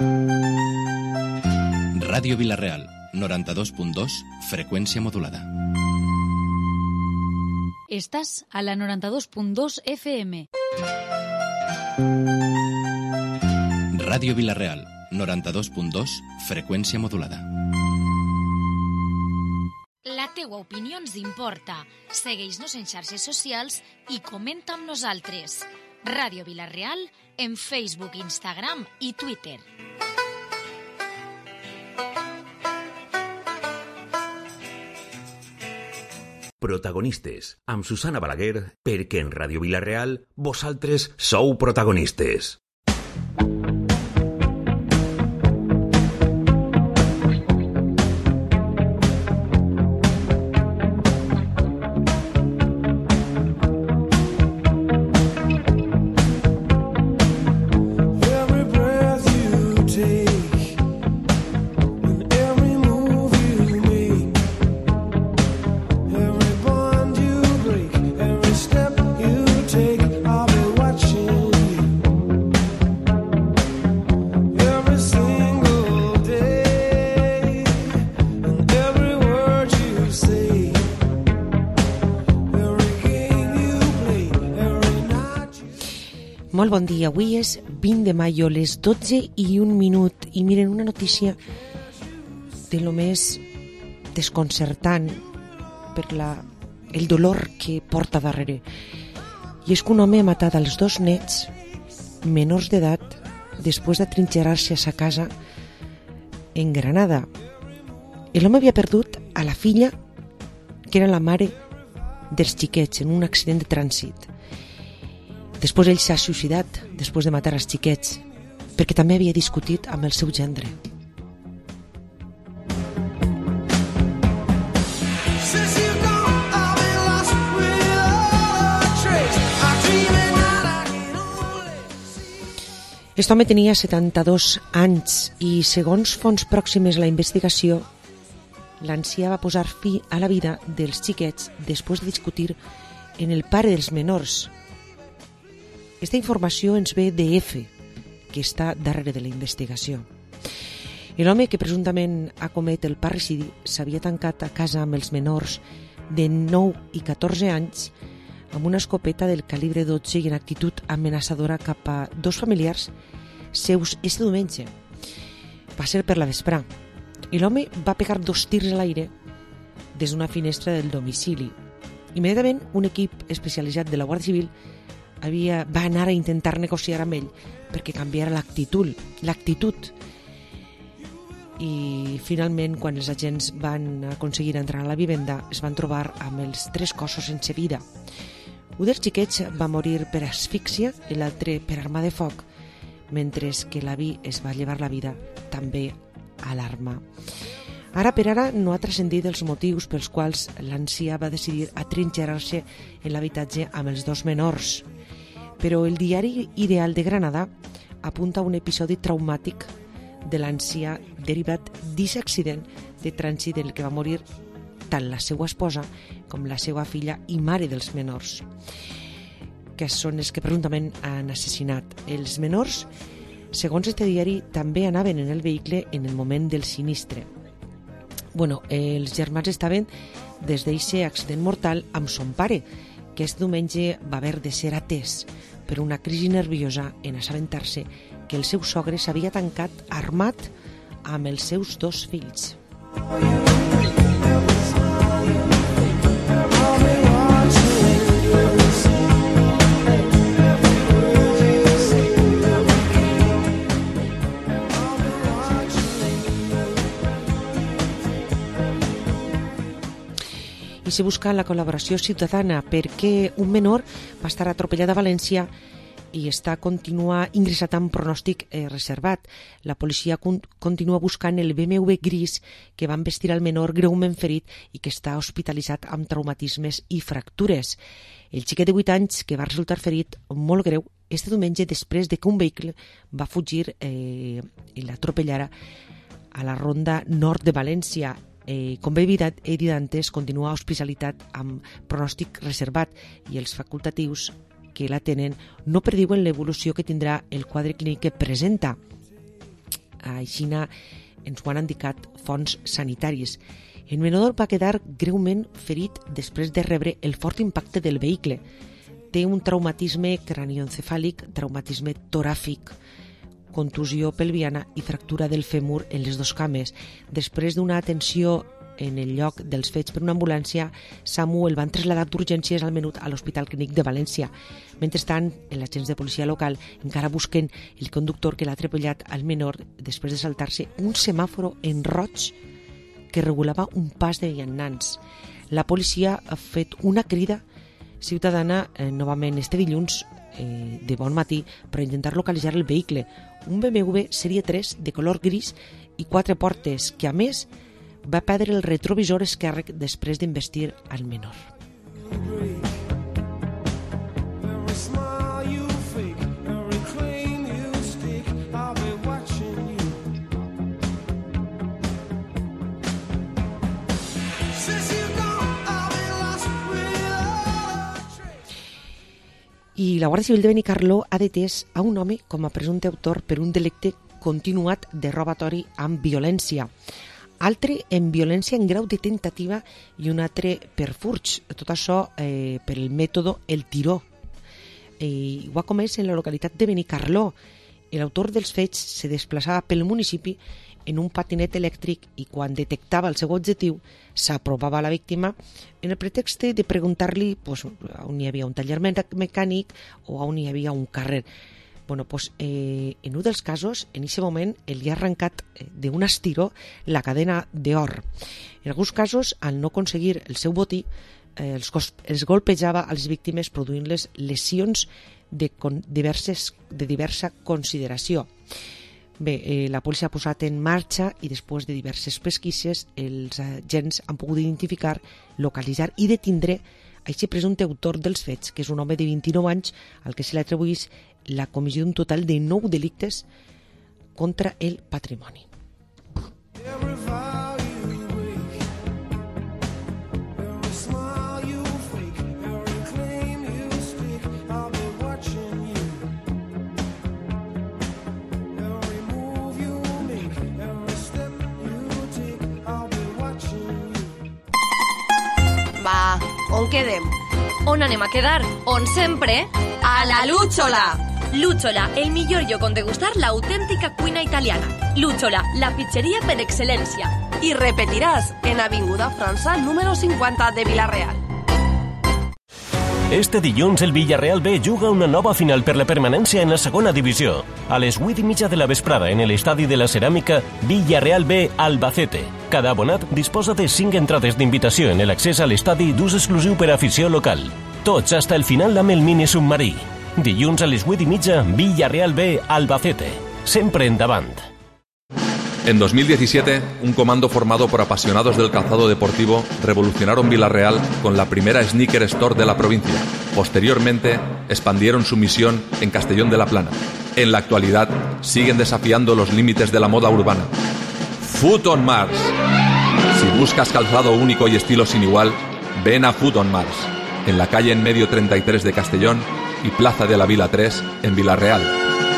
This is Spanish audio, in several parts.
Ràdio Vila-real, 92.2, freqüència modulada. Estàs a la 92.2 FM. Ràdio Vila-real, 92.2, freqüència modulada. La teua opinió ens importa. Segueix-nos en xarxes socials i comenta amb nosaltres. Ràdio Vila-real en Facebook, Instagram i Twitter. Protagonistes, amb Susana Balaguer, perquè en Ràdio Vila-real vosaltres sou protagonistes. Molt bon dia, avui és 20 de maio, les 12 i 1 minut, i miren una notícia de lo més desconcertant per el dolor que porta darrere. I és que un home ha matat els 2 nets menors d'edat després d'atrinxerar-se a sa casa en Granada. L'home havia perdut a la filla, que era la mare dels xiquets, en un accident de trànsit. Després ell s'ha suïcidat, després de matar els xiquets, perquè també havia discutit amb el seu gendre. Aquest home tenia 72 anys i, segons fonts pròximes a la investigació, l'ancià va posar fi a la vida dels xiquets després de discutir amb el pare dels menors. Aquesta informació ens ve d'EF, que està darrere de la investigació. L'home que presumptament ha comès el parricidi s'havia tancat a casa amb els menors de 9 i 14 anys amb una escopeta del calibre 12 i en actitud amenaçadora cap a 2 familiars seus este diumenge. Va ser per la vesprà. L'home va pegar 2 tirs a l'aire des d'una finestra del domicili. Immediatament, un equip especialitzat de la Guàrdia Civil va anar a intentar negociar amb ell perquè canviara l'actitud. I finalment, quan els agents van aconseguir entrar a la vivenda, es van trobar amb els 3 cossos sense vida. Un dels xiquets va morir per asfíxia i l'altre per arma de foc, mentre que l'avi es va llevar la vida també a l'arma. Ara per ara no ha transcendit els motius pels quals l'ancià va decidir atrinxerar-se en l'habitatge amb els 2 menors. Però el diari Ideal de Granada apunta a un episodi traumàtic de l'ancià derivat d'aquest accident de trànsit del que va morir tant la seva esposa com la seva filla i mare dels menors, que són els que presumptament han assassinat. Els menors, segons este diari, també anaven en el vehicle en el moment del sinistre. Els germans estaven des d'aquest accident mortal amb son pare, que aquest diumenge va haver de ser atès per una crisi nerviosa en assabentar-se que el seu sogre s'havia tancat armat amb els seus 2 fills. I se busca la col·laboració ciutadana perquè un menor va estar atropellat a València i continua ingressat amb pronòstic reservat. La policia continua buscant el BMW gris que va embestir el menor greument ferit i que està hospitalitzat amb traumatismes i fractures. El xiquet de 8 anys que va resultar ferit molt greu este diumenge després de que un vehicle va fugir i l'atropellara a la ronda nord de València. Com bé he dit antes, continua hospitalitzat amb pronòstic reservat i els facultatius que la tenen no prediuen l'evolució que tindrà el quadre clínic que presenta. així ens ho han indicat fonts sanitaris. El menor va quedar greument ferit després de rebre el fort impacte del vehicle. Té un traumatisme cranioencefàlic, traumatisme toràcic, contusió pelviana i fractura del fèmur en les dos cames. Després d'una atenció en el lloc dels fets per una ambulància, SAMU el van traslladar d'urgències al menut a l'Hospital Clínic de València. Mentrestant, els agents de policia local encara busquen el conductor que l'ha atropellat al menor després de saltar-se un semàforo en roig que regulava un pas de vianants. La policia ha fet una crida ciutadana novament este dilluns de bon matí per intentar localitzar el vehicle, un BMW Sèrie 3 de color gris i 4 portes, que a més va perdre el retrovisor esquerre després d'investir al menor. I la Guàrdia Civil de Benicarló ha detès a un home com a presumpte autor per un delicte continuat de robatori amb violència. Altre en violència en grau de tentativa i un altre per furts. Tot això per el mètode El Tiró. Ho ha comès en la localitat de Benicarló. L'autor dels fets se desplaçava pel municipi en un patinet elèctric i quan detectava el seu objectiu s'apropava a la víctima en el pretext de preguntar-li on hi havia un taller mecànic o on hi havia un carrer. En un dels casos, en aquest moment, li ha arrencat d'un estiró la cadena d'or. En alguns casos, al no aconseguir el seu botí, els golpejava a les víctimes produint-les lesions de diversa consideració. Bé, la policia ha posat en marxa i després de diverses pesquises els agents han pogut identificar, localitzar i detindre aquest presumpte autor dels fets, que és un home de 29 anys al que se li atribueix la comissió d'un total de 9 delictes contra el patrimoni. Va, on quedem? On anem a quedar? On sempre? A la Lúchola! Lúchola, el millor lloc on degustar l'autèntica cuina italiana. Lúchola, la pizzeria per excel·lència. I repetiràs en Avinguda França número 50 de Vila-real. Este dilluns el Villarreal B juga una nova final per la permanència en la segona divisió. A les 8:30 de la vesprada en l'estadi de la Ceràmica, Villarreal B Albacete. Cada abonat disposa de 5 entrades d'invitació en l'accés a l'estadi d'ús exclusiu per afició local. Tots hasta el final amb el mini submarí. Dilluns a les 8:30, Villarreal B Albacete. Sempre endavant. En 2017, un comando formado por apasionados del calzado deportivo revolucionaron Vila-real con la primera sneaker store de la provincia. Posteriormente, expandieron su misión en Castellón de la Plana. En la actualidad, siguen desafiando los límites de la moda urbana. Foot on Mars. Si buscas calzado único y estilo sin igual, ven a Foot on Mars, en la calle en medio 33 de Castellón y Plaza de la Vila 3 en Vila-real.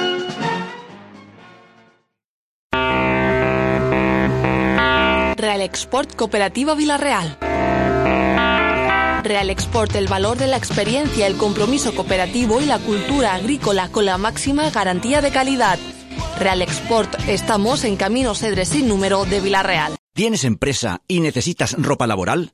Real Export Cooperativa Vila-real. Real Export, el valor de la experiencia, el compromiso cooperativo y la cultura agrícola con la máxima garantía de calidad. Real Export, estamos en Camino Cedres sin número de Vila-real. ¿Tienes empresa y necesitas ropa laboral?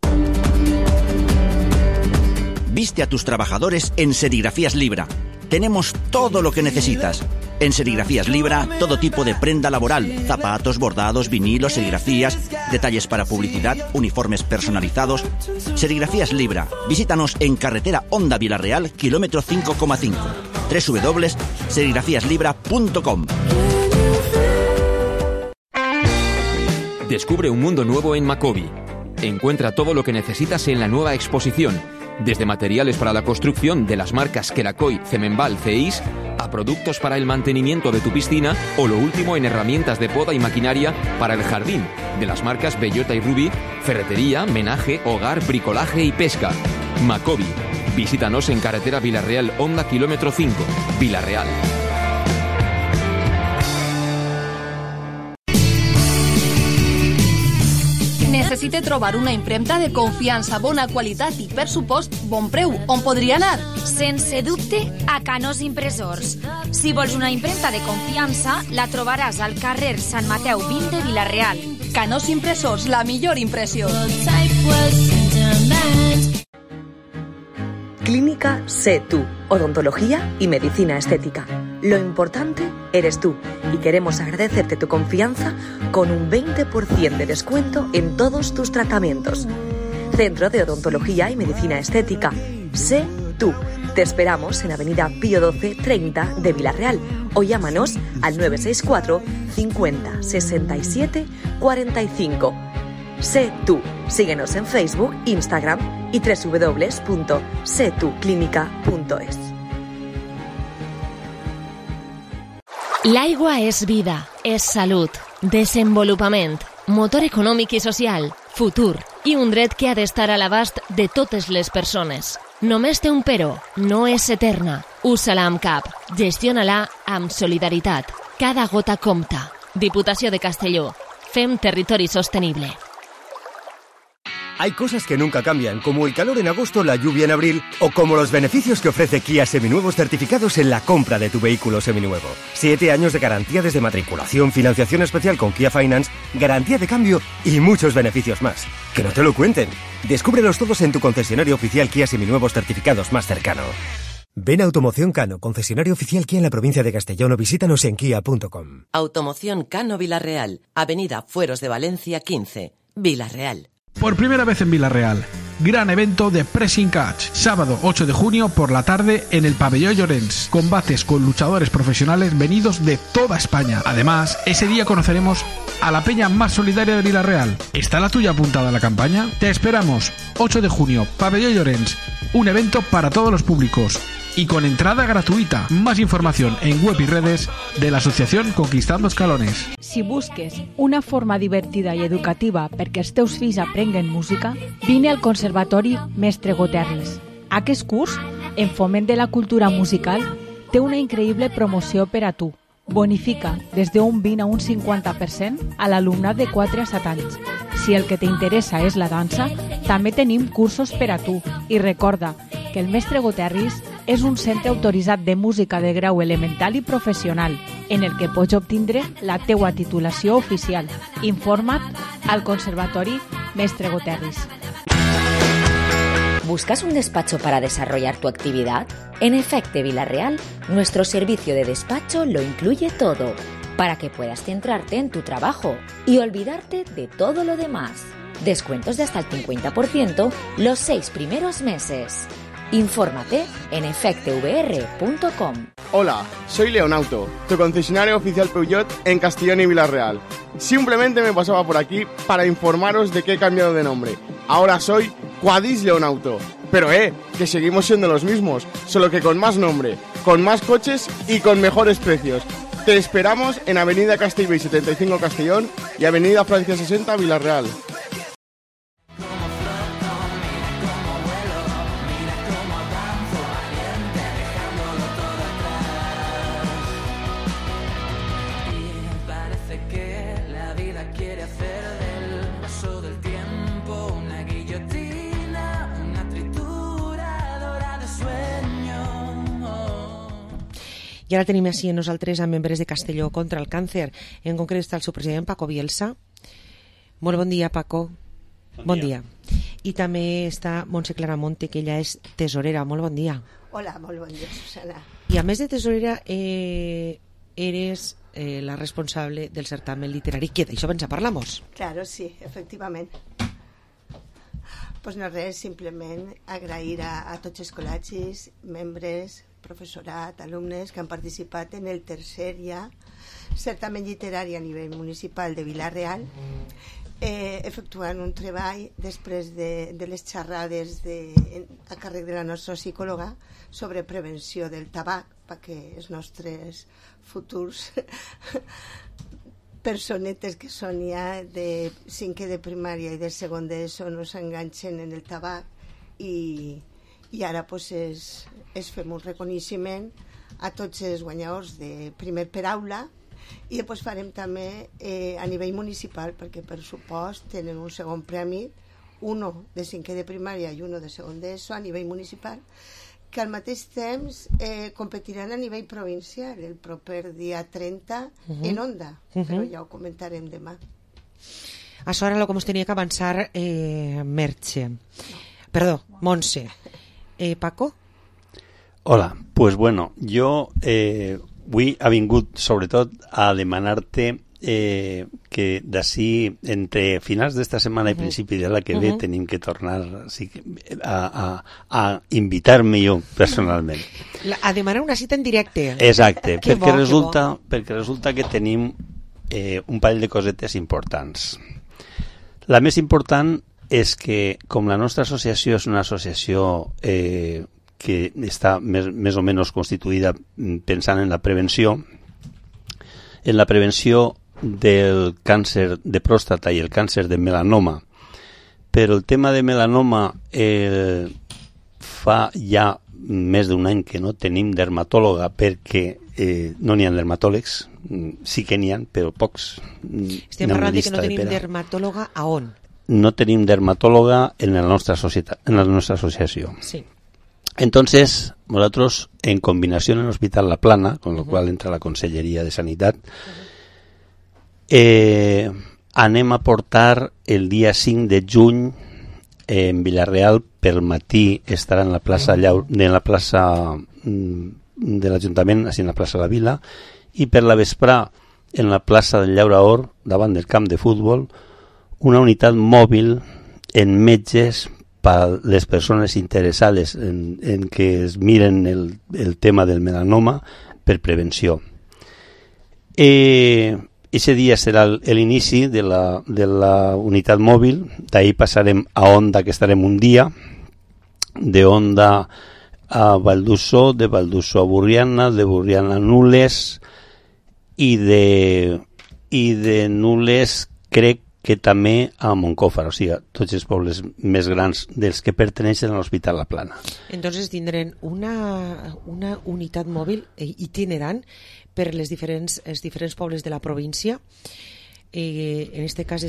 Viste a tus trabajadores en Serigrafías Libra. Tenemos todo lo que necesitas. En Serigrafías Libra, todo tipo de prenda laboral, zapatos, bordados, vinilos, serigrafías, detalles para publicidad, uniformes personalizados. Serigrafías Libra. Visítanos en carretera Honda Vila-real, kilómetro 5,5. www.serigrafíaslibra.com. Descubre un mundo nuevo en Macobi. Encuentra todo lo que necesitas en la nueva exposición, desde materiales para la construcción de las marcas Kerakoy, Cemenbal, CEIS, a productos para el mantenimiento de tu piscina o lo último en herramientas de poda y maquinaria para el jardín, de las marcas Bellota y Ruby, ferretería, menaje, hogar, bricolaje y pesca. Macobi. Visítanos en carretera Vila-real, Honda, kilómetro 5, Vila-real. necessite trobar una impremta de confiança, bona qualitat i, per supost, bon preu, on podria anar? Sense dubte, a Canós Impressors. Si vols una impremta de confiança, la trobaràs al carrer Sant Mateu 20 de Vila-real. Canós Impressors, la millor impressió. Clínica Sé Tú, odontología y medicina estética. Lo importante eres tú y queremos agradecerte tu confianza con un 20% de descuento en todos tus tratamientos. Centro de Odontología y Medicina Estética. Sé Tú. Te esperamos en Avenida Pío 12 30 de Vila-real o llámanos al 964 50 67 45. Sé Tú. Síguenos en Facebook, Instagram y www.setuclínica.es. L'aigua és vida, és salut, desenvolupament, motor econòmic i social, futur i un dret que ha d'estar a l'abast de totes les persones. Només té un però, no és eterna. Usa-la amb cap, gestiona-la amb solidaritat. Cada gota compta. Diputació de Castelló. Fem territori sostenible. Hay cosas que nunca cambian, como el calor en agosto, la lluvia en abril, o como los beneficios que ofrece Kia Seminuevos certificados en la compra de tu vehículo seminuevo. 7 años de garantía desde matriculación, financiación especial con Kia Finance, garantía de cambio y muchos beneficios más. Que no te lo cuenten. Descúbrelos todos en tu concesionario oficial Kia Seminuevos certificados más cercano. Ven a Automoción Cano, concesionario oficial Kia en la provincia de Castellón, o visítanos en kia.com. Automoción Cano Vila-real, Avenida Fueros de Valencia 15, Vila-real. Por primera vez en Vila-real, gran evento de Pressing Catch, sábado 8 de junio por la tarde en el Pabellón Llorens, combates con luchadores profesionales venidos de toda España. Además, ese día conoceremos a la peña más solidaria de Vila-real. ¿Está la tuya apuntada a la campaña? Te esperamos, 8 de junio, Pabellón Llorens, un evento para todos los públicos y con entrada gratuïta. Más información en web y redes de la Asociación Conquistando Escalones. Si busques una forma divertida i educativa perquè els teus fills aprenguen música, vine al Conservatori Mestre Goterris. Aquest curs, en foment de la cultura musical, té una increïble promoció per a tu. Bonifica des d'un 20 a un 50% a l'alumnat de 4 a 7 anys. Si el que t'interessa és la dansa, també tenim cursos per a tu. I recorda que el Mestre Goterris és un centre autoritzat de música de grau elemental i professional, en el que pots obtindre la teua titulació oficial. Informa't al Conservatori Mestre Goterris. ¿Buscas un despacho para desarrollar tu actividad? En Efecte Vila-real, nuestro servicio de despacho lo incluye todo, para que puedas centrarte en tu trabajo y olvidarte de todo lo demás. Descuentos de hasta el 50% los 6 primeros meses. Infórmate en efectevr.com. Hola, soy Leonauto, tu concesionario oficial Peugeot en Castellón y Vila-real. Simplemente me pasaba por aquí para informaros de que he cambiado de nombre. Ahora soy Quadis Leonauto. Pero que seguimos siendo los mismos, solo que con más nombre, con más coches y con mejores precios. Te esperamos en Avenida Castellbell 75 Castellón y Avenida Francia 60 Vila-real. I ara tenim així nosaltres a membres de Castelló contra el càncer. En concret està el seu president, Paco Bielsa. Molt bon dia, Paco. Bon dia. I també està Montse Claramonte, que ella és tesorera. Molt bon dia. Hola, molt bon dia, Susana. I a més de tesorera, eres la responsable del certamen literari, que d'això ens parlamos. Claro, sí, efectivament. Pues no res, simplement agrair a tots els col·legis, membres, professorat, alumnes que han participat en el tercer ja certamen literari a nivell municipal de Vila-real, efectuant un treball després de les xerrades a càrrec de la nostra psicòloga sobre prevenció del tabac, perquè els nostres futurs personetes que són ja de 5è de primària i de segon d'ESO no s'enganxen en el tabac i ara pues, es fem un reconeixement a tots els guanyadors de primer per aula I després farem també a nivell municipal, perquè per supost tenen un segon premi, uno de 5è de primària i uno de segon d'ESO a nivell municipal, que al mateix temps competiran a nivell provincial el proper dia 30 en Onda, però ja ho comentarem demà. Això era el que ens tenia que avançar Merche. Perdó, Montse. Paco? Hola, pues bueno, jo avui ha vingut sobretot a demanar-te que d'ací entre finals d'esta setmana i principi de la que ve tenim que tornar a invitar-me jo personalment. A demanar una cita en directe. Exacte, perquè resulta que tenim un parell de cosetes importants. La més important és que, com la nostra associació és una associació que està més o menys constituïda pensant en la prevenció del càncer de pròstata i el càncer de melanoma. Però el tema de melanoma fa ja més d'un any que no tenim dermatòloga perquè no n'hi ha dermatòlegs, sí que n'hi ha, però pocs. Estem parlant que no tenim dermatòloga a on? No tenim dermatòloga en la nostra associació. Sí. Entonces, nosotros, en combinación en el Hospital La Plana, con lo cual entra la Conselleria de Sanitat, anem a portar el dia 5 de juny en Vilareal pel matí estarà en la plaça de l'Ajuntament, així en la plaça de la Vila, i per la vesprà en la plaça del Llauraor, davant del camp de futbol, una unitat mòbil en metges per a les persones interessades en que es miren el tema del melanoma per prevenció. Ese dia serà l'inici de la unitat mòbil, d'ahí passarem a Onda, que estarem un dia, de Onda a Valdusso, de Valdusso a Burriana, de Burriana a Nules, i de Nules crec que també a Montcòfar, o sigui, tots els pobles més grans dels que perteneixen a l'Hospital La Plana. Entonces tindrem una unitat mòbil itinerant per els diferents pobles de la província. En este cas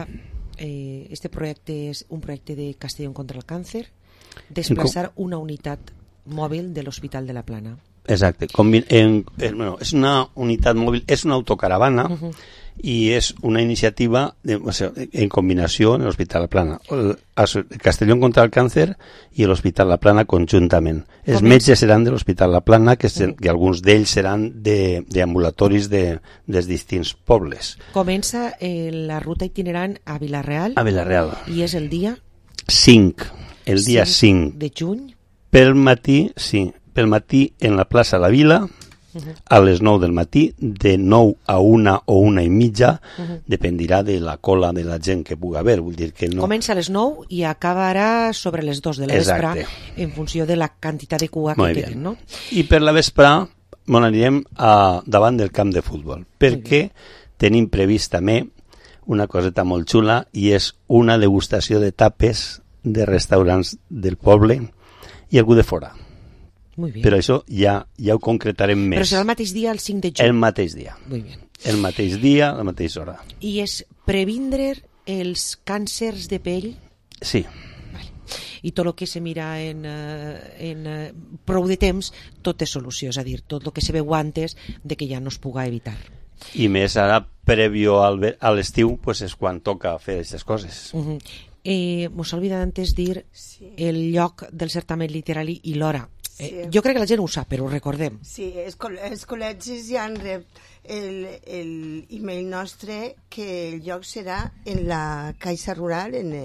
este projecte és un projecte de Castellón contra el càncer, desplaçar una unitat mòbil de l'Hospital de La Plana. Exacte. És una unitat mòbil, és una autocaravana, i és una iniciativa en combinació en l'Hospital La Plana. El Castellón contra el càncer i l'Hospital La Plana conjuntament. Els metges seran de l'Hospital La Plana, que alguns d'ells seran d'ambulatoris dels distints pobles. Comença la ruta itinerant a Vilareal. A Vilareal. I és el dia? 5. El dia 5. De juny? Pel matí, sí. Pel matí en la plaça de la Vila, a les 9 del matí, de 9 a 1 o 1 i mitja, dependirà de la cola de la gent que pugui haver. Vull dir que no... Comença a les 9 i acabarà sobre les 2 de la vespre, en funció de la quantitat de cua que queden, no? I per la vespre anirem davant del camp de futbol, perquè tenim previst també una coseta molt xula, i és una degustació de tapes de restaurants del poble i algú de fora. Però això ja ho concretarem més. Però serà el mateix dia, el 5 de juny? El mateix dia. El mateix dia, a la mateixa hora. I és previndre els càncers de pell? Sí. I tot el que se mira en prou de temps, tot té solució, és a dir, tot el que se veu antes de que ja no es puga evitar. I més ara, prèvio a l'estiu, és quan toca fer aquestes coses. Mos oblidat antes dir el lloc del certamen literari i l'hora. Jo crec que la gent ho sap, però ho recordem. Sí, els col·legis ja han rep l'email nostre que el lloc serà en la Caixa Rural, en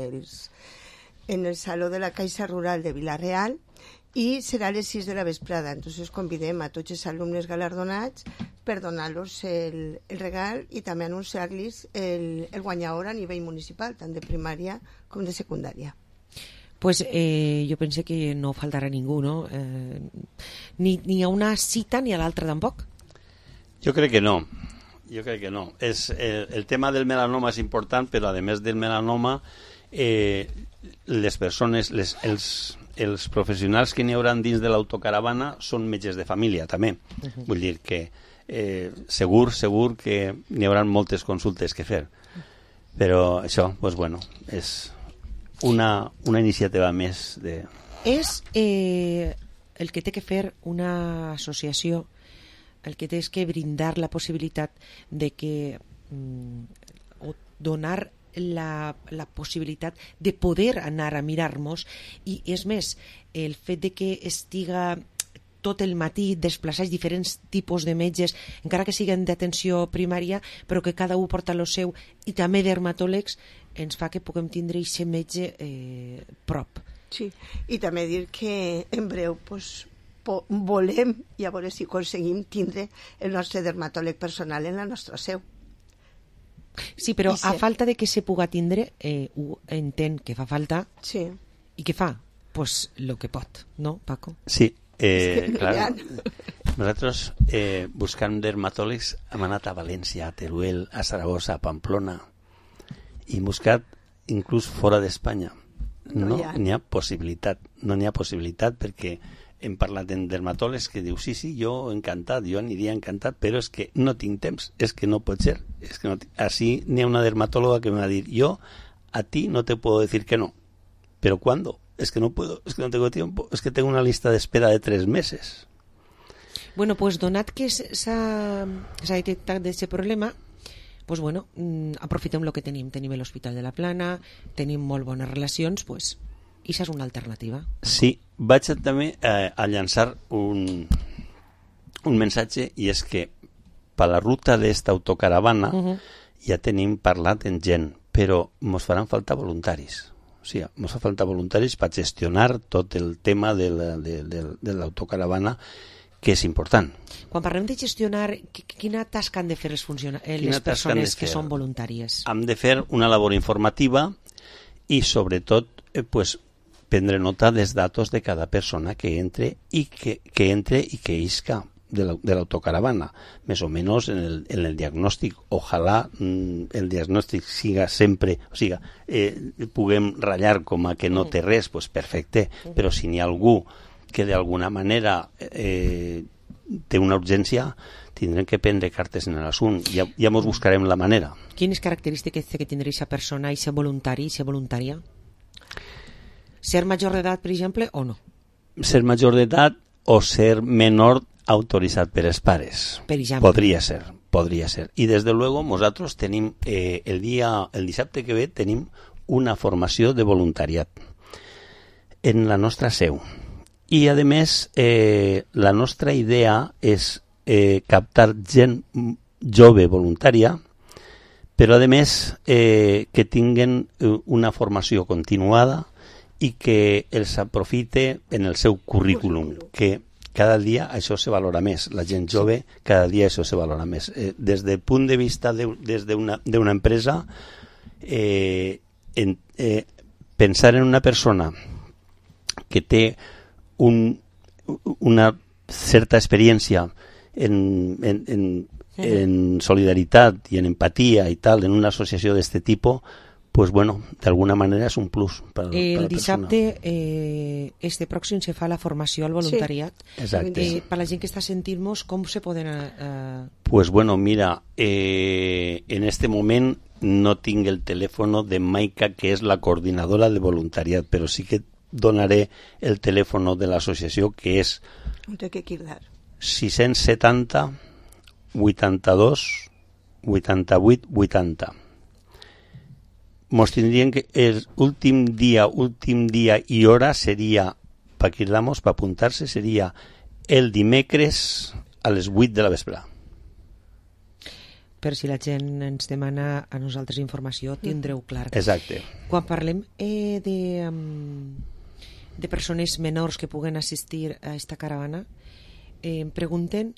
el Saló de la Caixa Rural de Vilareal, i serà a les 6 de la vesprada. Entonces convidem a tots els alumnes galardonats per donar-los el regal i també anunciar-los el guanyador a nivell municipal, tant de primària com de secundària. Pues jo pense que no faltarà ningú, no? Ni a una cita ni a l'altra tampoc? Jo crec que no. El tema del melanoma és important, però a més del melanoma les persones, els professionals que n'hi haurà dins de l'autocaravana són metges de família, també. Vull dir que segur que n'hi haurà moltes consultes que fer. Però això, doncs bueno, és una iniciativa més de... És el que té que fer una associació, el que té que brindar la possibilitat de que o donar la possibilitat de poder anar a mirar-nos, i és més, el fet de que estiga tot el matí desplaçats diferents tipus de metges, encara que siguin d'atenció primària, però que cada un porta el seu, i també dermatòlegs, ens fa que puguem tindre aquest metge prop. Sí, i també dir que en breu volem, i a veure si aconseguim tindre el nostre dermatòleg personal en la nostra seu. Sí, però a falta de que se puga tindre, ho entén que fa falta. Sí. I què fa? Pues lo que pot, no, Paco? Sí, clar. Nosaltres buscant dermatòlegs hem anat a València, a Teruel, a Saragossa, a Pamplona, i hem buscat inclús fora d'Espanya. No n'hi ha possibilitat, perquè hem parlat amb dermatòlegs que diu sí, jo encantat, jo aniria encantat, però és que no tinc temps, és que no pot ser. Así n'hi ha una dermatóloga que me va a dir, yo a ti no te puedo decir que no, pero ¿cuándo? Es que no puedo, es que no tengo tiempo, es que tengo una lista de espera de 3 meses. Bueno, pues donat que s'ha detectat d'aquest problema, pues bueno, aprofitem el que tenim. Tenim l'Hospital de la Plana, tenim molt bones relacions, pues i això és una alternativa. Sí, vaig també a llançar un missatge, i és que per la ruta d'esta autocaravana ja tenim parlat amb gent, però ens faran falta voluntaris. O sigui, ens fa falta voluntaris per gestionar tot el tema de l'autocaravana, que és important. Quan parlem de gestionar, quina tasca han de fer les persones que són voluntàries? Hem de fer una labor informativa i, sobretot, prendre nota dels datos de cada persona que entre i que isca de l'autocaravana, més o menys en el diagnòstic. Ojalà el diagnòstic siga sempre, o sigui, puguem ratllar com a que no té res, doncs perfecte, però si n'hi ha algú que d'alguna manera té una urgència, tindrem que prendre cartes en l'assumpte, ja ens buscarem la manera. Quines característiques té que tindre aquesta persona, aquesta voluntari, aquesta voluntària? Ser major d'edat, per exemple, o no? Ser major d'edat o ser menor autoritzat per els pares. Per exemple. Podria ser. I des de luego nosaltres tenim el dissabte que ve tenim una formació de voluntariat en la nostra seu. I a més la nostra idea és captar gent jove voluntària, però a més que tinguen una formació continuada i que els aprofite en el seu currículum, que cada dia això se valora més. La gent jove, cada dia això se valora més. Des del punt de vista d'una empresa, pensar en una persona que té una certa experiència en solidaritat i en empatia i tal, en una associació d'aquest tipus, pues bueno, d'alguna manera és un plus per la persona. El dissabte este pròxim se fa la formació al voluntariat. Sí, exacte. Per la gent que està sentint-nos, com se poden... Pues bueno, mira, en este moment no tinc el telèfon de Maica, que és la coordinadora de voluntariat, però sí que donaré el telèfon de l'associació, que és 670 82 88 80. Mos tindrien que el últim dia i hora seria, per cridar-nos, per apuntar-se, seria el dimecres a les 8 de la vespre. Per si la gent ens demana a nosaltres informació, tindreu clar. Exacte. Quan parlem de persones menors que puguen assistir a esta caravana, em pregunten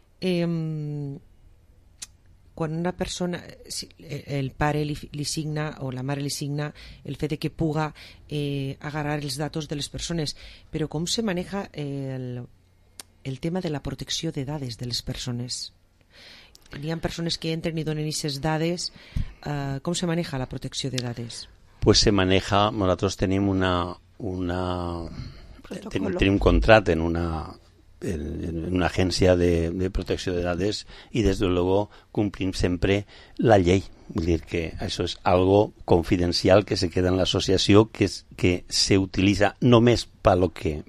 quan una persona, el pare li signa o la mare li signa el fet de que puga agarrar els datos de les persones, però com se maneja el tema de la protecció de dades de les persones? Hi ha persones que entren i donen aquestes dades. Com se maneja la protecció de dades? Pues se maneja, nosaltres tenim una tenim un contracte en una agencia de protecció de dades y desde luego cumplim sempre la llei. Vull dir que això és algo confidencial que se queda en l'associació, que se utilitza només per lo que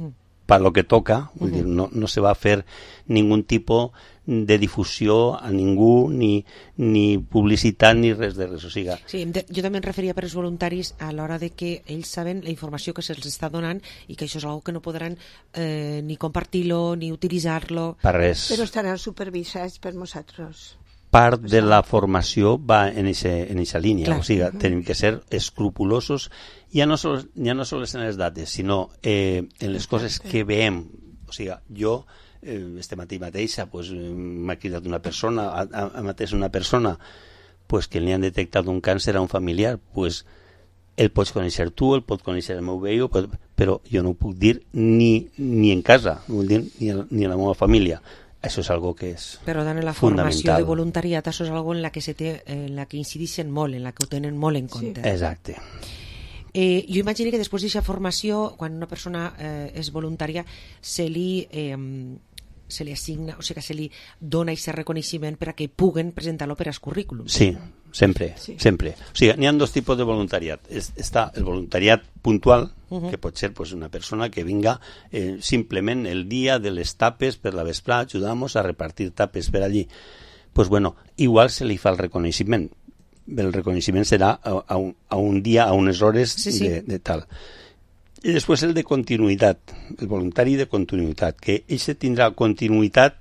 toca. Vull dir, no se va a fer ningú tipus de difusió a ningú, ni publicitat, ni res de res. O sigui, sí, jo també em referia per als voluntaris a l'hora de que ells saben la informació que se'ls està donant i que això és una que no podran ni compartir-lo ni utilitzar-lo. Per res. Però estaran supervisats per nosaltres. Part de la formació va en aquesta línia. Clar. O sigui, tenim que ser escrupulosos, ja no sols en les dates, sinó en les coses que veiem. O sigui, jo este matí mateixa m'ha cridat una persona, ha mateix una persona que li han detectat un càncer a un familiar, el pots conèixer tu, el pot conèixer el meu veí, però jo no ho puc dir ni en casa, ni a la meva família. Això és algo que és fundamental. Però en la formació de voluntariat això és algo en la que incideixen molt, en la que ho tenen molt en compte. Sí. Exacte. Jo imagino que després d'aquesta formació, quan una persona és voluntària, se li assigna, o sigui que se li dona aquest reconeixement per a que puguen presentar-lo per als currículums. Sí, sempre. O sigui, n'hi ha dos tipus de voluntariat. Està el voluntariat puntual, que pot ser una persona que vinga simplement el dia de les tapes per la vesprà, ajudamos a repartir tapes per allí. Igual se li fa el reconeixement. El reconeixement serà a un dia, a unes hores de tal. I després el de continuïtat, el voluntari de continuïtat, que ell tindrà continuïtat.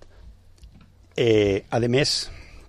A més,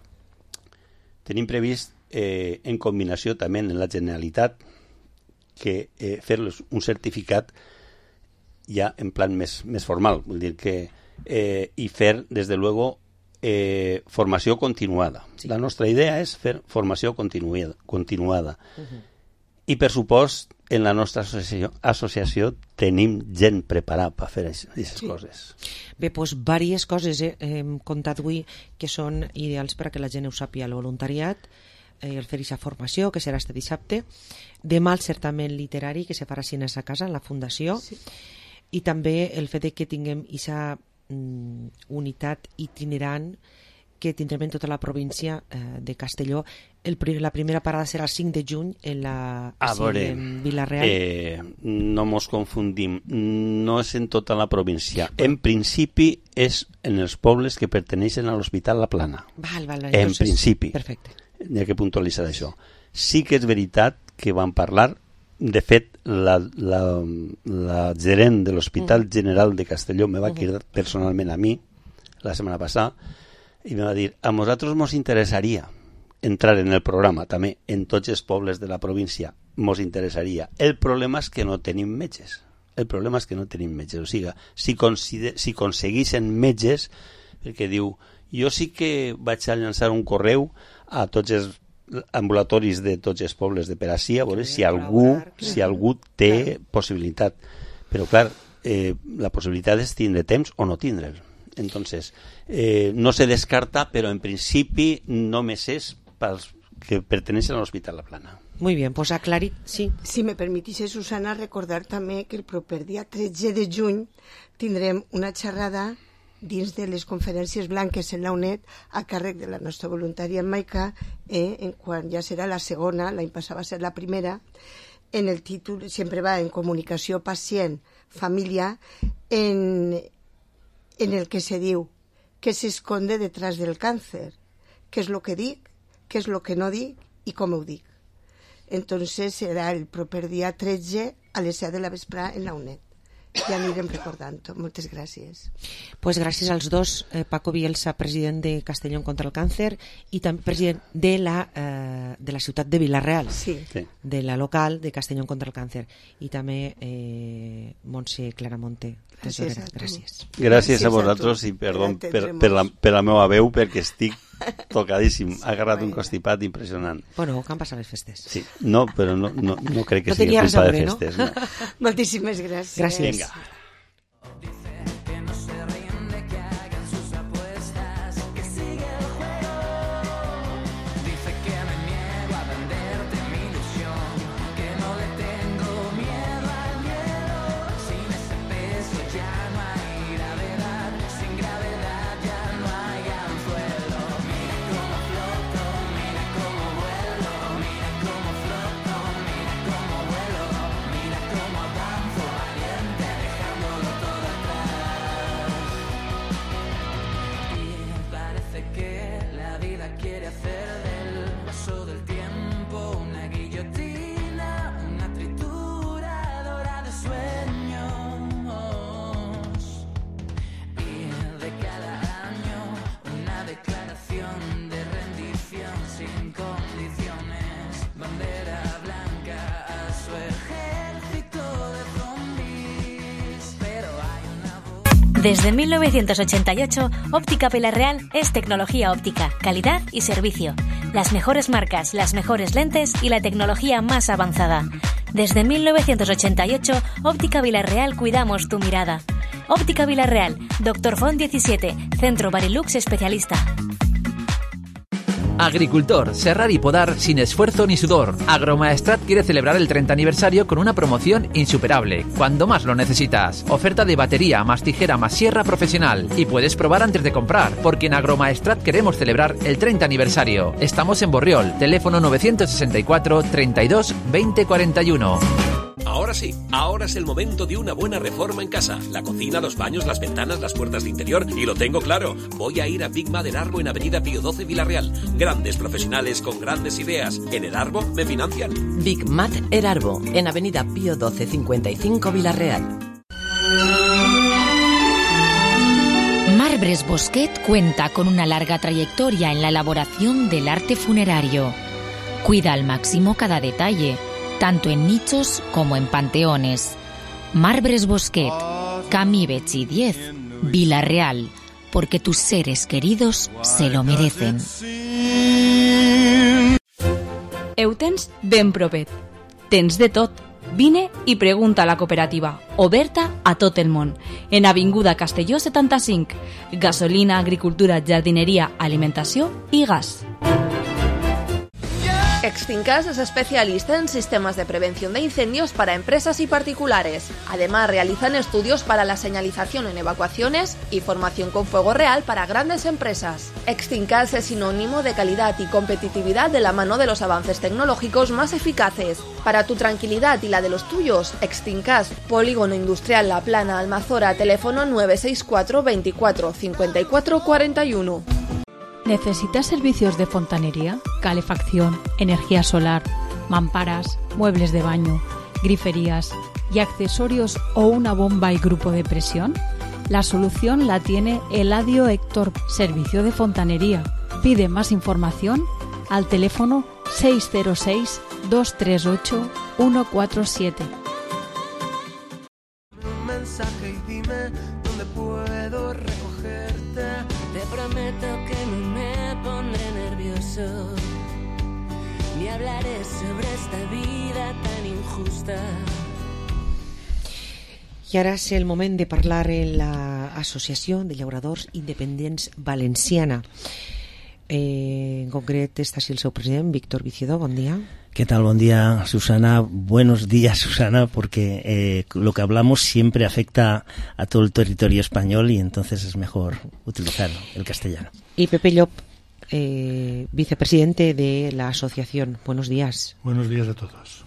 tenim previst en combinació també en la Generalitat que fer-los un certificat ja en plan més formal, vull dir que i fer, des de luego, formació continuada. Sí. La nostra idea és fer formació continuada. I per supost, en la nostra associació tenim gent preparada per fer aquestes coses. Bé, doncs diverses coses hem contat avui que són ideals per a que la gent ho sàpiga. El voluntariat, el fer aquesta formació, que serà este dissabte, demà el certamen literari, que se farà a Cines a Casa, en la Fundació, i també el fet que tinguem aquesta unitat itinerant que tindrem en tota la província de Castelló. La primera parada serà el 5 de juny en Vila-real. No mos confundim, no és en tota la província. En principi és en els pobles que perteneixen a l'Hospital La Plana. En principi. Perfecte. Hi ha que puntualitzar això. Sí que és veritat que van parlar, de fet, la gerent de l'Hospital General de Castelló me va cridar personalment a mi la setmana passada i me va dir, a nosaltres ens interessaria entrar en el programa també en tots els pobles de la província, ens interessaria. El problema és que no tenim metges. O sigui, si aconseguissin metges, perquè diu, jo sí que vaig a llançar un correu a tots els ambulatoris de tots els pobles de Peracia, a veure si algú té possibilitat. Però clar, la possibilitat és tindre temps o no tindre'l. Entonces, no se descarta, però en principi només és pels que perteneixen a l'Hospital La Plana. Muy bien, pues aclarit, sí. Si me permitís, Susana, recordar també que el proper dia 13 de juny tindrem una xerrada dins de les conferències blanques en la UNED a càrrec de la nostra voluntària Maica, en quan ja serà la segona, l'any passat va ser la primera, en el títol, sempre va en comunicació pacient-família, en el que se diu què s'esconde detrás del càncer, què és el que dic, què és el que no dic i com ho dic. Entonces serà el proper dia 13 a les 7 de la vesprà en la UNED. Ja anirem recordant-ho. Moltes gràcies. Pues gràcies als dos, Paco Bielsa, president de Castelló en contra el càncer, i també president de la ciutat de Vila-real, de la local de Castelló en contra el càncer, i també Montse Claramonte. Gràcies a vosaltres i perdó per la meva veu, perquè estic tocadíssim. Ha agarrat un constipat impressionant. Bueno, que han passat les festes. Sí, no, però no crec que sigui culpa de festes. No. Moltíssimes gràcies. Gràcies. Vinga. que la vida quiere hacer del paso del tiempo una guillotina, una trituradora de sueños. Y de cada año una declaración de rendición sin condiciones, bandera blanca a su ejército de zombies, pero hay una voz. Desde 1988, Óptica Vilarreal es tecnología óptica, calidad y servicio. Las mejores marcas, las mejores lentes y la tecnología más avanzada. Desde 1988, Óptica Vilarreal cuidamos tu mirada. Óptica Vilarreal, Dr. Font 17, Centro Barilux especialista. Agricultor, serrar y podar sin esfuerzo ni sudor. Agromaestrat quiere celebrar el 30 aniversario con una promoción insuperable, cuando más lo necesitas. Oferta de batería, más tijera, más sierra profesional. Y puedes probar antes de comprar, porque en Agromaestrat queremos celebrar el 30 aniversario. Estamos en Borriol, teléfono 964 32 20 41. Ahora sí, ahora es el momento de una buena reforma en casa. La cocina, los baños, las ventanas, las puertas de interior. Y lo tengo claro, voy a ir a Big Mad El Arbo en Avenida Pío XII, Vilarreal. Grandes profesionales con grandes ideas. En El Arbo me financian. Big Mad El Arbo, en Avenida Pío XII 55, Vilarreal. Marbres Bosquet cuenta con una larga trayectoria en la elaboración del arte funerario. Cuida al máximo cada detalle, tanto en nichos como en panteones. Marbres Bosquet, Camí Betxí 10, Vilarreal, porque tus seres queridos se lo merecen. Eutens ben propet. Tens de tot. Vine i pregunta a la cooperativa, oberta a tot el món. En Avinguda Castelló 75. Gasolina, agricultura, jardineria, alimentació i gas. Extincas es especialista en sistemas de prevención de incendios para empresas y particulares. Además, realizan estudios para la señalización en evacuaciones y formación con fuego real para grandes empresas. Extincas es sinónimo de calidad y competitividad de la mano de los avances tecnológicos más eficaces. Para tu tranquilidad y la de los tuyos, Extincas, Polígono Industrial La Plana, Almazora, teléfono 964 24 54 41. ¿Necesitas servicios de fontanería, calefacción, energía solar, mamparas, muebles de baño, griferías y accesorios o una bomba y grupo de presión? La solución la tiene Eladio Héctor, Servicio de Fontanería. Pide más información al teléfono 606 238 147. Un mensaje y dime dónde puedo recogerte. Te prometo que no me pondré nervioso, ni hablaré sobre esta vida tan injusta. I ara és el moment de parlar en l'Associació de Llauradors Independents Valenciana. En concret està així el seu president, Víctor Vicedo. Bon dia. ¿Qué tal? Buen día, Susana. Buenos días, Susana, porque lo que hablamos siempre afecta a todo el territorio español y entonces es mejor utilizar el castellano. Y Pepe Llop, vicepresidente de la asociación. Buenos días. Buenos días a todos.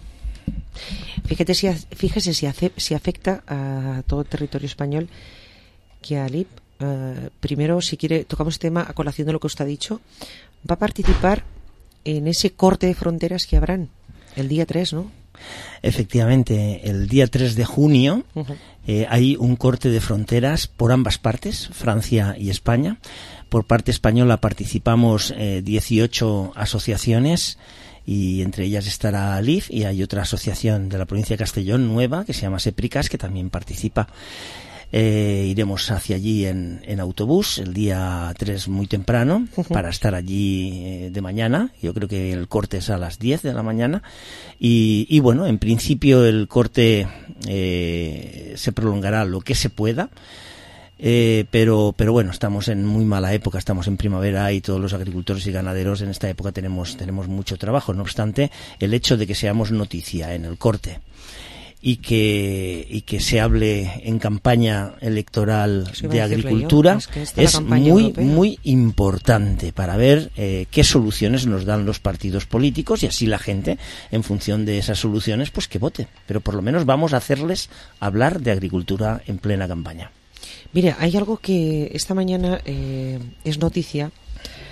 Fíjese si afecta a todo el territorio español que Alip, primero, si quiere, tocamos este tema a colación de lo que usted ha dicho, va a participar en ese corte de fronteras que habrán el día 3, ¿no? Efectivamente, el día 3 de junio hay un corte de fronteras por ambas partes, Francia y España. Por parte española participamos 18 asociaciones y entre ellas estará ALIF, y hay otra asociación de la provincia de Castellón nueva que se llama Sepricas, que también participa. Iremos hacia allí en autobús el día 3 muy temprano para estar allí de mañana. Yo creo que el corte es a las 10 de la mañana y bueno, en principio el corte se prolongará lo que se pueda. Pero bueno, estamos en muy mala época, estamos en primavera y todos los agricultores y ganaderos en esta época tenemos mucho trabajo. No obstante, el hecho de que seamos noticia en el corte y que se hable en campaña electoral de agricultura es muy importante para ver qué soluciones nos dan los partidos políticos y así la gente, en función de esas soluciones, pues que vote. Pero por lo menos vamos a hacerles hablar de agricultura en plena campaña. Mire, hay algo que esta mañana es noticia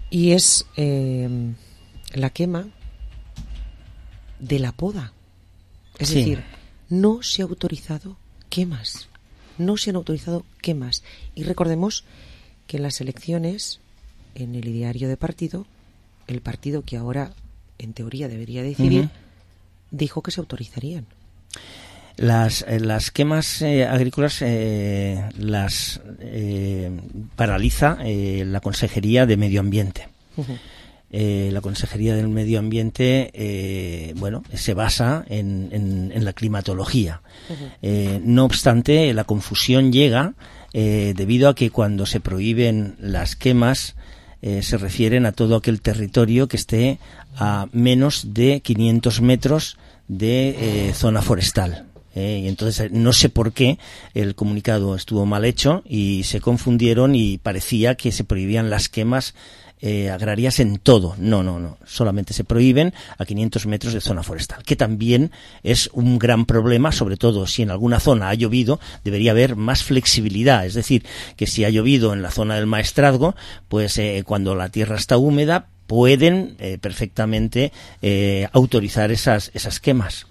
Y es la quema de la poda. Es decir, no se ha autorizado quemas. No se han autorizado quemas. Y recordemos que en las elecciones, en el ideario de partido, el partido que ahora en teoría debería decidir, dijo que se autorizarían. Las quemas agrícolas las paraliza la Consejería de Medio Ambiente. La Consejería del Medio Ambiente se basa en la climatología. No obstante, la confusión llega debido a que cuando se prohíben las quemas se refieren a todo aquel territorio que esté a menos de 500 metros de zona forestal. Y entonces no sé por qué el comunicado estuvo mal hecho y se confundieron y parecía que se prohibían las quemas agrarias en todo. No, solamente se prohíben a 500 metros de zona forestal, que también es un gran problema, sobre todo si en alguna zona ha llovido, debería haber más flexibilidad, es decir, que si ha llovido en la zona del Maestrazgo, pues cuando la tierra está húmeda pueden perfectamente autorizar esas quemas.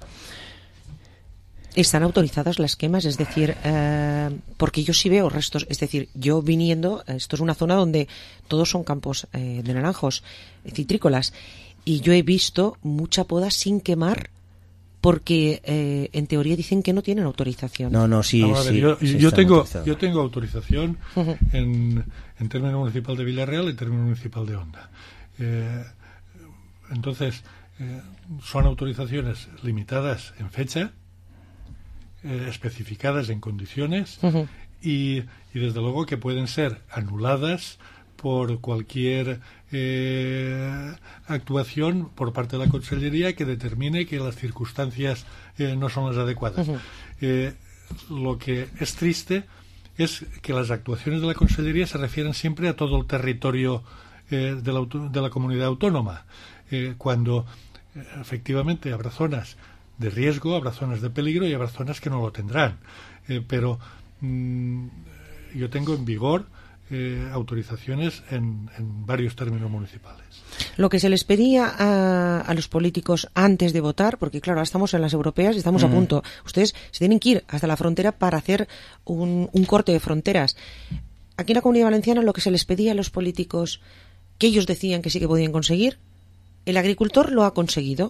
Están autorizadas las quemas, es decir, porque yo sí veo restos, es decir, yo viniendo, esto es una zona donde todos son campos de naranjos, citrícolas, y yo he visto mucha poda sin quemar porque en teoría dicen que no tienen autorización. Yo tengo autorización en término municipal de Villarreal y en término municipal de Onda. Entonces, son autorizaciones limitadas en fecha, especificadas en condiciones y desde luego que pueden ser anuladas por cualquier actuación por parte de la Consellería que determine que las circunstancias no son las adecuadas. Lo que es triste es que las actuaciones de la Consellería se refieren siempre a todo el territorio de la comunidad autónoma, cuando efectivamente habrá zonas de riesgo, habrá zonas de peligro y habrá zonas que no lo tendrán. Pero yo tengo en vigor autorizaciones en varios términos municipales. Lo que se les pedía a los políticos antes de votar, porque claro, ahora estamos en las europeas y estamos a punto. Ustedes se tienen que ir hasta la frontera para hacer un corte de fronteras. Aquí en la Comunidad Valenciana lo que se les pedía a los políticos, que ellos decían que sí que podían conseguir, el agricultor lo ha conseguido.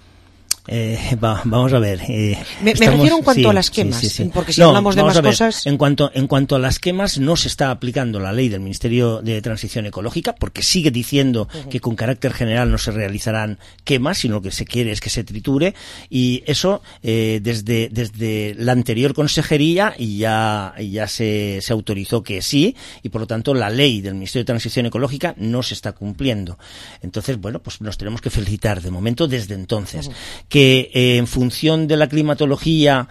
Vamos a ver. Me refiero en cuanto a las quemas, porque si hablamos de más cosas... En cuanto a las quemas, no se está aplicando la ley del Ministerio de Transición Ecológica, porque sigue diciendo que con carácter general no se realizarán quemas, sino lo que se quiere es que se triture, y eso desde la anterior consejería ya se autorizó que sí, y por lo tanto la ley del Ministerio de Transición Ecológica no se está cumpliendo. Entonces, pues nos tenemos que felicitar de momento desde entonces. Que en función de la climatología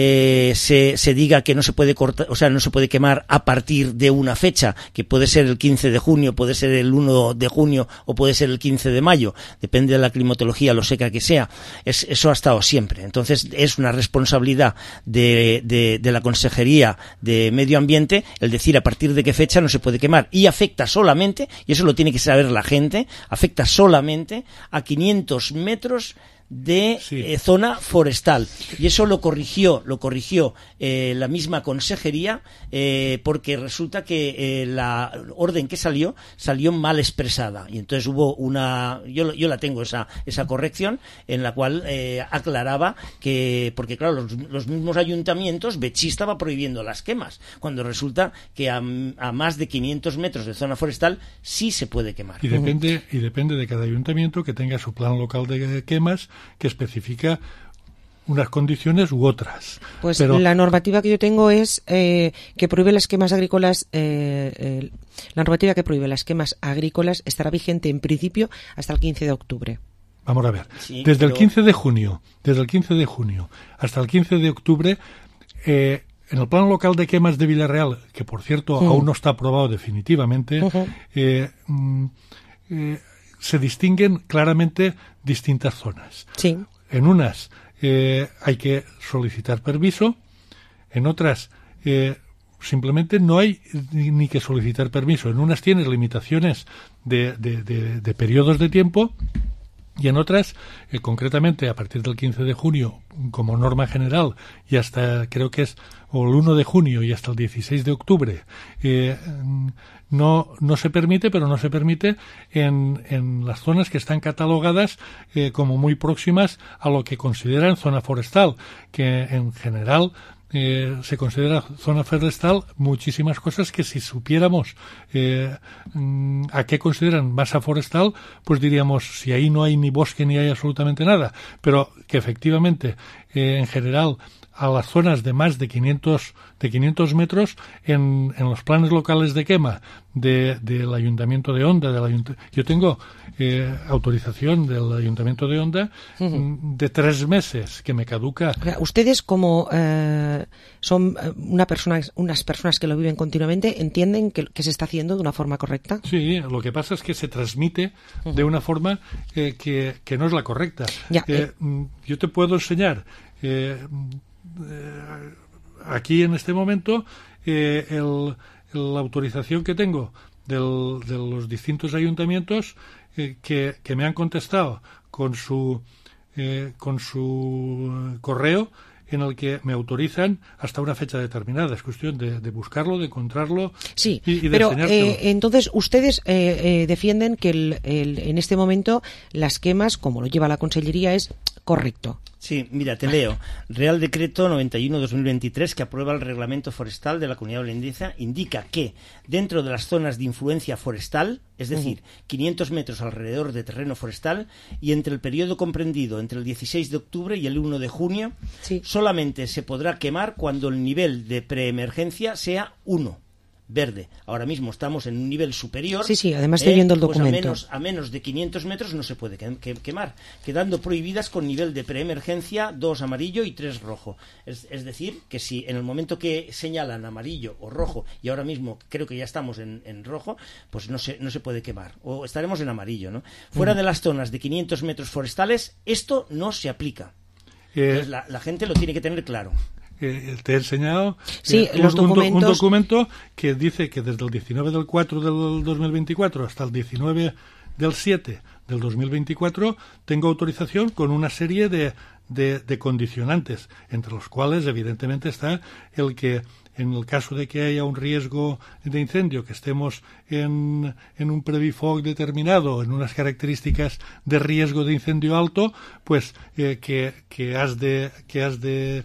se diga que no se puede cortar, o sea, no se puede quemar a partir de una fecha, que puede ser el 15 de junio, puede ser el 1 de junio o puede ser el 15 de mayo, depende de la climatología, lo seca que sea. Eso ha estado siempre. Entonces es una responsabilidad de la Consejería de Medio Ambiente el decir a partir de qué fecha no se puede quemar, y afecta solamente, y eso lo tiene que saber la gente, afecta solamente a 500 metros de zona forestal, y eso lo corrigió la misma consejería, porque resulta que la orden que salió mal expresada, y entonces hubo yo la tengo esa corrección en la cual aclaraba que, porque claro, los mismos ayuntamientos, Betxí estaba prohibiendo las quemas, cuando resulta que a más de 500 metros de zona forestal sí se puede quemar. Y depende de cada ayuntamiento que tenga su plan local de quemas, que especifica unas condiciones u otras. Pues la normativa que yo tengo es que prohíbe las quemas agrícolas. La normativa que prohíbe las quemas agrícolas estará vigente en principio hasta el 15 de octubre. Vamos a ver. Desde el 15 de junio hasta el 15 de octubre, en el plan local de quemas de Villarreal, que por cierto aún no está aprobado definitivamente, se distinguen claramente distintas zonas. Sí. En unas hay que solicitar permiso, en otras simplemente no hay ni que solicitar permiso. En unas tienes limitaciones de periodos de tiempo y en otras, concretamente a partir del 15 de junio, como norma general, y hasta creo que es o el 1 de junio y hasta el 16 de octubre, no se permite, pero no se permite en las zonas que están catalogadas como muy próximas a lo que consideran zona forestal, que en general se considera zona forestal muchísimas cosas que si supiéramos a qué consideran masa forestal, pues diríamos si ahí no hay ni bosque ni hay absolutamente nada, pero que efectivamente en general a las zonas de más de 500 metros en los planes locales de quema del Ayuntamiento de Onda, yo tengo autorización del Ayuntamiento de Onda de 3 meses que me caduca. Ustedes, como son unas personas que lo viven continuamente, ¿entienden que se está haciendo de una forma correcta? Sí, lo que pasa es que se transmite de una forma que no es la correcta. Yo te puedo enseñar aquí en este momento la autorización que tengo de los distintos ayuntamientos que me han contestado con su correo en el que me autorizan hasta una fecha determinada. Es cuestión de buscarlo, de encontrarlo y de pero enseñártelo. Entonces ustedes defienden que en este momento las quemas, como lo lleva la Consellería, es correcto. Sí, mira, te leo. Real Decreto 91/2023 que aprueba el Reglamento Forestal de la Comunidad Valenciana indica que dentro de las zonas de influencia forestal, es decir, 500 metros alrededor de terreno forestal y entre el periodo comprendido entre el 16 de octubre y el 1 de junio, solamente se podrá quemar cuando el nivel de preemergencia sea 1. Verde. Ahora mismo estamos en un nivel superior. Sí, además estoy viendo el documento. Pues a menos de 500 metros no se puede quemar, quedando prohibidas con nivel de preemergencia 2 amarillo y 3 rojo. Es decir, que si en el momento que señalan amarillo o rojo, y ahora mismo creo que ya estamos en rojo, pues no se puede quemar. O estaremos en amarillo, ¿no? Fuera de las zonas de 500 metros forestales, esto no se aplica. Entonces, la gente lo tiene que tener claro. Te he enseñado un documento que dice que desde el 19 del 4 del 2024 hasta el 19 del 7 del 2024 tengo autorización con una serie de condicionantes, entre los cuales evidentemente está el que en el caso de que haya un riesgo de incendio, que estemos en un previfoc determinado, en unas características de riesgo de incendio alto, pues que has de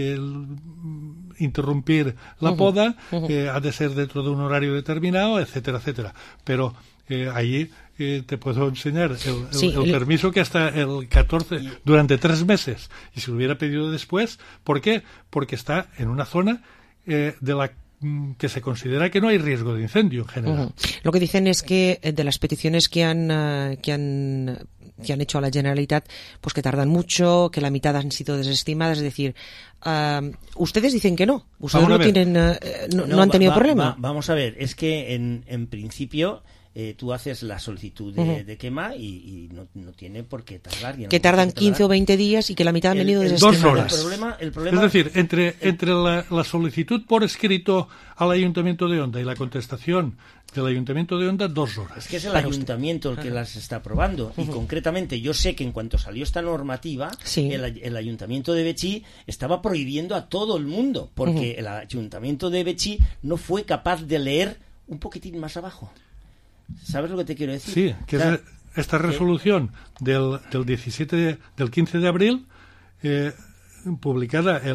interrumpir la poda, ha de ser dentro de un horario determinado, etcétera, etcétera. Pero allí te puedo enseñar el permiso que hasta el 14, durante 3 meses, y si lo hubiera pedido después. ¿Por qué? Porque está en una zona de la que se considera que no hay riesgo de incendio en general. Lo que dicen es que de las peticiones que han hecho a la Generalitat, pues que tardan mucho, que la mitad han sido desestimadas, es decir, ustedes dicen que no, ustedes no han tenido problema. Vamos a ver, es que en principio tú haces la solicitud de quema y no tiene por qué tardar. Que tardan 15 o 20 días y que la mitad han venido desestimadas. 2 horas. El problema es decir, entre la solicitud por escrito al Ayuntamiento de Onda y la contestación del Ayuntamiento de Onda, 2 horas. Es que es el Ayuntamiento el que las está aprobando. Y concretamente yo sé que en cuanto salió esta normativa, el Ayuntamiento de Betxí estaba prohibiendo a todo el mundo, porque el Ayuntamiento de Betxí no fue capaz de leer un poquitín más abajo. ¿Sabes lo que te quiero decir? Sí, que esta resolución del 15 de abril, publicada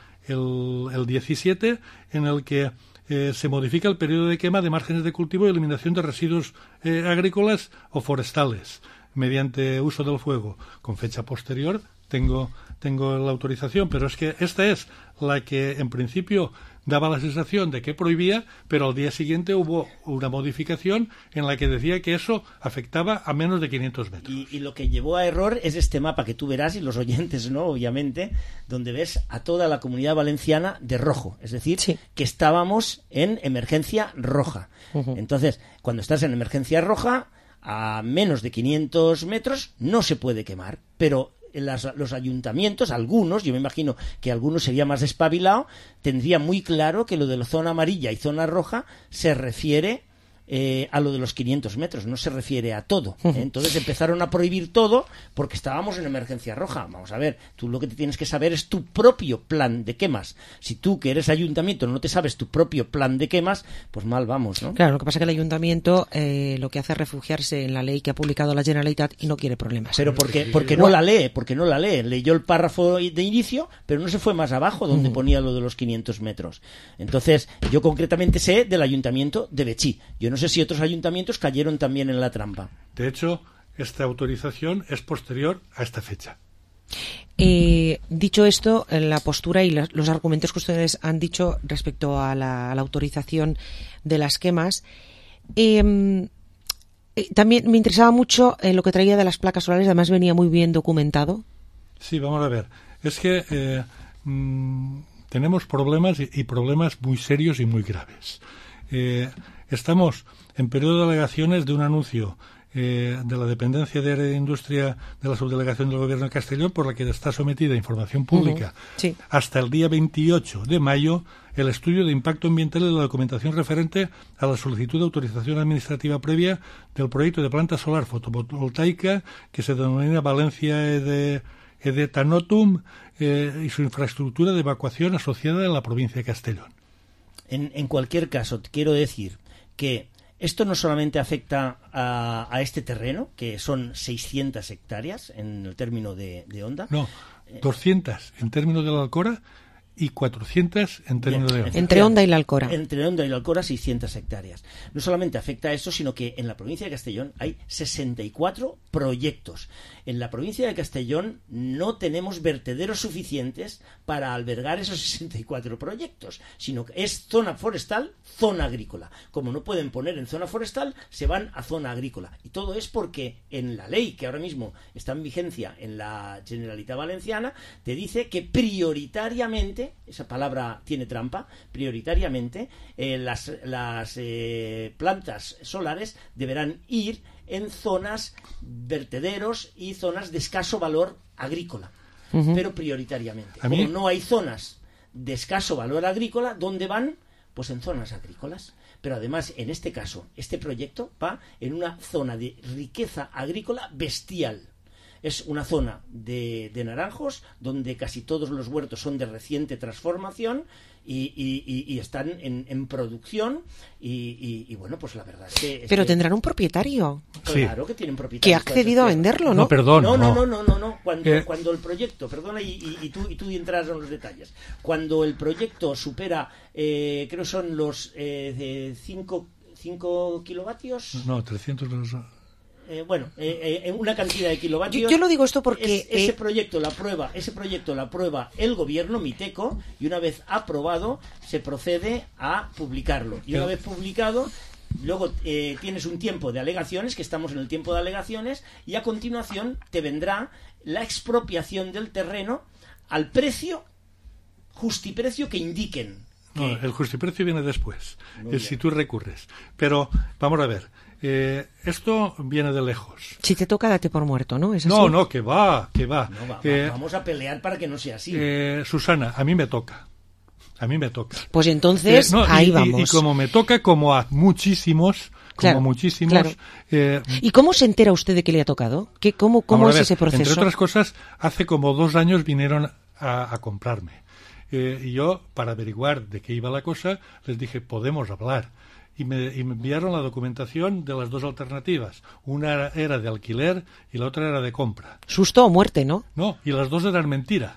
el 17, en el que se modifica el periodo de quema de márgenes de cultivo y eliminación de residuos agrícolas o forestales mediante uso del fuego. Con fecha posterior tengo la autorización, pero es que esta es la que en principio daba la sensación de que prohibía, pero al día siguiente hubo una modificación en la que decía que eso afectaba a menos de 500 metros. Y lo que llevó a error es este mapa que tú verás, y los oyentes no, obviamente, donde ves a toda la Comunidad Valenciana de rojo, es decir, que estábamos en emergencia roja. Entonces, cuando estás en emergencia roja, a menos de 500 metros no se puede quemar, pero los ayuntamientos, algunos, yo me imagino que algunos sería más despabilado, tendría muy claro que lo de la zona amarilla y zona roja se refiere a lo de los 500 metros, no se refiere a todo. Entonces empezaron a prohibir todo porque estábamos en emergencia roja. Vamos a ver, tú lo que te tienes que saber es tu propio plan de quemas. Si tú, que eres ayuntamiento, no te sabes tu propio plan de quemas, pues mal vamos, ¿no? Claro, lo que pasa es que el ayuntamiento lo que hace es refugiarse en la ley que ha publicado la Generalitat y no quiere problemas. Pero porque no la lee, leyó el párrafo de inicio, pero no se fue más abajo donde ponía lo de los 500 metros. Entonces, yo concretamente sé del ayuntamiento de Betxí. Yo no sé si otros ayuntamientos cayeron también en la trampa. De hecho, esta autorización es posterior a esta fecha. Dicho esto, la postura y los argumentos que ustedes han dicho respecto a la autorización de las quemas, también me interesaba mucho lo que traía de las placas solares, además venía muy bien documentado. Sí, vamos a ver. Es que tenemos problemas y problemas muy serios y muy graves. Estamos en periodo de alegaciones de un anuncio de la dependencia de área de industria de la subdelegación del Gobierno de Castellón, por la que está sometida a información pública sí. hasta el día 28 de mayo el estudio de impacto ambiental de la documentación referente a la solicitud de autorización administrativa previa del proyecto de planta solar fotovoltaica que se denomina Valencia Edetanotum y su infraestructura de evacuación asociada en la provincia de Castellón. En cualquier caso, quiero decir que esto no solamente afecta a este terreno, que son 600 hectáreas en el término de Onda. No, 200 en términos de la Alcora y 400 en términos de Onda. Entre Onda y la Alcora. Entre Onda y la Alcora, 600 hectáreas. No solamente afecta a esto, sino que en la provincia de Castellón hay 64 proyectos. En la provincia de Castellón no tenemos vertederos suficientes para albergar esos 64 proyectos, sino que es zona forestal, zona agrícola. Como no pueden poner en zona forestal, se van a zona agrícola. Y todo es porque en la ley que ahora mismo está en vigencia en la Generalitat Valenciana, te dice que prioritariamente, esa palabra tiene trampa, prioritariamente las plantas solares deberán ir en zonas vertederos y zonas de escaso valor agrícola, pero prioritariamente. Como no hay zonas de escaso valor agrícola, ¿dónde van? Pues en zonas agrícolas. Pero además, en este caso, este proyecto va en una zona de riqueza agrícola bestial. Es una zona de naranjos donde casi todos los huertos son de reciente transformación y están en producción y bueno, pues la verdad es que... Pero tendrán un propietario. Claro que tienen propietario. Que ha accedido a venderlo, ¿no? No, perdón. No. Cuando el proyecto, perdona, y tú entras en los detalles. Cuando el proyecto supera, creo son los 5 kilovatios... No, 300... una cantidad de kilovatios. Yo lo digo esto porque ese proyecto lo aprueba el gobierno Miteco y una vez aprobado se procede a publicarlo. Y una vez publicado, luego tienes un tiempo de alegaciones, que estamos en el tiempo de alegaciones, y a continuación te vendrá la expropiación del terreno al justiprecio que indiquen. No, el justiprecio viene después, si tú recurres. Pero vamos a ver. Esto viene de lejos. Si te toca, date por muerto, ¿no? ¿Es así? No, que va. No, vamos a pelear para que no sea así. Susana, a mí me toca. Pues entonces, ahí vamos. Y como me toca, como a muchísimos... Claro. ¿Y cómo se entera usted de que le ha tocado? ¿Cómo es ese proceso? Entre otras cosas, hace como 2 años vinieron a comprarme. Y yo, para averiguar de qué iba la cosa, les dije, podemos hablar. Y me enviaron la documentación de las 2 alternativas. Una era de alquiler y la otra era de compra. ¿Susto o muerte, no? No, y las 2 eran mentira.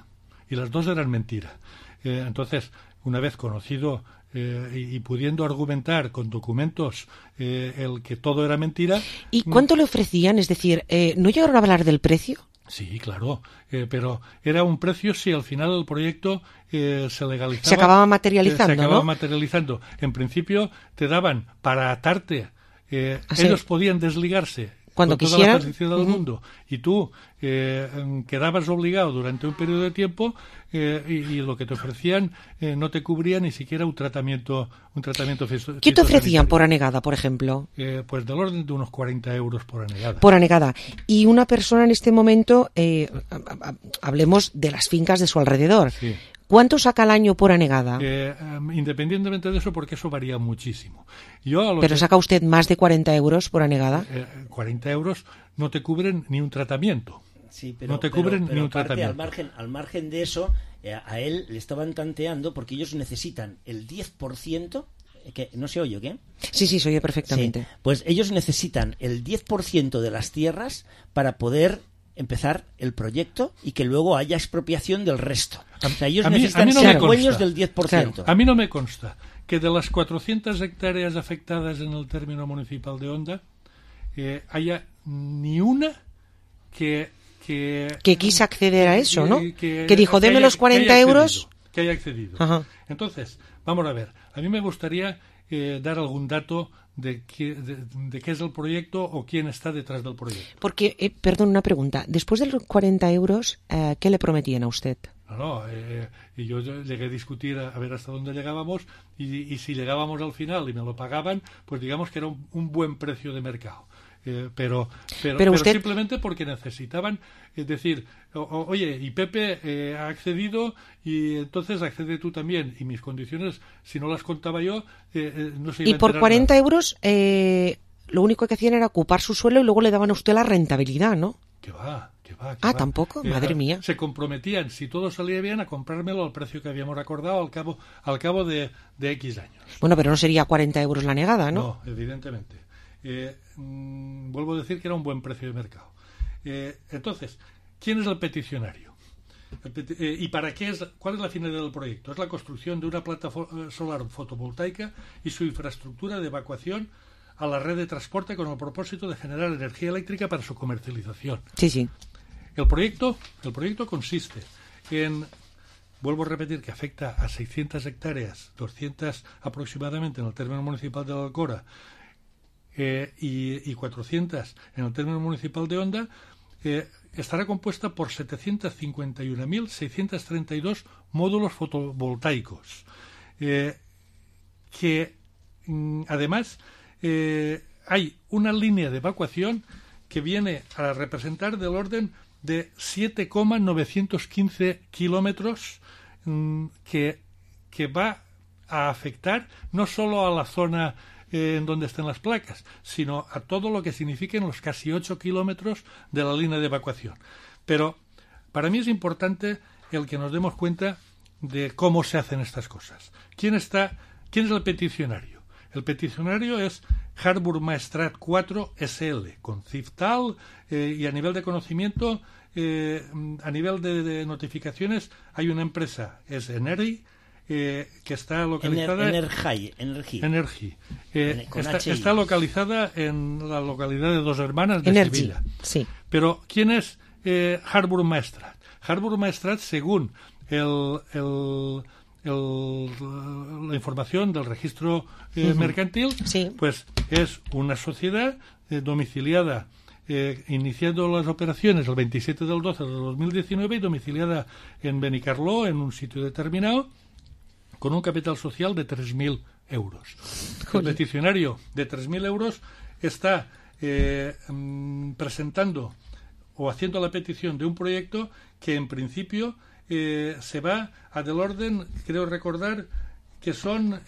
Entonces, una vez conocido y pudiendo argumentar con documentos el que todo era mentira... ¿Y cuánto le ofrecían? Es decir, ¿no llegaron a hablar del precio? Sí, claro, pero era un precio si al final el proyecto se legalizaba. Se acababa materializando, materializando. En principio te daban para atarte. ¿Ah, sí? Ellos podían desligarse Cuando con quisiera, toda la facilidad del mundo, y tú quedabas obligado durante un periodo de tiempo y lo que te ofrecían no te cubría ni siquiera un tratamiento ¿Qué te ofrecían por anegada, por ejemplo? Pues del orden de unos 40 euros por anegada. Por anegada. Y una persona en este momento, hablemos de las fincas de su alrededor. Sí. ¿Cuánto saca al año por anegada? Independientemente de eso, porque eso varía muchísimo. ¿Pero saca usted más de 40 euros por anegada? 40 euros no te cubren ni un tratamiento. Sí, pero, no te cubren ni un aparte, tratamiento. Al margen de eso, a él le estaban tanteando porque ellos necesitan el 10%. Que no se oye, ¿o qué? Sí, se oye perfectamente. Sí, pues ellos necesitan el 10% de las tierras para poder empezar el proyecto y que luego haya expropiación del resto. O sea, ellos necesitan ser dueños del 10%. Claro. A mí no me consta que de las 400 hectáreas afectadas en el término municipal de Onda haya ni una que quise acceder a eso, ¿no? Que dijo, deme los 40 euros. Que haya accedido. Ajá. Entonces, vamos a ver. A mí me gustaría dar algún dato de qué es el proyecto o quién está detrás del proyecto. Porque, perdón, una pregunta. Después de los 40 euros, ¿qué le prometían a usted? Y yo llegué a discutir a ver hasta dónde llegábamos y si llegábamos al final y me lo pagaban, pues digamos que era un buen precio de mercado. Pero usted... simplemente porque necesitaban decir, oye, y Pepe ha accedido y entonces accede tú también, y mis condiciones, si no las contaba yo, no se iba a enterar. Y por 40 nada. Euros lo único que hacían era ocupar su suelo y luego le daban a usted la rentabilidad, ¿no? Que va. ¿Tampoco? Madre mía. Se comprometían, si todo salía bien, a comprármelo al precio que habíamos acordado al cabo de X años. Bueno, pero no sería 40 euros la negada, ¿no? No, evidentemente. Vuelvo a decir que era un buen precio de mercado. Entonces, ¿quién es el peticionario? ¿Y para qué cuál es la finalidad del proyecto? Es la construcción de una plataforma solar fotovoltaica y su infraestructura de evacuación a la red de transporte con el propósito de generar energía eléctrica para su comercialización. Sí. El proyecto consiste en, vuelvo a repetir, que afecta a 600 hectáreas, 200 aproximadamente en el término municipal de Alcora, y 400 en el término municipal de Onda, estará compuesta por 751.632 módulos fotovoltaicos, que además hay una línea de evacuación que viene a representar del orden de 7,915 kilómetros, que va a afectar no solo a la zona en donde estén las placas, sino a todo lo que signifiquen los casi 8 kilómetros de la línea de evacuación. Pero para mí es importante el que nos demos cuenta de cómo se hacen estas cosas. ¿Quién es el peticionario? El peticionario es Harbour Maestrat 4 SL, con CIFTAL, y a nivel de conocimiento, a nivel de notificaciones, hay una empresa, es Energy, que está localizada está localizada en la localidad de Dos Hermanas de Sevilla. Sí. Pero ¿quién es Harbour Maestrat? Harbour Maestrat, según la información del registro mercantil, pues es una sociedad domiciliada, iniciando las operaciones el 27 del 12 del 2019 y domiciliada en Benicarló, en un sitio determinado, con un capital social de 3.000 euros. El peticionario de 3.000 euros está presentando o haciendo la petición de un proyecto que en principio se va a del orden, creo recordar, que son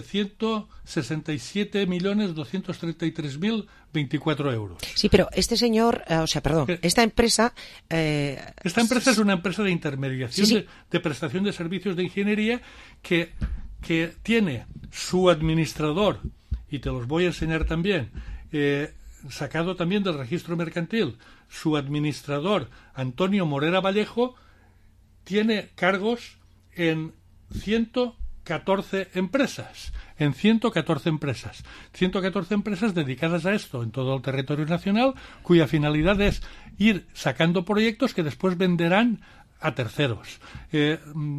167.233.024 euros. Sí, pero este señor, esta empresa... Esta empresa es una empresa de intermediación, de prestación de servicios de ingeniería que tiene su administrador, y te los voy a enseñar también, sacado también del registro mercantil, su administrador, Antonio Morera Vallejo, tiene cargos en 114 empresas. 114 empresas dedicadas a esto en todo el territorio nacional, cuya finalidad es ir sacando proyectos que después venderán a terceros.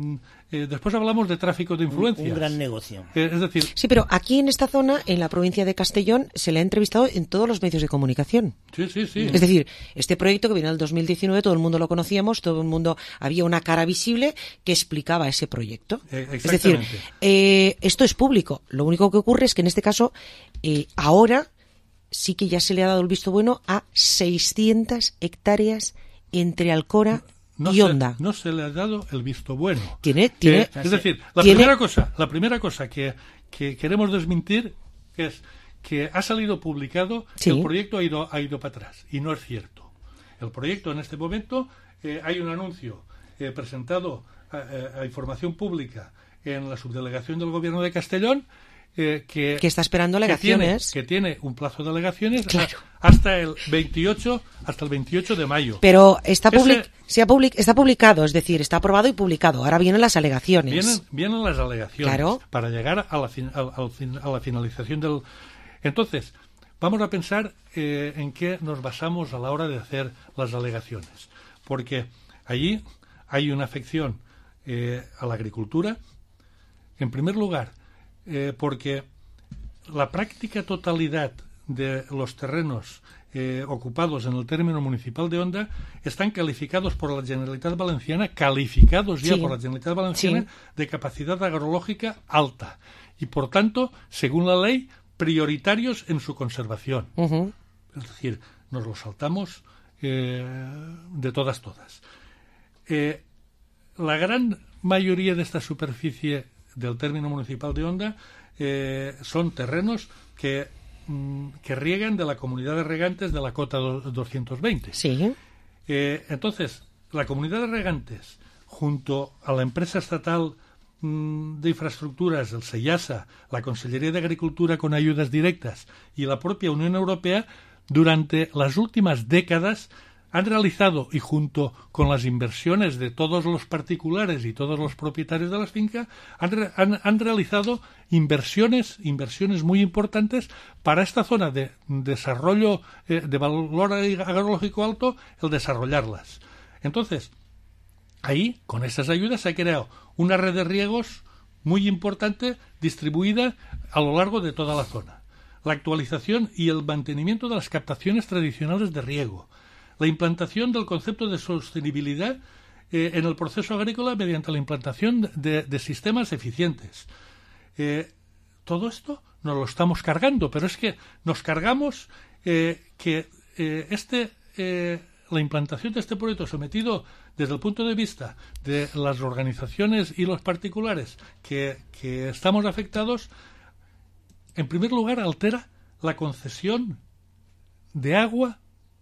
después hablamos de tráfico de influencias. Un gran negocio. Es decir... Sí, pero aquí en esta zona, en la provincia de Castellón, se le ha entrevistado en todos los medios de comunicación. Sí. Es decir, este proyecto que viene en el 2019, todo el mundo lo conocíamos, todo el mundo, había una cara visible que explicaba ese proyecto. Es decir, esto es público. Lo único que ocurre es que en este caso, ahora sí que ya se le ha dado el visto bueno a 600 hectáreas entre Alcora y Onda. No se le ha dado el visto bueno. Es decir, la primera cosa que queremos desmentir es que ha salido publicado que el proyecto ha ido para atrás, y no es cierto. El proyecto en este momento hay un anuncio presentado a información pública en la subdelegación del Gobierno de Castellón que está esperando alegaciones, que tiene un plazo de alegaciones hasta el 28 de mayo. Pero está publicado, es decir, está aprobado y publicado. Ahora vienen las alegaciones. Vienen las alegaciones para llegar a la finalización del. Entonces, vamos a pensar en qué nos basamos a la hora de hacer las alegaciones, porque allí hay una afección a la agricultura, en primer lugar. Porque la práctica totalidad de los terrenos ocupados en el término municipal de Onda están calificados por la Generalitat Valenciana, de capacidad agrológica alta y, por tanto, según la ley, prioritarios en su conservación. Es decir, nos lo saltamos de todas. La gran mayoría de esta superficie del término municipal de Onda son terrenos que riegan de la comunidad de regantes de la cota 220. Entonces, la comunidad de regantes, junto a la empresa estatal de infraestructuras, el SEIASA, la Consellería de Agricultura con ayudas directas y la propia Unión Europea, durante las últimas décadas han realizado, y junto con las inversiones de todos los particulares y todos los propietarios de las fincas, han realizado inversiones muy importantes para esta zona de desarrollo de valor agrológico alto, el desarrollarlas. Entonces, ahí, con estas ayudas, se ha creado una red de riegos muy importante distribuida a lo largo de toda la zona. La actualización y el mantenimiento de las captaciones tradicionales de riego. La implantación del concepto de sostenibilidad en el proceso agrícola mediante la implantación de sistemas eficientes. Todo esto nos lo estamos cargando, pero es que nos cargamos la implantación de este proyecto sometido desde el punto de vista de las organizaciones y los particulares que estamos afectados. En primer lugar, altera la concesión de agua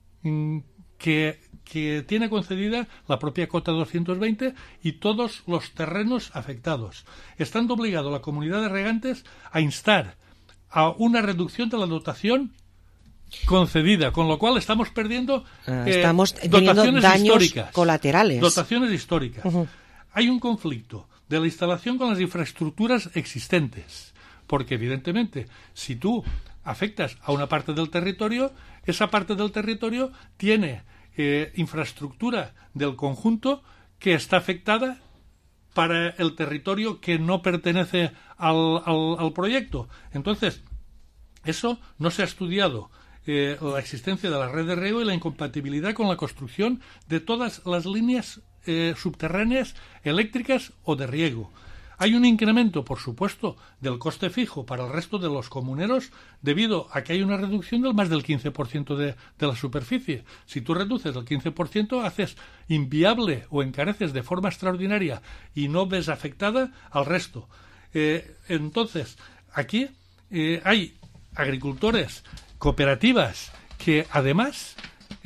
que tiene concedida la propia cota 220 y todos los terrenos afectados, estando obligado la comunidad de regantes a instar a una reducción de la dotación concedida, con lo cual estamos perdiendo dotaciones daños históricas, colaterales. Dotaciones históricas. Hay un conflicto de la instalación con las infraestructuras existentes, porque evidentemente si tú afectas a una parte del territorio, esa parte del territorio tiene infraestructura del conjunto que está afectada para el territorio que no pertenece al proyecto. Entonces, eso no se ha estudiado, la existencia de la red de riego y la incompatibilidad con la construcción de todas las líneas subterráneas eléctricas o de riego. Hay un incremento, por supuesto, del coste fijo para el resto de los comuneros debido a que hay una reducción del más del 15% de la superficie. Si tú reduces el 15%, haces inviable o encareces de forma extraordinaria y no ves afectada al resto. Entonces, aquí hay agricultores, cooperativas, que además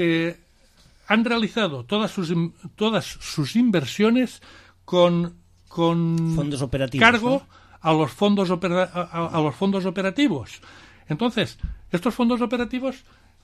han realizado todas sus inversiones con fondos operativos, cargo, ¿no?, a los fondos operativos. Entonces, estos fondos operativos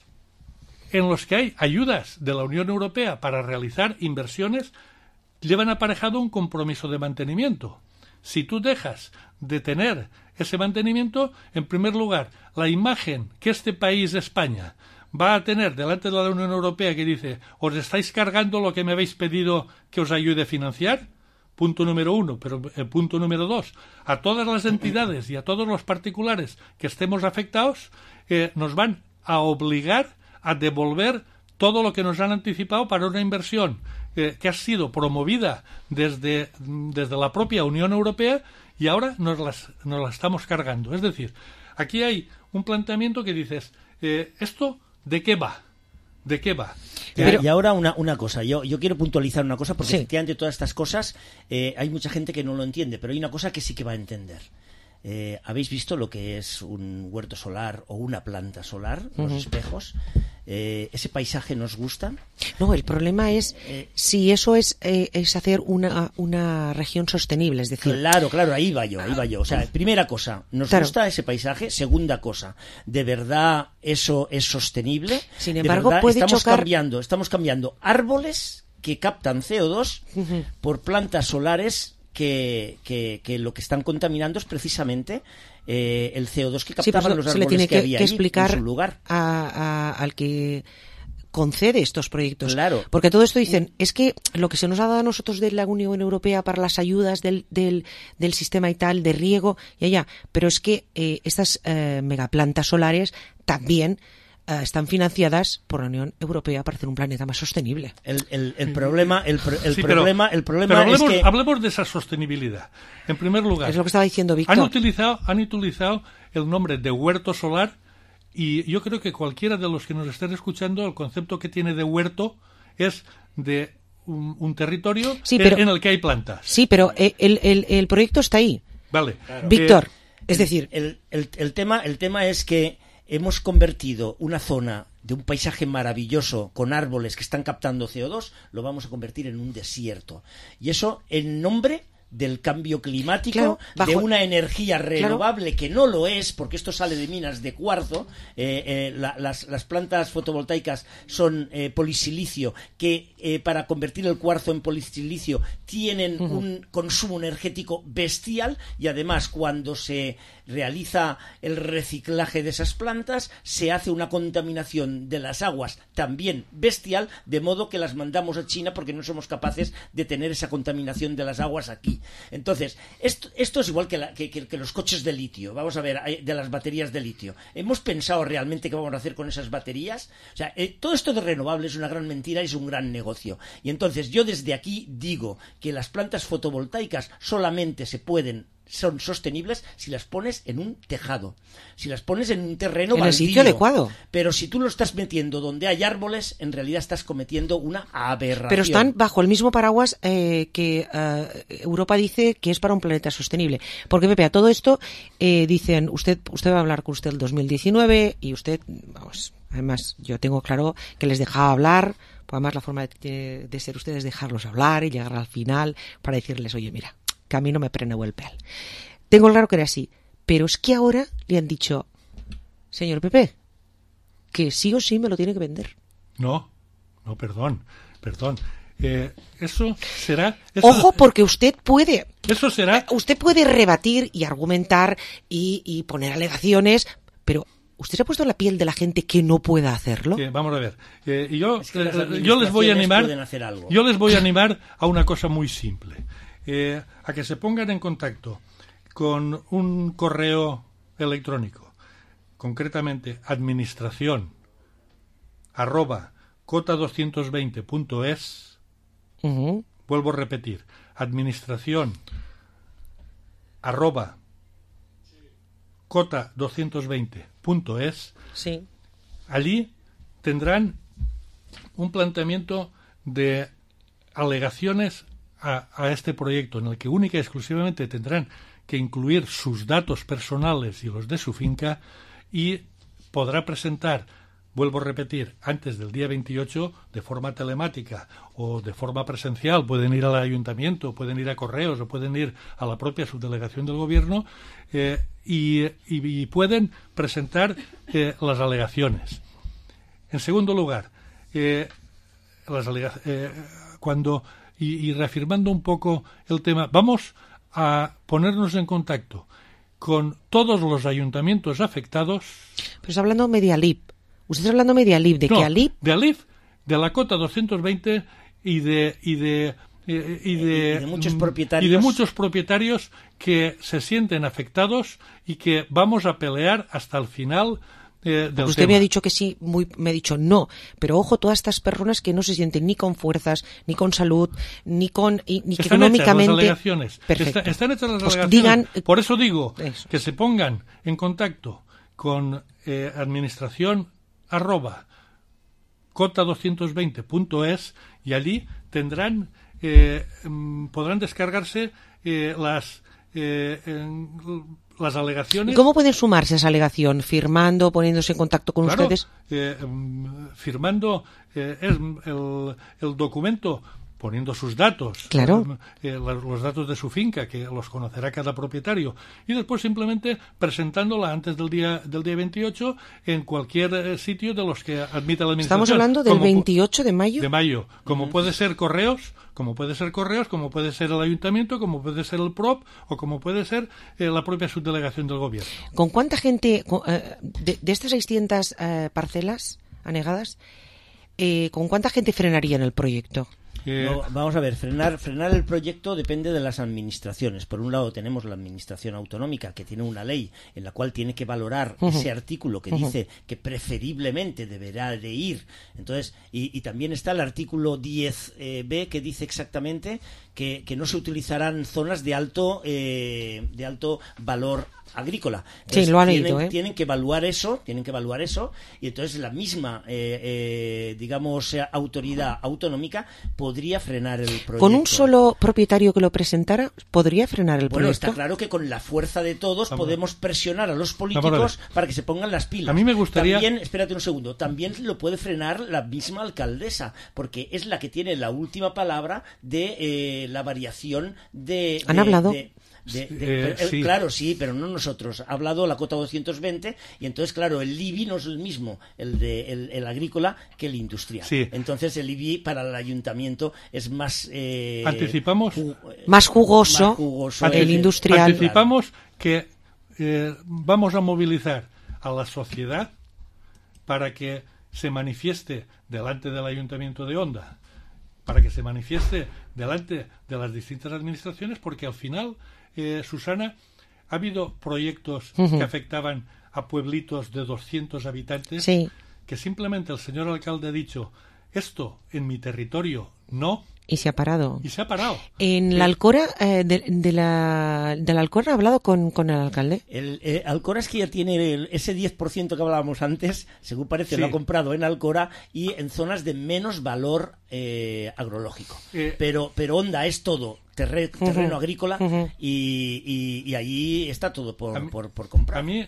en los que hay ayudas de la Unión Europea para realizar inversiones llevan aparejado un compromiso de mantenimiento. Si tú dejas de tener ese mantenimiento, en primer lugar, la imagen que este país, España, va a tener delante de la Unión Europea, que dice: os estáis cargando lo que me habéis pedido que os ayude a financiar, punto número 1, pero punto número 2, a todas las entidades y a todos los particulares que estemos afectados, nos van a obligar a devolver todo lo que nos han anticipado para una inversión que ha sido promovida desde la propia Unión Europea y ahora nos la estamos cargando. Es decir, aquí hay un planteamiento que dices, ¿esto de qué va? ¿De qué va? Y ahora una cosa, yo quiero puntualizar una cosa, porque efectivamente todas estas cosas hay mucha gente que no lo entiende, pero hay una cosa que sí que va a entender. ¿Habéis visto lo que es un huerto solar o una planta solar, los espejos? ¿Ese paisaje nos gusta? No, el problema es si eso es hacer una región sostenible, es decir... Claro, ahí va yo. O sea, primera cosa, ¿nos gusta ese paisaje? Segunda cosa, ¿de verdad eso es sostenible? Sin embargo, puede chocar... Estamos cambiando árboles que captan CO2 por plantas solares que lo que están contaminando es precisamente el CO2 que captaban los árboles se le tiene que había que allí, explicar en su lugar. al que concede estos proyectos. Claro. Porque todo esto dicen, es que lo que se nos ha dado a nosotros de la Unión Europea para las ayudas del sistema y tal, de riego, pero es que estas megaplantas solares también están financiadas por la Unión Europea para hacer un planeta más sostenible. El problema es que... Hablemos de esa sostenibilidad. En primer lugar, es lo que estaba diciendo Víctor. Han utilizado el nombre de huerto solar y yo creo que cualquiera de los que nos estén escuchando, el concepto que tiene de huerto es de un territorio en el que hay plantas. Sí, pero el proyecto está ahí. Vale. Claro. Víctor, es decir... El tema es que hemos convertido una zona de un paisaje maravilloso con árboles que están captando CO2, lo vamos a convertir en un desierto. Y eso en nombre del cambio climático, de una energía renovable que no lo es, porque esto sale de minas de cuarzo. Las plantas fotovoltaicas son polisilicio, que para convertir el cuarzo en polisilicio tienen un consumo energético bestial, y además cuando se realiza el reciclaje de esas plantas se hace una contaminación de las aguas también bestial, de modo que las mandamos a China porque no somos capaces de tener esa contaminación de las aguas aquí. Entonces, esto es igual que los coches de litio. Vamos a ver, de las baterías de litio. ¿Hemos pensado realmente qué vamos a hacer con esas baterías? O sea, todo esto de renovables es una gran mentira y es un gran negocio. Y entonces yo desde aquí digo que las plantas fotovoltaicas solamente son sostenibles si las pones en un tejado, si las pones en un terreno en el sitio adecuado. Pero si tú lo estás metiendo donde hay árboles, en realidad estás cometiendo una aberración. Pero están bajo el mismo paraguas que Europa dice que es para un planeta sostenible. Porque, Pepe, a todo esto dicen, usted va a hablar con usted el 2019 y usted, vamos, además yo tengo claro que les dejaba hablar. Pues además la forma de ser ustedes es dejarlos hablar y llegar al final para decirles, oye, mira, que a mí no me preneu el pèl. Tengo claro que era así, pero es que ahora le han dicho, señor Pepe, que sí o sí me lo tiene que vender. No, perdón. Eso será... Ojo, porque usted puede... Eso será... Usted puede rebatir y argumentar y poner alegaciones, pero... ¿Usted se ha puesto en la piel de la gente que no pueda hacerlo? Vamos a ver. Yo les voy a animar. Yo les voy a animar a una cosa muy simple. A que se pongan en contacto con un correo electrónico, concretamente administración@cota220.es. Vuelvo a repetir, administración@cota220.es. Sí. Allí tendrán un planteamiento de alegaciones a este proyecto, en el que única y exclusivamente tendrán que incluir sus datos personales y los de su finca, y podrá presentar, vuelvo a repetir, antes del día 28 de forma telemática o de forma presencial. Pueden ir al ayuntamiento, pueden ir a correos o pueden ir a la propia subdelegación del gobierno y pueden presentar las alegaciones. En segundo lugar, y reafirmando un poco el tema, vamos a ponernos en contacto con todos los ayuntamientos afectados. Pero está hablando Medialip. Usted está hablando Medialip, ¿de qué Alip? De Alip, de la Cota 220 y de y de muchos propietarios. Y de muchos propietarios que se sienten afectados y que vamos a pelear hasta el final del usted tema. me ha dicho que sí, me ha dicho no, pero ojo, todas estas personas que no se sienten ni con fuerzas, ni con salud, ni que económicamente... Están hechas las alegaciones. Perfecto. Están hechas las Pues alegaciones. digan... Por eso digo Eso. que se pongan en contacto con administración @cota220.es y allí tendrán podrán descargarse las alegaciones. ¿Y cómo pueden sumarse a esa alegación? ¿Firmando, poniéndose en contacto con ustedes? Firmando el documento, poniendo sus datos, claro. Los datos de su finca, que los conocerá cada propietario, y después simplemente presentándola antes del día 28 en cualquier sitio de los que admita la administración. Estamos hablando del 28 de mayo. De mayo, como puede ser correos, como puede ser el ayuntamiento, como puede ser el PROP o como puede ser la propia subdelegación del gobierno. ¿Con cuánta gente, de estas 600 parcelas anegadas, con cuánta gente frenarían el proyecto? No, vamos a ver, frenar el proyecto depende de las administraciones. Por un lado tenemos la administración autonómica, que tiene una ley en la cual tiene que valorar ese artículo que dice que preferiblemente deberá de ir. Entonces, y también está el artículo 10b que dice exactamente que no se utilizarán zonas de alto valor agrícola. Entonces, sí, lo han leído, tienen que evaluar eso, y entonces la misma autoridad autonómica podría frenar el proyecto. ¿Con un solo propietario que lo presentara podría frenar el proyecto? Bueno, está claro que con la fuerza de todos podemos presionar a los políticos para que se pongan las pilas. A mí me gustaría... También, espérate un segundo, también lo puede frenar la misma alcaldesa, porque es la que tiene la última palabra de la variación de... ¿Han hablado? Sí. Claro, sí, pero no nosotros. Ha hablado la cota 220 y entonces, claro, el IBI no es el mismo, el agrícola, que el industrial. Sí. Entonces el IBI para el ayuntamiento es más... Anticipamos... más jugoso el industrial. Anticipamos que vamos a movilizar a la sociedad para que se manifieste delante del Ayuntamiento de Onda, para que se manifieste delante de las distintas administraciones, porque al final, Susana, ha habido proyectos que afectaban a pueblitos de 200 habitantes, que simplemente el señor alcalde ha dicho, esto en mi territorio no. Y se ha parado. En la Alcora, de la Alcora, ¿ha hablado con el alcalde? El Alcora es que ya tiene ese 10% que hablábamos antes, según parece, lo ha comprado en Alcora y en zonas de menos valor agrológico. Pero Onda es todo terreno agrícola y allí está todo por comprar. A mí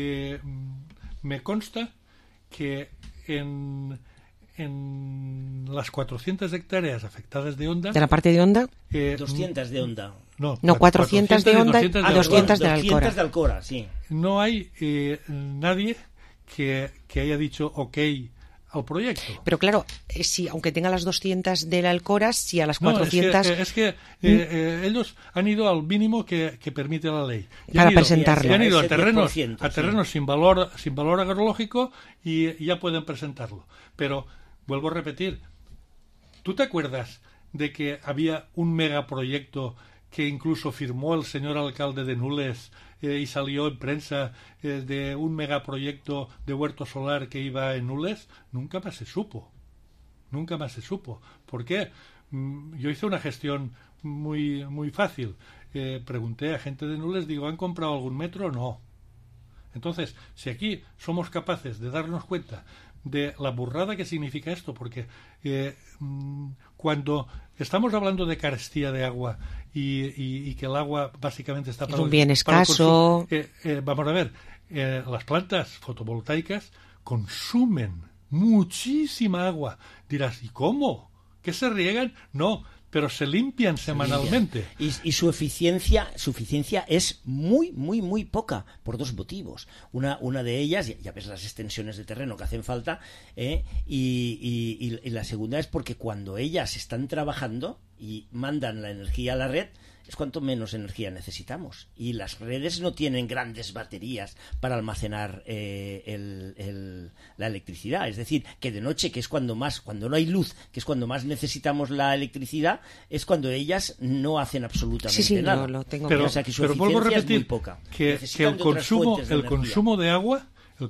me consta que en las 400 hectáreas afectadas de Onda... ¿De la parte de Onda? 200 de Onda. No, 400 de Onda a 200 de Alcora. 200 de Alcora, sí. No hay nadie que haya dicho ok al proyecto. Pero claro, si aunque tenga las 200 de la Alcora, si a las 400... Es que ellos han ido al mínimo que permite la ley. Para presentarlo. Han ido a terrenos sin valor agrológico y ya pueden presentarlo. Pero, vuelvo a repetir, ¿tú te acuerdas de que había un megaproyecto que incluso firmó el señor alcalde de Nules y salió en prensa de un megaproyecto de huerto solar que iba en Nules? Nunca más se supo. ¿Por qué? Yo hice una gestión muy fácil. Pregunté a gente de Nules, digo, ¿han comprado algún metro? No. Entonces, si aquí somos capaces de darnos cuenta de la burrada que significa esto, porque cuando estamos hablando de carestía de agua y que el agua básicamente está para un bien escaso, vamos a ver, las plantas fotovoltaicas consumen muchísima agua. Dirás, ¿y cómo? ¿Que se riegan? No, pero se limpian semanalmente. Y su eficiencia es muy poca, por dos motivos. Una de ellas, ya ves las extensiones de terreno que hacen falta, y la segunda es porque cuando ellas están trabajando y mandan la energía a la red, es cuanto menos energía necesitamos. Y las redes no tienen grandes baterías para almacenar la electricidad. Es decir, que de noche, que es cuando no hay luz, que es cuando más necesitamos la electricidad, es cuando ellas no hacen absolutamente nada. Lo tengo pero, o sea, que su pero vuelvo a eficiencia repetir es muy poca. que el consumo de agua,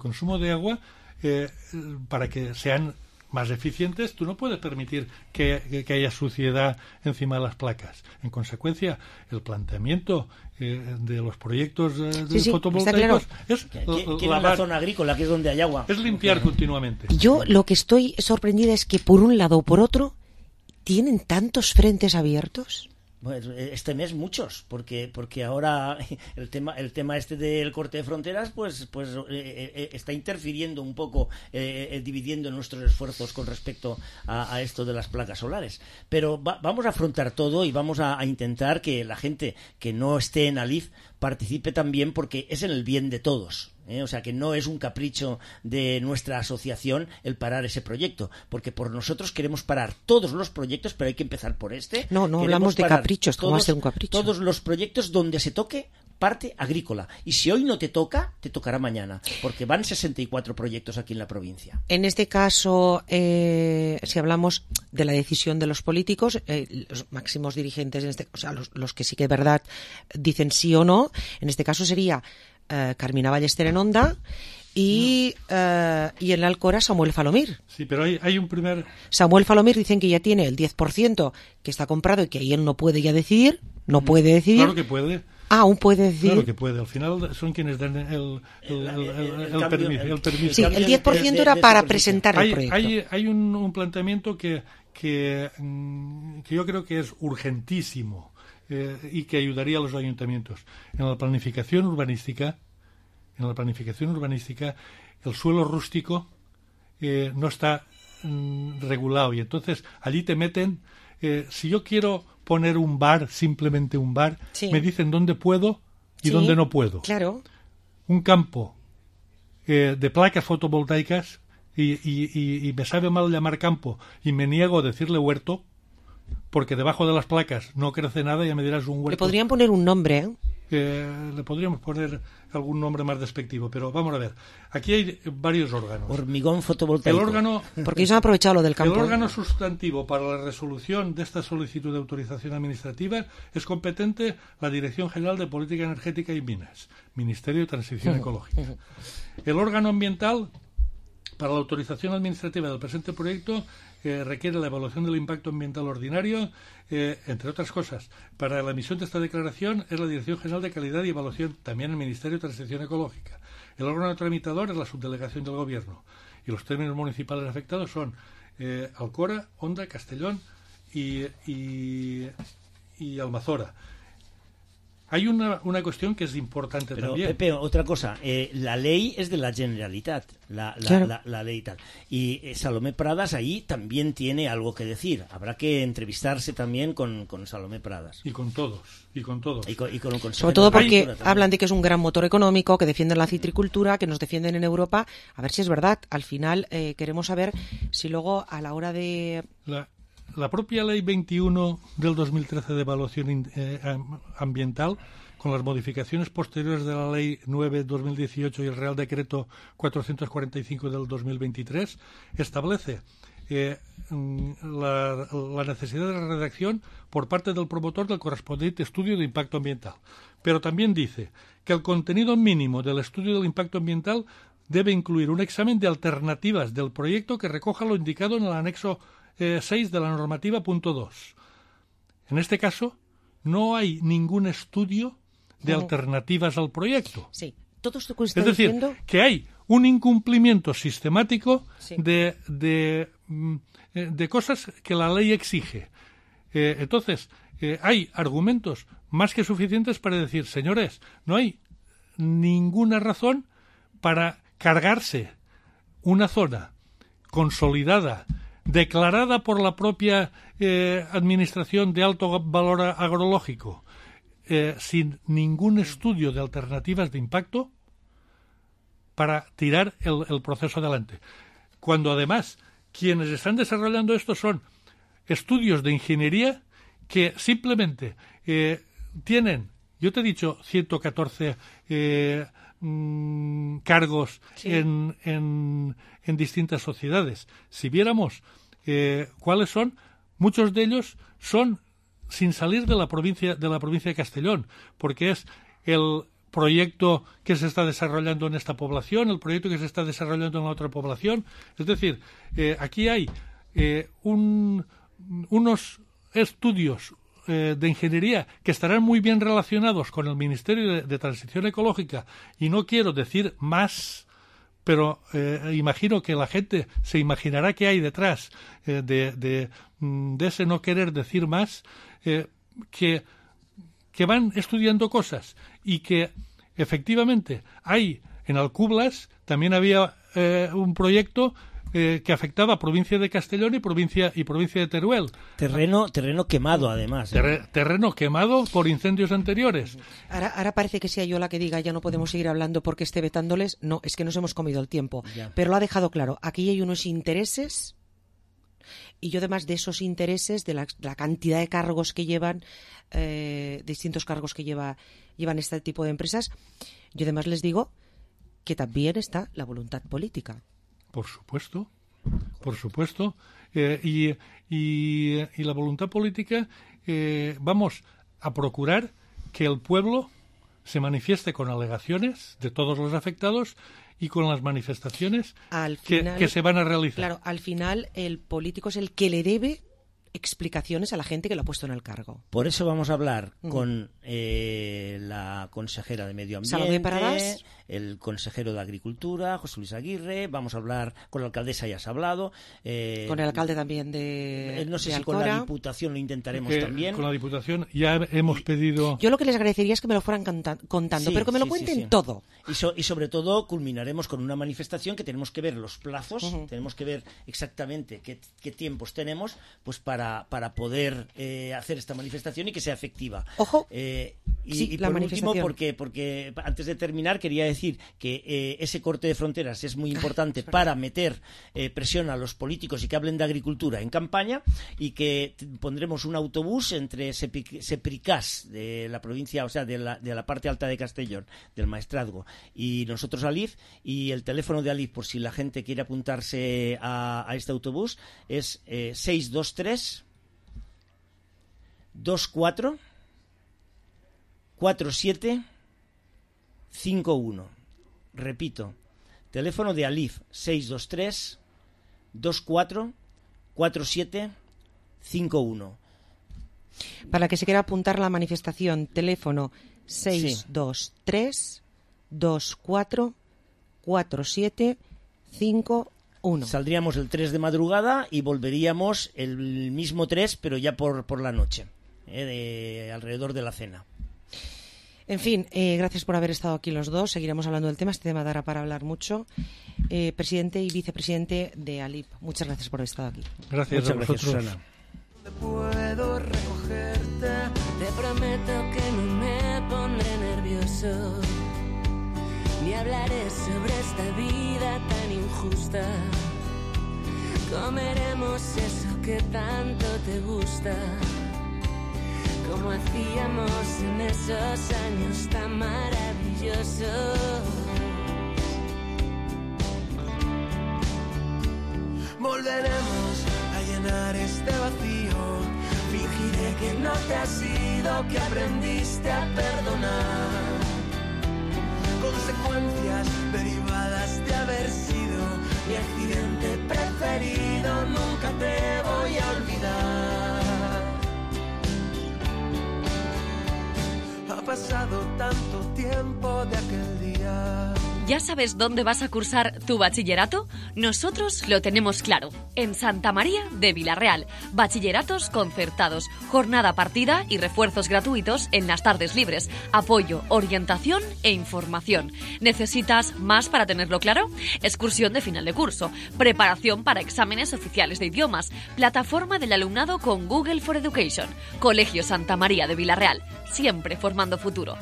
para que sean más eficientes, tú no puedes permitir que haya suciedad encima de las placas. En consecuencia, el planteamiento de los proyectos fotovoltaicos es la zona agrícola, que es donde hay agua. Es limpiar continuamente. Yo lo que estoy sorprendida es que por un lado o por otro tienen tantos frentes abiertos. Bueno, este mes muchos, porque ahora el tema este del corte de fronteras pues está interfiriendo un poco, dividiendo nuestros esfuerzos con respecto a esto de las placas solares. Pero vamos a afrontar todo y vamos a intentar que la gente que no esté en ALIF participe también, porque es en el bien de todos. O sea, que no es un capricho de nuestra asociación el parar ese proyecto, porque por nosotros queremos parar todos los proyectos, pero hay que empezar por este. No hablamos de caprichos, ¿cómo va a ser un capricho? Todos los proyectos donde se toque parte agrícola. Y si hoy no te toca, te tocará mañana, porque van 64 proyectos aquí en la provincia. En este caso, si hablamos de la decisión de los políticos, los máximos dirigentes, o sea, los que sí que de verdad dicen sí o no, en este caso sería Carmina Ballester en Onda y en la Alcora Samuel Falomir. Sí, pero hay un primer... Samuel Falomir dicen que ya tiene el 10% que está comprado y que ahí él no puede ya decidir, puede decidir. Claro que puede. Aún puede decidir. Claro que puede. Al final son quienes dan el permiso. Sí, el 10% era para presentar el proyecto. Hay un planteamiento que yo creo que es urgentísimo y que ayudaría a los ayuntamientos. En la planificación urbanística, el suelo rústico no está regulado, y entonces allí te meten. Si yo quiero poner un bar, simplemente un bar, me dicen dónde puedo y dónde no puedo. Claro. Un campo de placas fotovoltaicas y me sabe mal llamar campo y me niego a decirle huerto, porque debajo de las placas no crece nada, ya me dirás un huerto. Le podrían poner un nombre, le podríamos poner algún nombre más despectivo, pero vamos a ver. Aquí hay varios órganos. Hormigón fotovoltaico. El órgano, porque ellos han aprovechado lo del campo. El órgano sustantivo para la resolución de esta solicitud de autorización administrativa es competente la Dirección General de Política Energética y Minas, Ministerio de Transición Ecológica. El órgano ambiental para la autorización administrativa del presente proyecto requiere la evaluación del impacto ambiental ordinario, entre otras cosas. Para la emisión de esta declaración es la Dirección General de Calidad y Evaluación, también el Ministerio de Transición Ecológica. El órgano tramitador es la subdelegación del Gobierno, y los términos municipales afectados son Alcora, Onda, Castellón y Almazora. Hay una cuestión que es importante también. Pepe, otra cosa, la ley es de la Generalitat, claro. la ley y tal. Y Salomé Pradas ahí también tiene algo que decir. Habrá que entrevistarse también con Salomé Pradas. Y con todos. Y con el Sobre todo porque hablan de que es un gran motor económico, que defienden la citricultura, que nos defienden en Europa. A ver si es verdad. Al final queremos saber si luego a la hora de... La propia Ley 21 del 2013 de evaluación ambiental, con las modificaciones posteriores de la Ley 9/2018 y el Real Decreto 445 del 2023, establece la necesidad de la redacción por parte del promotor del correspondiente estudio de impacto ambiental. Pero también dice que el contenido mínimo del estudio del impacto ambiental debe incluir un examen de alternativas del proyecto que recoja lo indicado en el anexo 6 de la normativa punto 2. En este caso, no hay ningún estudio de alternativas al proyecto. Sí, todo esto que usted es decir, diciendo... que hay un incumplimiento sistemático de cosas que la ley exige. Entonces, hay argumentos más que suficientes para decir, señores, no hay ninguna razón para cargarse una zona consolidada, declarada por la propia Administración de alto valor agrológico, sin ningún estudio de alternativas de impacto, para tirar el proceso adelante. Cuando además quienes están desarrollando esto son estudios de ingeniería que simplemente tienen, yo te he dicho 114 cargos en distintas sociedades. Si viéramos cuáles son, muchos de ellos son sin salir de la provincia de Castellón, porque es el proyecto que se está desarrollando en esta población, el proyecto que se está desarrollando en la otra población. Es decir, aquí hay unos estudios de ingeniería que estarán muy bien relacionados con el Ministerio de Transición Ecológica, y no quiero decir más, pero imagino que la gente se imaginará qué hay detrás de ese no querer decir más, que van estudiando cosas, y que efectivamente hay en Alcublas, también había un proyecto que afectaba a provincia de Castellón y provincia de Teruel. Terreno quemado, además. Terreno quemado por incendios anteriores. Ahora parece que sea yo la que diga ya no podemos seguir hablando porque esté vetándoles. No, es que nos hemos comido el tiempo. Ya. Pero lo ha dejado claro. Aquí hay unos intereses, y yo además de esos intereses, de la cantidad de cargos que llevan, distintos cargos que llevan este tipo de empresas, yo además les digo que también está la voluntad política. Por supuesto. Y la voluntad política, vamos a procurar que el pueblo se manifieste con alegaciones de todos los afectados y con las manifestaciones que se van a realizar. Claro, al final el político es el que le debe explicaciones a la gente que lo ha puesto en el cargo. Por eso vamos a hablar con la consejera de Medio Ambiente, el consejero de Agricultura, José Luis Aguirre. Vamos a hablar con la alcaldesa, ya has hablado. Con el alcalde también no sé si Alcora. Con la Diputación lo intentaremos también. Con la Diputación ya hemos pedido... Yo lo que les agradecería es que me lo fueran contando, pero que me lo cuenten todo. Y sobre todo culminaremos con una manifestación que tenemos que ver los plazos, tenemos que ver exactamente qué tiempos tenemos, pues para poder hacer esta manifestación y que sea efectiva. Ojo, y por último, porque antes de terminar quería decir que ese corte de fronteras es muy importante para meter presión a los políticos y que hablen de agricultura en campaña, y que pondremos un autobús entre Sepricás de la provincia, o sea, de la parte alta de Castellón, del Maestrazgo, y nosotros Alif, y el teléfono de Alif, por si la gente quiere apuntarse a este autobús, es 623 24 47 51. Repito, teléfono de Alif 623 24 47 51. Para que se quiera apuntar a la manifestación, teléfono 623 24 47 51. Saldríamos el 3 de madrugada y volveríamos el mismo 3, pero ya por la noche, alrededor de la cena. En fin, gracias por haber estado aquí los dos. Seguiremos hablando del tema. Este tema dará para hablar mucho. Presidente y vicepresidente de ALIP, muchas gracias por haber estado aquí. Gracias a vosotros, Susana. Puedo recogerte, te prometo que no me pondré nervioso, ni hablaré sobre esta vida tan injusta. Comeremos eso que tanto te gusta, como hacíamos en esos años tan maravillosos. Volveremos a llenar este vacío. Fingiré que no te has ido, que aprendiste a perdonar. Consecuencias derivadas de haber sido mi accidente preferido. Nunca te voy a olvidar. Ha pasado tanto tiempo de aquel día. ¿Ya sabes dónde vas a cursar tu bachillerato? Nosotros lo tenemos claro. En Santa María de Vilarreal. Bachilleratos concertados, jornada partida y refuerzos gratuitos en las tardes libres. Apoyo, orientación e información. ¿Necesitas más para tenerlo claro? Excursión de final de curso. Preparación para exámenes oficiales de idiomas. Plataforma del alumnado con Google for Education. Colegio Santa María de Vilarreal. Siempre formando futuro.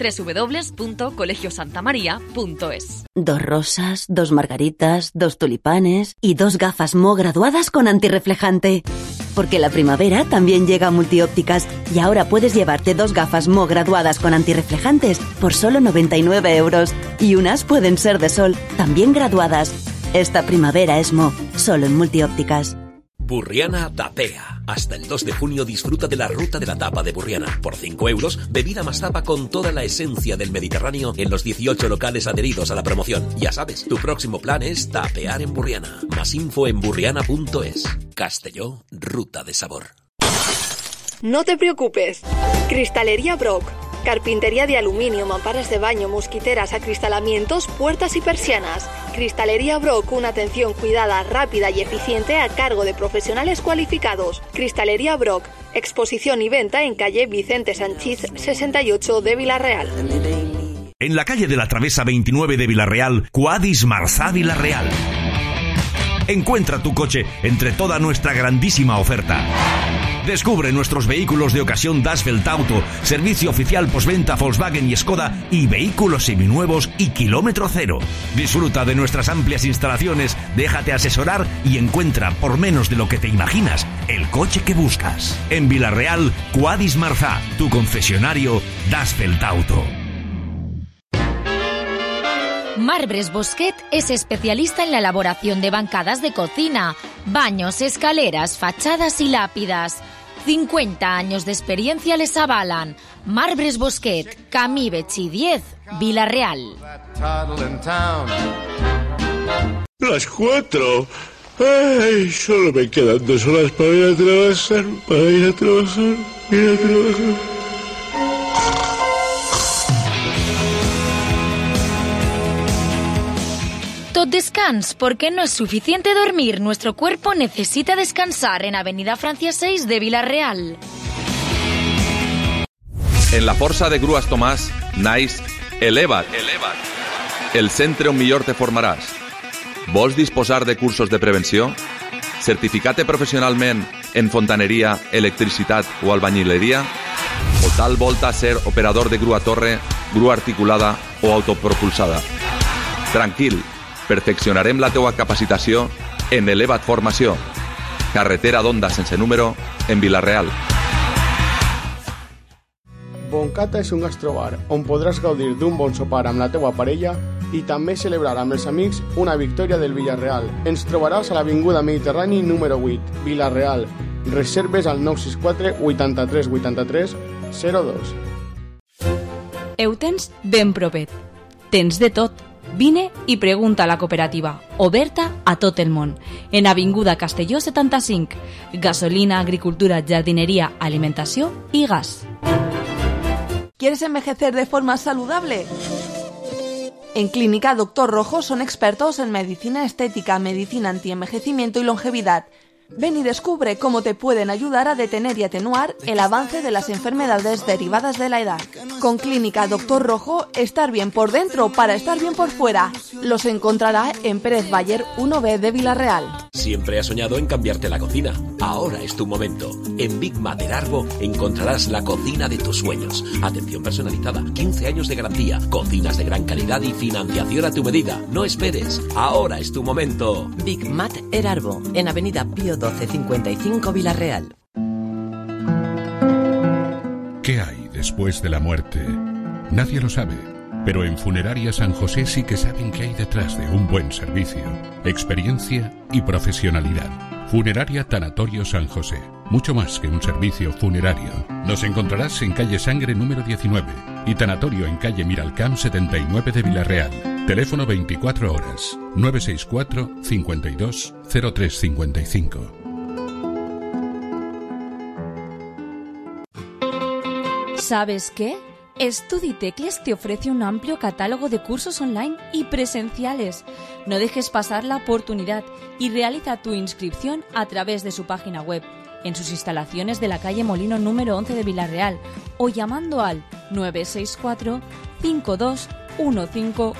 www.colegiosantamaria.es. 2 rosas, 2 margaritas, 2 tulipanes y 2 gafas Mo graduadas con antirreflejante. Porque la primavera también llega a Multiópticas y ahora puedes llevarte 2 gafas Mo graduadas con antirreflejantes por solo 99 euros. Y unas pueden ser de sol, también graduadas. Esta primavera es Mo, solo en Multiópticas. Burriana Tapea. Hasta el 2 de junio disfruta de la ruta de la tapa de Burriana. Por 5 euros, bebida más tapa con toda la esencia del Mediterráneo en los 18 locales adheridos a la promoción. Ya sabes, tu próximo plan es tapear en Burriana. Más info en burriana.es. Castelló, ruta de sabor. No te preocupes. Cristalería Brock. Carpintería de aluminio, mamparas de baño, mosquiteras, acristalamientos, puertas y persianas. Cristalería Brock, una atención cuidada, rápida y eficiente a cargo de profesionales cualificados. Cristalería Brock, exposición y venta en calle Vicente Sanchís 68 de Vilarreal. En la calle de la Travesa 29 de Vilarreal, Quadis Marzá Vilarreal. Encuentra tu coche entre toda nuestra grandísima oferta. Descubre nuestros vehículos de ocasión Das Felt Auto, servicio oficial postventa Volkswagen y Skoda y vehículos seminuevos y kilómetro cero. Disfruta de nuestras amplias instalaciones, déjate asesorar y encuentra por menos de lo que te imaginas el coche que buscas. En Vilarreal, Quadis Marzá, tu concesionario Das Felt Auto. Marbres Bosquet es especialista en la elaboración de bancadas de cocina, baños, escaleras, fachadas y lápidas. 50 años de experiencia les avalan. Marbres Bosquet, Camí Betxí 10, Vilarreal. Las 4. Ay, solo me quedan 2 horas para ir a trabajar, Tot descans, porque no es suficiente dormir. Nuestro cuerpo necesita descansar en Avenida Francia 6 de Vilarreal. En la Força de Grues Tomàs, naix Eleva't. El centre on millor te formaràs. Vols disposar de cursos de prevenció? Certificar-te professionalment en fontaneria, electricitat o albañileria? O tal volta ser operador de grua torre, grua articulada o autopropulsada? Tranquil, perfeccionarem la teua capacitació en Eleva't Formació. Carretera d'Onda sense número, en Vilarreal. Boncata és un gastrobar on podràs gaudir d'un bon sopar amb la teua parella i també celebrar amb els amics una victòria del Villarreal. Ens trobaràs a l'Avinguda Mediterrani número 8, Vilarreal. Reserves al 964 83 83 02. Ho tens ben propet. Tens de tot. Vine i pregunta a la cooperativa, oberta a tot el món, en Avinguda Castelló 75, gasolina, agricultura, jardinería, alimentació y gas. ¿Quieres envejecer de forma saludable? En Clínica Dr. Rojo son expertos en medicina estética, medicina antienvejecimiento y longevidad. Ven y descubre cómo te pueden ayudar a detener y atenuar el avance de las enfermedades derivadas de la edad. Con Clínica Dr. Rojo, estar bien por dentro para estar bien por fuera. Los encontrará en Pérez Bayer 1B de Vilarreal. Siempre has soñado en cambiarte la cocina. Ahora es tu momento. En Big Mater Arbo encontrarás la cocina de tus sueños. Atención personalizada, 15 años de garantía, cocinas de gran calidad y financiación a tu medida. No esperes. Ahora es tu momento. Big Mater Arbo, en Avenida Pío 1255 Vilarreal. ¿Qué hay después de la muerte? Nadie lo sabe, pero en Funeraria San José sí que saben qué hay detrás de un buen servicio, experiencia y profesionalidad. Funeraria Tanatorio San José, mucho más que un servicio funerario. Nos encontrarás en calle Sangre número 19 y Tanatorio en calle Miralcamp 79 de Vilarreal. Teléfono 24 horas, 964 52 0355. ¿Sabes qué? StudiTecles te ofrece un amplio catálogo de cursos online y presenciales. No dejes pasar la oportunidad y realiza tu inscripción a través de su página web, en sus instalaciones de la calle Molino número 11 de Vilarreal o llamando al 964 52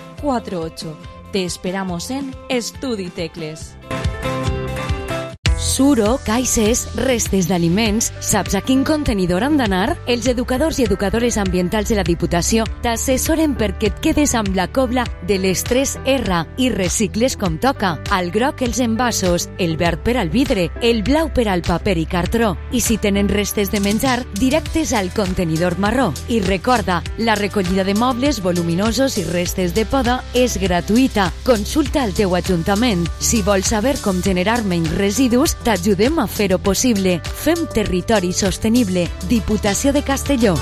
1548. Te esperamos en StudiTecles. Suro, caixes, restes d'aliments... Saps a quin contenidor han d'anar? Els educadors i educadores ambientals de la Diputació t'assessoren perquè et quedes amb la cobla de les 3 R i recicles com toca. Al groc els envasos, el verd per al vidre, el blau per al paper i cartró. I si tenen restes de menjar, directes al contenidor marró. I recorda, la recollida de mobles voluminosos i restes de poda és gratuïta. Consulta el teu ajuntament. Si vols saber com generar menys residus, t'ajudem a fer-ho possible. Fem territori sostenible. Diputació de Castelló.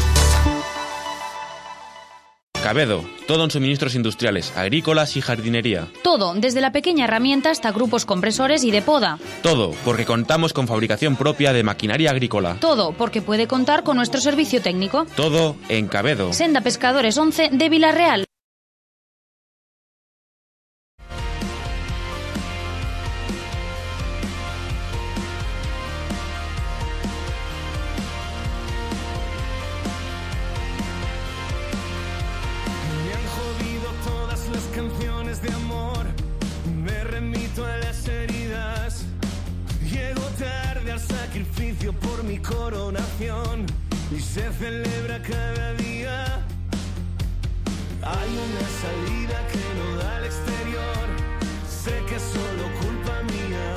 Cabedo, todo en suministros industriales, agrícolas y jardinería. Todo, desde la pequeña herramienta hasta grupos compresores y de poda. Todo, porque contamos con fabricación propia de maquinaria agrícola. Todo, porque puede contar con nuestro servicio técnico. Todo en Cabedo. Senda Pescadores 11 de Vilarreal. Por mi coronación y se celebra cada día. Hay una salida que no da al exterior. Sé que es solo culpa mía.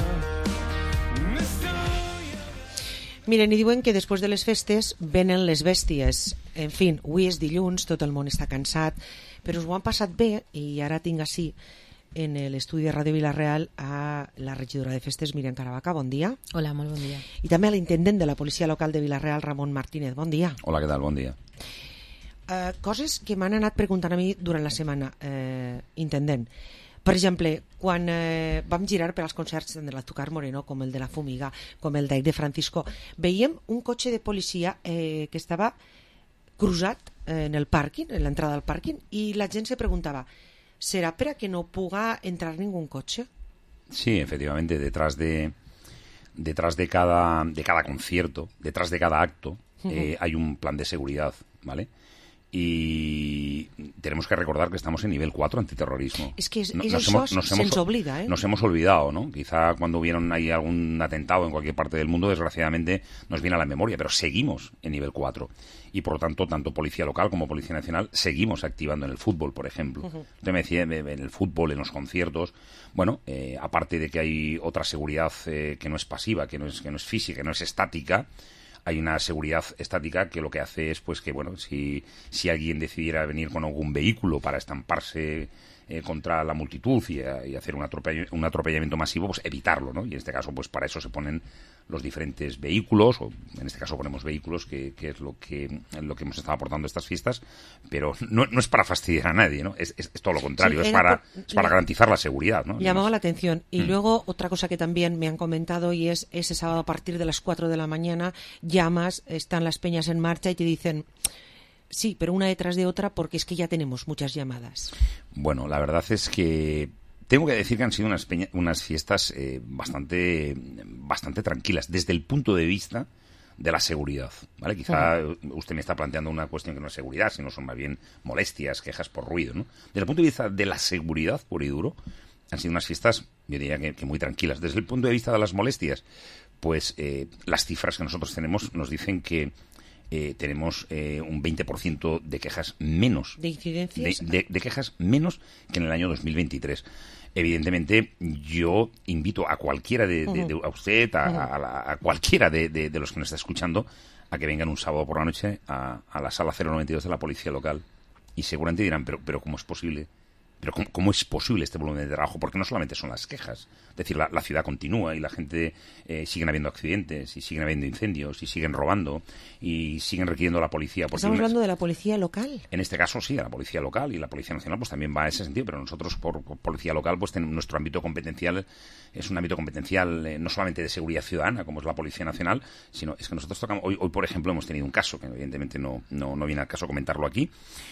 Miren, i diuen que després de les festes venen les bèsties. En fi, avui és dilluns, tot el món està cansat, però us ho han passat bé i ara tinc així en l'estudi de Ràdio Vilarreal a la regidora de festes, Míriam Caravaca, bon dia. Hola, molt bon dia. I també a l'intendent de la policia local de Vilarreal, Ramon Martínez, bon dia. Hola, què tal? Bon dia. Coses que m'han anat preguntant a mi durant la setmana, intendent. Per exemple, quan vam girar per als concerts de l'Atucar Moreno, com el de la Fumiga, com el d'Aire Francisco, veiem un cotxe de policia que estava cruzat en el pàrquing, en l'entrada del pàrquing, i la gent se preguntava, ¿será para que no pueda entrar ningún coche? Sí, efectivamente, detrás de cada concierto, detrás de cada acto, hay un plan de seguridad, ¿vale? Y tenemos que recordar que estamos en nivel 4 antiterrorismo. Es que nos obliga, ¿eh? Nos hemos olvidado, ¿no? Quizá cuando vieron ahí algún atentado en cualquier parte del mundo, desgraciadamente nos viene a la memoria, pero seguimos en nivel 4. Y por lo tanto, tanto Policía Local como Policía Nacional seguimos activando en el fútbol, por ejemplo. Usted me decía, en el fútbol, en los conciertos, bueno, aparte de que hay otra seguridad que no es pasiva, que no es física, que no es estática, hay una seguridad estática que lo que hace es pues que, bueno, si alguien decidiera venir con algún vehículo para estamparse contra la multitud y hacer un atropellamiento masivo, pues evitarlo, ¿no? Y en este caso, pues para eso se ponen los diferentes vehículos, o en este caso ponemos vehículos, que es lo que hemos estado aportando a estas fiestas, pero no es para fastidiar a nadie, ¿no? Es todo lo contrario, sí, es para garantizar la seguridad, ¿no? Llamaba la atención. Y luego otra cosa que también me han comentado, y es ese sábado a partir de las 4 de la mañana, llamas, están las peñas en marcha y te dicen... Sí, pero una detrás de otra porque es que ya tenemos muchas llamadas. Bueno, la verdad es que tengo que decir que han sido unas fiestas bastante tranquilas desde el punto de vista de la seguridad, ¿vale? Quizá usted me está planteando una cuestión que no es seguridad, sino son más bien molestias, quejas por ruido, ¿no? Desde el punto de vista de la seguridad, puro y duro, han sido unas fiestas, yo diría que muy tranquilas. Desde el punto de vista de las molestias, pues las cifras que nosotros tenemos nos dicen que tenemos un 20% de quejas menos. ¿De incidencias? De quejas menos que en el año 2023. Evidentemente, yo invito a cualquiera a usted, a cualquiera de los que nos está escuchando, a que vengan un sábado por la noche a la sala 092 de la Policía Local. Y seguramente dirán, pero ¿cómo es posible? Pero ¿cómo es posible este volumen de trabajo? Porque no solamente son las quejas. Es decir, la ciudad continúa y la gente siguen habiendo accidentes y siguen habiendo incendios y siguen robando y siguen requiriendo a la policía. ¿Estamos hablando de la policía local? En este caso sí, de la policía local, y la Policía Nacional pues también va en ese sentido, pero nosotros por policía local pues tenemos nuestro ámbito competencial, es un ámbito competencial no solamente de seguridad ciudadana como es la Policía Nacional, sino es que nosotros tocamos, hoy por ejemplo hemos tenido un caso que evidentemente no viene al caso comentarlo aquí,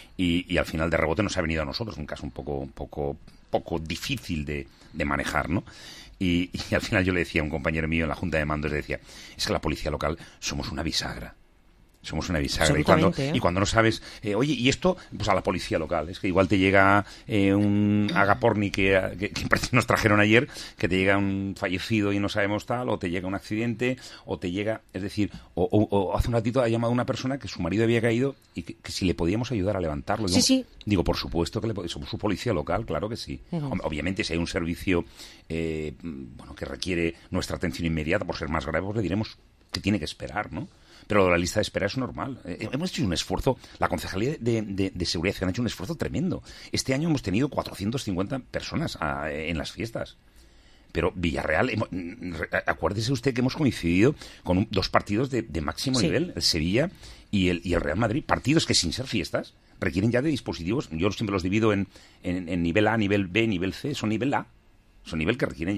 y al final de rebote nos ha venido a nosotros un caso un poco difícil de manejar, ¿no? Y al final yo le decía a un compañero mío en la Junta de Mandos, le decía, es que la policía local somos una bisagra. Somos una bisagra. Absolutamente, Y cuando no sabes, oye, y esto, pues a la policía local. Es que igual te llega un agaporni que nos trajeron ayer, que te llega un fallecido y no sabemos tal, o te llega un accidente, o te llega, es decir, o hace un ratito ha llamado una persona que su marido había caído y que si le podíamos ayudar a levantarlo. Digo, por supuesto que somos su policía local, claro que sí. Obviamente, si hay un servicio que requiere nuestra atención inmediata por ser más grave, pues le diremos que tiene que esperar, ¿no? Pero la lista de espera es normal. Hemos hecho un esfuerzo, la Concejalía de Seguridad Ciudadana ha hecho un esfuerzo tremendo. Este año hemos tenido 450 personas en las fiestas. Pero Villarreal, acuérdese usted que hemos coincidido con dos partidos de máximo nivel, el Sevilla y el Real Madrid. Partidos que sin ser fiestas requieren ya de dispositivos. Yo siempre los divido en nivel A, nivel B, nivel C. Son nivel A. Son nivel que requiere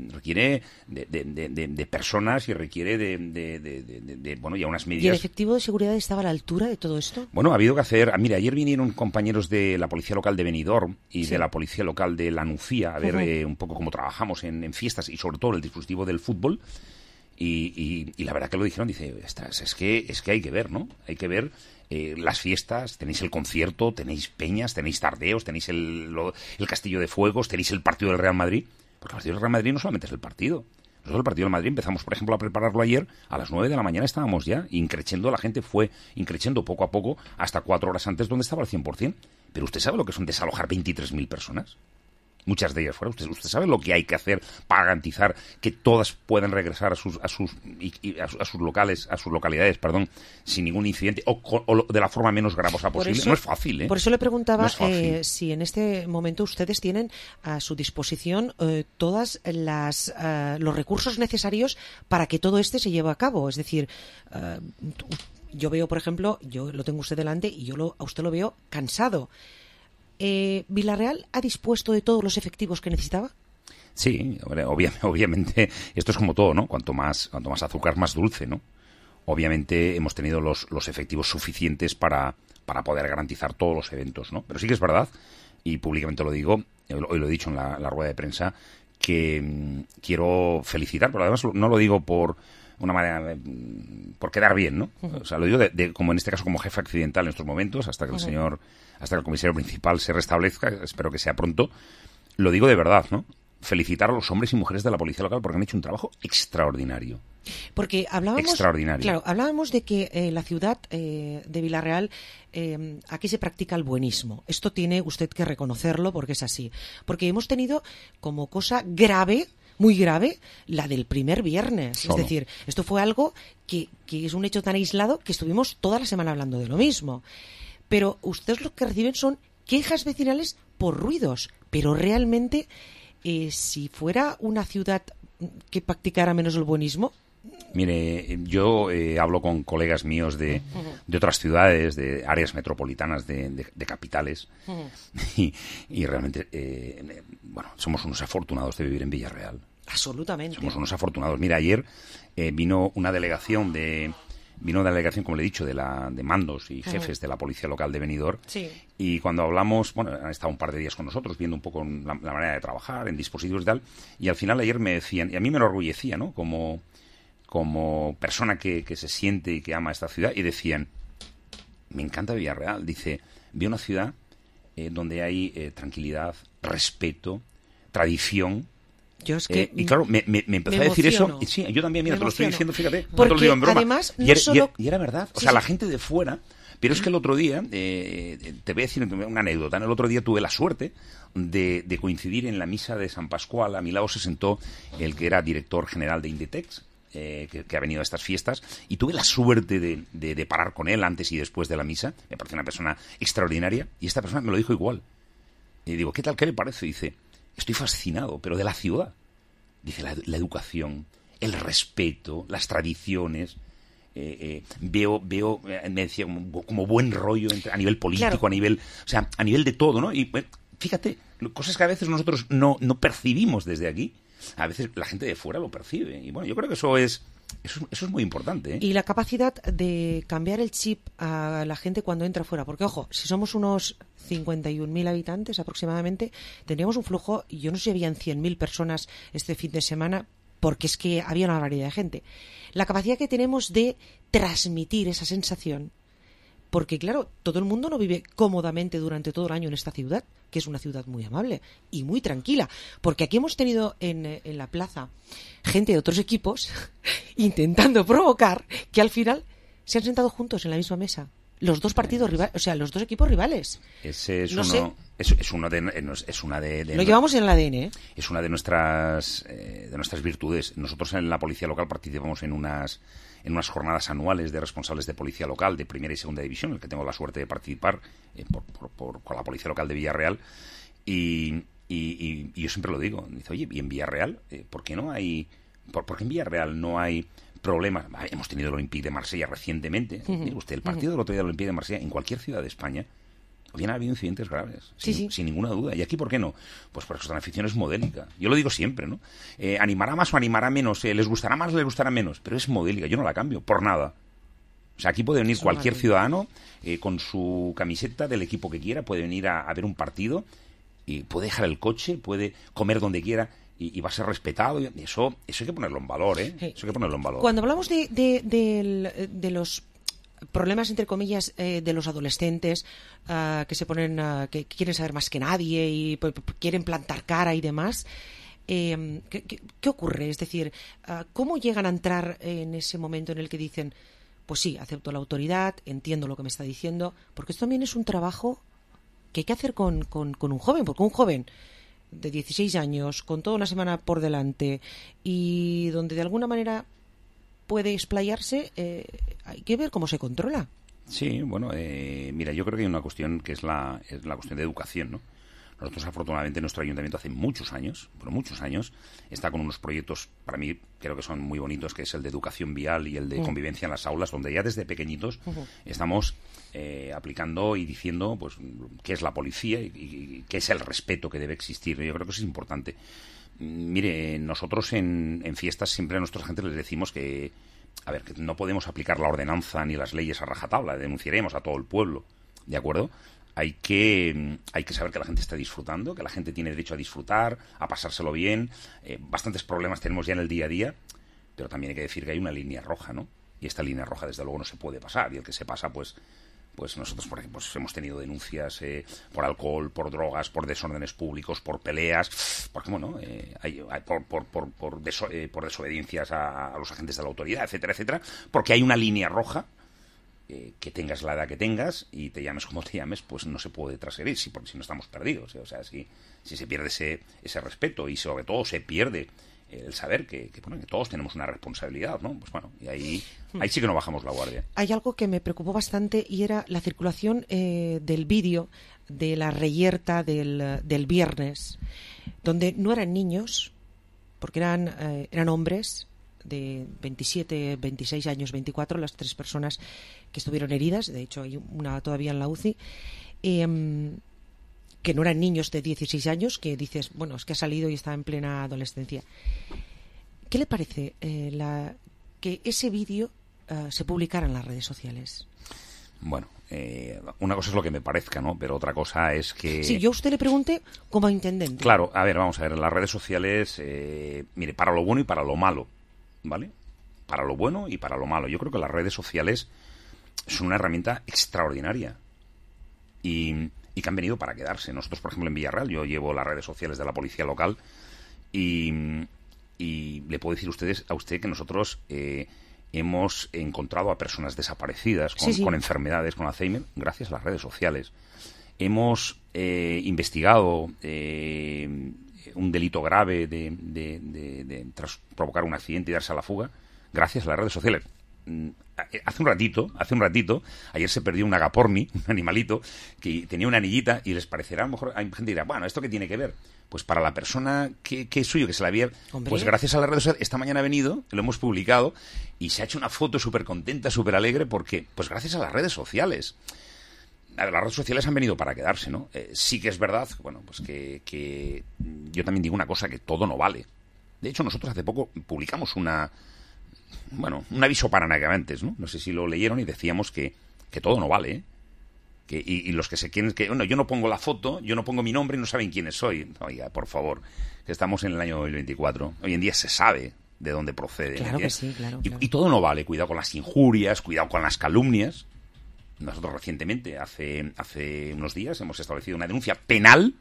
de personas y requiere de ya unas medidas. ¿Y el efectivo de seguridad estaba a la altura de todo esto? Bueno, ha habido que hacer. Mira, ayer vinieron compañeros de la policía local de Benidorm y de la policía local de La Nucía a ver un poco cómo trabajamos en fiestas y sobre todo el dispositivo del fútbol. Y la verdad que lo dijeron, dice, es que hay que ver, ¿no? Hay que ver las fiestas, tenéis el concierto, tenéis peñas, tenéis tardeos, tenéis el Castillo de Fuegos, tenéis el partido del Real Madrid, porque el partido del Real Madrid no solamente es el partido. Nosotros el partido del Madrid empezamos, por ejemplo, a prepararlo ayer, a las 9 de la mañana estábamos ya, increciendo, la gente fue increciendo poco a poco hasta 4 horas antes donde estaba al 100%. Pero ¿usted sabe lo que son desalojar 23.000 personas? Muchas de ellas fuera. ¿Usted sabe lo que hay que hacer para garantizar que todas puedan regresar a sus locales, a sus localidades, sin ningún incidente o de la forma menos gravosa posible? No es fácil, ¿eh? Por eso le preguntaba si en este momento ustedes tienen a su disposición todos los recursos necesarios para que todo se lleve a cabo. Es decir, yo veo, por ejemplo, yo lo tengo usted delante y a usted lo veo cansado. ¿Villarreal ha dispuesto de todos los efectivos que necesitaba? Sí, obviamente esto es como todo, ¿no? Cuanto más azúcar, más dulce, ¿no? Obviamente hemos tenido los efectivos suficientes para poder garantizar todos los eventos, ¿no? Pero sí que es verdad, y públicamente lo digo, hoy lo he dicho en la rueda de prensa, que quiero felicitar, pero además no lo digo por una manera por quedar bien, ¿no? O sea, lo digo como en este caso como jefe accidental en estos momentos, hasta que el comisario principal se restablezca, espero que sea pronto. Lo digo de verdad, ¿no? Felicitar a los hombres y mujeres de la policía local porque han hecho un trabajo extraordinario. Porque hablábamos de que la ciudad de Villarreal, aquí se practica el buenismo. Esto tiene usted que reconocerlo porque es así. Porque hemos tenido como cosa grave, muy grave, la del primer viernes. Solo. Es decir, esto fue algo que es un hecho tan aislado que estuvimos toda la semana hablando de lo mismo. Pero ustedes lo que reciben son quejas vecinales por ruidos. Pero realmente, si fuera una ciudad que practicara menos el buenismo... Mire, yo hablo con colegas míos de otras ciudades, de áreas metropolitanas, de capitales, y realmente, somos unos afortunados de vivir en Villarreal. Absolutamente. Somos unos afortunados. Mira, ayer vino una delegación, como le he dicho, de mandos y jefes de la policía local de Benidorm. Sí. Y cuando hablamos, han estado un par de días con nosotros viendo un poco la manera de trabajar en dispositivos y tal, y al final ayer me decían, y a mí me enorgullecía, ¿no? Como persona que se siente y que ama esta ciudad, y decían, me encanta Villarreal, dice, veo una ciudad donde hay tranquilidad, respeto, tradición. Yo es que y claro, me empezó a decir eso, y sí, yo también, mira, te lo estoy diciendo, fíjate, no te lo digo en broma. Además, y era verdad, o sea, la gente de fuera, pero es que el otro día, te voy a decir una anécdota, el otro día tuve la suerte de coincidir en la misa de San Pascual, a mi lado se sentó el que era director general de Inditex, que ha venido a estas fiestas, y tuve la suerte de parar con él antes y después de la misa. Me pareció una persona extraordinaria, y esta persona me lo dijo igual. Y digo, ¿qué tal? ¿Qué le parece? Dice, estoy fascinado, pero de la ciudad. Dice, la educación, el respeto, las tradiciones. Veo, me decía, como buen rollo a nivel político, claro. a nivel de todo, ¿no? Y fíjate, cosas que a veces nosotros no percibimos desde aquí, a veces la gente de fuera lo percibe. Y bueno, yo creo que eso es muy importante, ¿eh? Y la capacidad de cambiar el chip a la gente cuando entra fuera. Porque, ojo, si somos unos 51.000 habitantes aproximadamente, tendríamos un flujo, y yo no sé si habían 100.000 personas este fin de semana, porque es que había una variedad de gente. La capacidad que tenemos de transmitir esa sensación, porque claro, todo el mundo no vive cómodamente durante todo el año en esta ciudad, que es una ciudad muy amable y muy tranquila, porque aquí hemos tenido en la plaza gente de otros equipos intentando provocar, que al final se han sentado juntos en la misma mesa. Los dos partidos rivales, o sea, los dos equipos rivales. Ese es No uno, sé. es una de Lo llevamos en el ADN, ¿eh? Es una de nuestras virtudes. Nosotros en la Policía Local participamos en unas jornadas anuales de responsables de Policía Local de primera y segunda división, en el que tengo la suerte de participar con la Policía Local de Villarreal. Y yo siempre lo digo. Dice, oye, ¿y en Villarreal? ¿Por qué no hay...? ¿Por qué en Villarreal no hay problemas? Hemos tenido el Olympique de Marsella recientemente. Mire usted, el partido del otro día del Olympique de Marsella, en cualquier ciudad de España, habían habido incidentes graves, sin ninguna duda. ¿Y aquí por qué no? Pues porque esta afición es modélica. Yo lo digo siempre, ¿no? Animará más o animará menos, les gustará más o les gustará menos, pero es modélica. Yo no la cambio, por nada. O sea, aquí puede venir cualquier ciudadano con su camiseta del equipo que quiera, puede venir a ver un partido y puede dejar el coche, puede comer donde quiera y va a ser respetado. Y eso hay que ponerlo en valor, ¿eh? Eso hay que ponerlo en valor. Cuando hablamos de los problemas, entre comillas, de los adolescentes que se ponen, que quieren saber más que nadie y quieren plantar cara y demás, ¿qué ocurre? Es decir, ¿cómo llegan a entrar en ese momento en el que dicen, pues sí, acepto la autoridad, entiendo lo que me está diciendo? Porque esto también es un trabajo que hay que hacer con un joven, porque un joven de 16 años, con toda una semana por delante y donde de alguna manera puede explayarse, hay que ver cómo se controla. Sí, bueno, mira, yo creo que hay una cuestión que es la cuestión de educación, ¿no? Nosotros, afortunadamente, nuestro ayuntamiento hace muchos años, está con unos proyectos, para mí, creo que son muy bonitos, que es el de educación vial y el de convivencia en las aulas, donde ya desde pequeñitos estamos aplicando y diciendo pues qué es la policía y qué es el respeto que debe existir. Yo creo que eso es importante. Mire, nosotros en fiestas siempre a nuestra gente les decimos que no podemos aplicar la ordenanza ni las leyes a rajatabla, denunciaremos a todo el pueblo, ¿de acuerdo? Hay que saber que la gente está disfrutando, que la gente tiene derecho a disfrutar, a pasárselo bien. Bastantes problemas tenemos ya en el día a día, pero también hay que decir que hay una línea roja, ¿no? Y esta línea roja, desde luego, no se puede pasar. Y el que se pasa, pues nosotros, por ejemplo, hemos tenido denuncias por alcohol, por drogas, por desórdenes públicos, por peleas, por desobediencias a los agentes de la autoridad, etcétera, etcétera, porque hay una línea roja. Que tengas la edad que tengas y te llames como te llames, pues no se puede transgredir, porque si no estamos perdidos. O sea, si se pierde ese respeto y sobre todo se pierde el saber que todos tenemos una responsabilidad, ¿no? Pues bueno, y ahí sí que no bajamos la guardia. Hay algo que me preocupó bastante y era la circulación del vídeo de la reyerta del viernes, donde no eran niños, porque eran hombres de 27, 26 años, 24, las tres personas que estuvieron heridas. De hecho, hay una todavía en la UCI, que no eran niños de 16 años, que dices, bueno, es que ha salido y está en plena adolescencia. ¿Qué le parece que ese vídeo se publicara en las redes sociales? Bueno, una cosa es lo que me parezca, ¿no? Pero otra cosa es que... Sí, yo a usted le pregunté como intendente. Claro, vamos a ver, las redes sociales, mire, para lo bueno y para lo malo, ¿vale? Para lo bueno y para lo malo. Yo creo que las redes sociales son una herramienta extraordinaria y que han venido para quedarse. Nosotros, por ejemplo, en Villarreal, yo llevo las redes sociales de la Policía Local y le puedo decir a usted que nosotros hemos encontrado a personas desaparecidas con enfermedades, con Alzheimer, gracias a las redes sociales. Hemos investigado un delito grave tras provocar un accidente y darse a la fuga gracias a las redes sociales. Hace un ratito, ayer se perdió un agaporni, un animalito que tenía una anillita y les parecerá, a lo mejor hay gente que dirá, bueno, ¿esto qué tiene que ver? Pues para la persona que es suyo, que se la había... Hombre. Pues gracias a las redes sociales, esta mañana ha venido, lo hemos publicado y se ha hecho una foto súper contenta, súper alegre, porque, pues gracias a las redes sociales. Las redes sociales han venido para quedarse, ¿no? Sí que es verdad, bueno, pues que yo también digo una cosa, que todo no vale. De hecho, nosotros hace poco publicamos un aviso para navegantes, ¿no? No sé si lo leyeron y decíamos que todo no vale, ¿eh? Y los que se quieren... Bueno, yo no pongo la foto, yo no pongo mi nombre y no saben quiénes soy. Oiga, por favor, que estamos en el año 2024. Hoy en día se sabe de dónde procede. Claro que sí, claro. Y todo no vale. Cuidado con las injurias, cuidado con las calumnias. Nosotros recientemente, hace unos días, hemos establecido una denuncia penal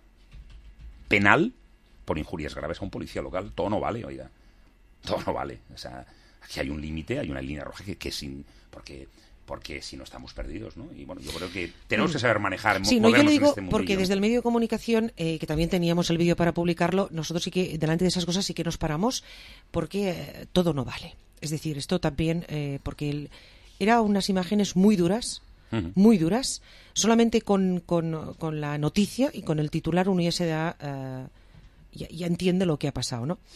por injurias graves a un policía local. Todo no vale, oiga. Todo no vale. O sea, aquí hay un límite, hay una línea roja que sin... Porque si no estamos perdidos, ¿no? Y bueno, yo creo que tenemos que saber manejar, sí, no, yo lo digo en este mundillo. porque desde el medio de comunicación, que también teníamos el vídeo para publicarlo, nosotros sí que, delante de esas cosas, sí que nos paramos, porque todo no vale. Es decir, esto también, porque eran unas imágenes muy duras, solamente con la noticia y con el titular uno ya se da, ya entiende lo que ha pasado, ¿no?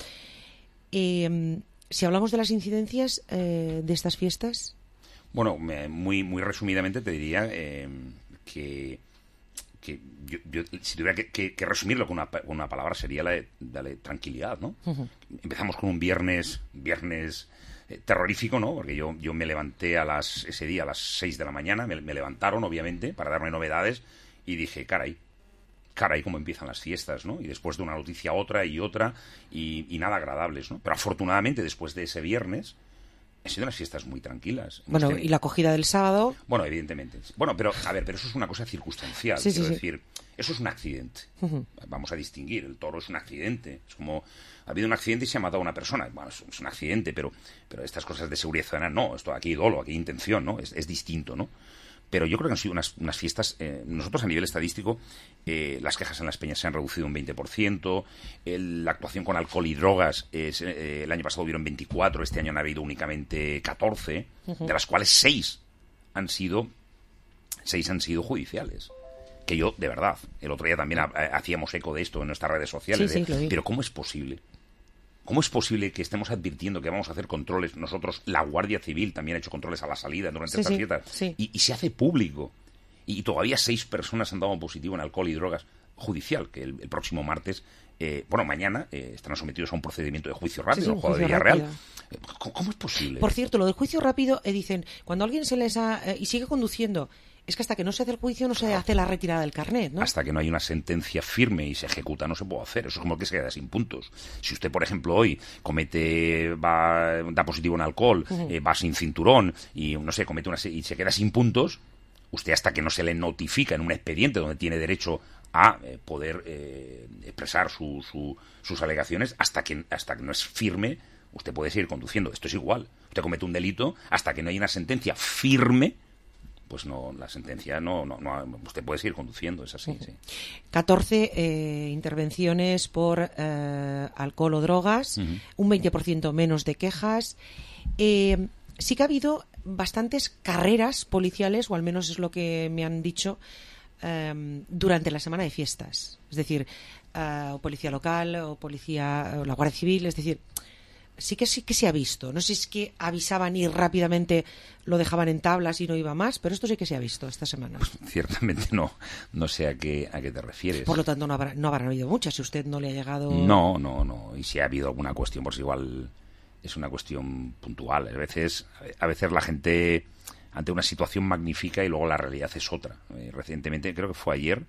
Si hablamos de las incidencias de estas fiestas... Bueno, muy resumidamente te diría que yo si tuviera que resumirlo con una palabra sería la de tranquilidad, ¿no? Empezamos con un viernes terrorífico, ¿no? Porque yo me levanté ese día a las 6 de la mañana, me levantaron, obviamente, para darme novedades, y dije, caray, cómo empiezan las fiestas, ¿no? Y después de una noticia otra, y nada agradables, ¿no? Pero afortunadamente, después de ese viernes... Han sido unas fiestas muy tranquilas. Bueno, y la acogida del sábado... Bueno, evidentemente. Bueno, pero eso es una cosa circunstancial. Sí, quiero decir, eso es un accidente. Vamos a distinguir. El toro es un accidente. Es como... Ha habido un accidente y se ha matado a una persona. Bueno, es un accidente, pero estas cosas de seguridad ciudadana, no. Esto aquí hay dolo, aquí hay intención, ¿no? Es distinto, ¿no? Pero yo creo que han sido unas fiestas... nosotros, a nivel estadístico, las quejas en las peñas se han reducido un 20%, la actuación con alcohol y drogas, el año pasado hubieron 24, este año han habido únicamente 14, de las cuales 6 han sido judiciales. Que yo, de verdad, el otro día también hacíamos eco de esto en nuestras redes sociales. Pero ¿cómo es posible? ¿Cómo es posible que estemos advirtiendo que vamos a hacer controles? Nosotros, la Guardia Civil también ha hecho controles a la salida durante estas fiestas. Y se hace público. Y todavía 6 personas han dado positivo en alcohol y drogas judicial, que el próximo martes, mañana, estarán sometidos a un procedimiento de juicio rápido, el juego de Villarreal. ¿Cómo es posible? Por cierto, lo del juicio rápido, dicen, cuando alguien se les y sigue conduciendo... Es que hasta que no se hace el juicio no se hace la retirada del carnet, ¿no? Hasta que no hay una sentencia firme y se ejecuta no se puede hacer. Eso es como que se queda sin puntos. Si usted, por ejemplo, hoy da positivo en alcohol, va sin cinturón y, no sé, y se queda sin puntos, usted hasta que no se le notifica en un expediente donde tiene derecho a poder expresar sus alegaciones, hasta que no es firme, usted puede seguir conduciendo. Esto es igual. Usted comete un delito hasta que no hay una sentencia firme, pues no, la sentencia no usted puede seguir conduciendo, es así. Sí. 14 intervenciones por alcohol o drogas, un 20% menos de quejas. Sí que ha habido bastantes carreras policiales, o al menos es lo que me han dicho, durante la semana de fiestas. Es decir, o policía local, o la Guardia Civil, es decir... Sí que se ha visto. No sé si es que avisaban y rápidamente lo dejaban en tablas y no iba más, pero esto sí que se ha visto esta semana. Pues, ciertamente no sé a qué te refieres. Por lo tanto, no habrán habido muchas. Si usted no le ha llegado... No. Y si ha habido alguna cuestión, pues igual es una cuestión puntual. A veces la gente, ante una situación, magnifica y luego la realidad es otra. Recientemente, creo que fue ayer,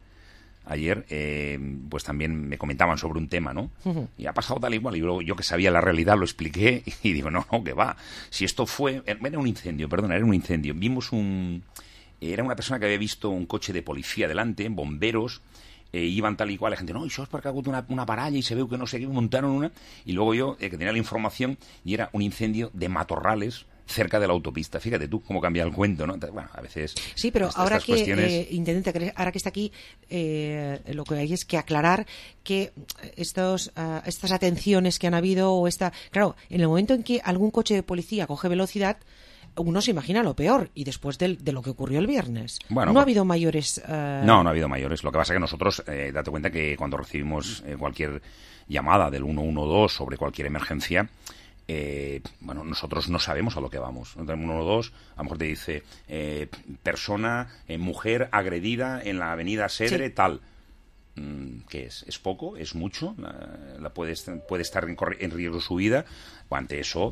pues también me comentaban sobre un tema, ¿no? Y ha pasado tal igual, y luego yo que sabía la realidad lo expliqué y digo, no, que va. Si esto era un incendio. Vimos era una persona que había visto un coche de policía delante, bomberos, iban tal y cual, la gente, no, això és perquè ha hagut una paralla y se ve que no sé qué, montaron una, y luego yo, que tenía la información, y era un incendio de matorrales cerca de la autopista. Fíjate tú cómo cambia el cuento, ¿no? Entonces, bueno, a veces... Sí, pero ahora que ahora que está aquí, lo que hay es que aclarar que estas atenciones que han habido, claro, en el momento en que algún coche de policía coge velocidad, uno se imagina lo peor, y después de lo que ocurrió el viernes. Bueno, no ha habido mayores... No ha habido mayores. Lo que pasa es que nosotros, date cuenta que cuando recibimos cualquier llamada del 112 sobre cualquier emergencia, nosotros no sabemos a lo que vamos. El 112 a lo mejor te dice persona, mujer agredida en la avenida Sedre, tal. ¿Qué es? ¿Es poco? ¿Es mucho? Puede estar en riesgo su vida. Ante eso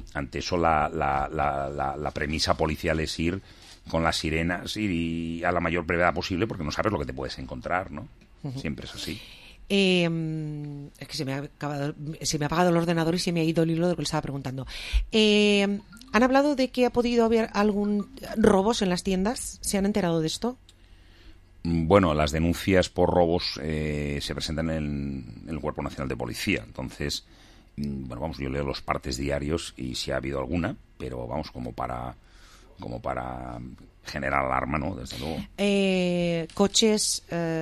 la premisa policial es ir con las sirenas y a la mayor brevedad posible, porque no sabes lo que te puedes encontrar, ¿no? Siempre es así. Es que se me ha apagado el ordenador y se me ha ido el hilo de lo que le estaba preguntando. ¿Han hablado de que ha podido haber algún robos en las tiendas? ¿Se han enterado de esto? Bueno, las denuncias por robos se presentan en el Cuerpo Nacional de Policía. Entonces, bueno, vamos, yo leo los partes diarios y si ha habido alguna, pero vamos, como para generar alarma, ¿no? Desde luego. Coches,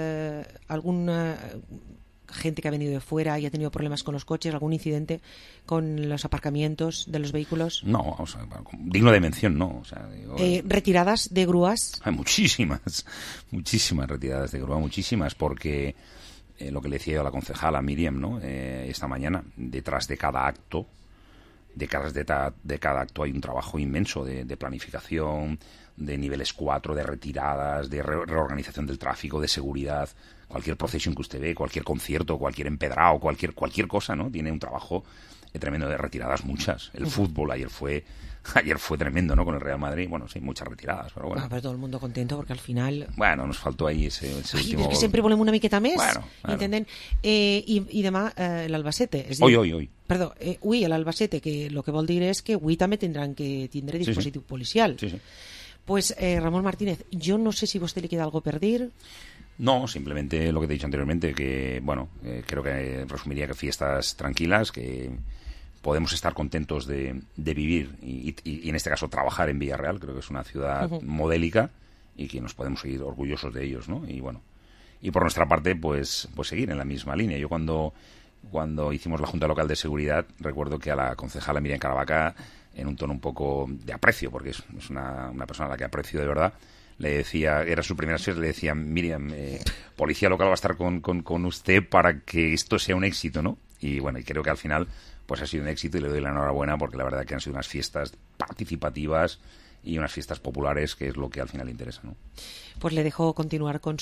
alguna gente que ha venido de fuera y ha tenido problemas con los coches, algún incidente con los aparcamientos de los vehículos. No, vamos a ver, digno de mención, ¿no? O sea, digo, retiradas de grúas. Hay muchísimas retiradas de grúa, muchísimas, porque lo que le decía yo a la concejala Miriam, ¿no? Esta mañana, detrás de cada acto, de cada acto hay un trabajo inmenso de planificación, de niveles 4, de retiradas, de reorganización del tráfico, de seguridad. Cualquier procesión que usted ve, cualquier concierto, cualquier empedrado, cualquier cosa, ¿no? Tiene un trabajo tremendo de retiradas, muchas. El fútbol ayer fue tremendo, ¿no? Con el Real Madrid. Bueno, sí, muchas retiradas, pero bueno. Pero todo el mundo contento porque al final... Bueno, nos faltó ahí ese último... És que sempre volem una miqueta més, bueno. ¿entenden? I demà l'Albacete. Hoy. Perdó, avui a l'Albacete, que lo que vol dir és que avui també tindran que tindre dispositiu policial. Sí. Pues Ramón Martínez, yo no sé si a usted le queda algo per dir. No, simplemente lo que te he dicho anteriormente, que bueno, creo que resumiría que fiestas tranquilas, que podemos estar contentos de vivir y en este caso trabajar en Villarreal. Creo que es una ciudad modélica y que nos podemos seguir orgullosos de ellos, ¿no? Y bueno, y por nuestra parte, pues seguir en la misma línea. Yo cuando hicimos la Junta Local de Seguridad, recuerdo que a la concejala Miriam Caravaca, en un tono un poco de aprecio, porque es una persona a la que aprecio de verdad, le decía, era su primera sesión, le decía: Miriam, Policía Local va a estar con usted para que esto sea un éxito, ¿no? Y bueno, y creo que al final pues ha sido un éxito y le doy la enhorabuena, porque la verdad que han sido unas fiestas participativas y unas fiestas populares, que es lo que al final interesa, ¿no? Pues le dejo continuar con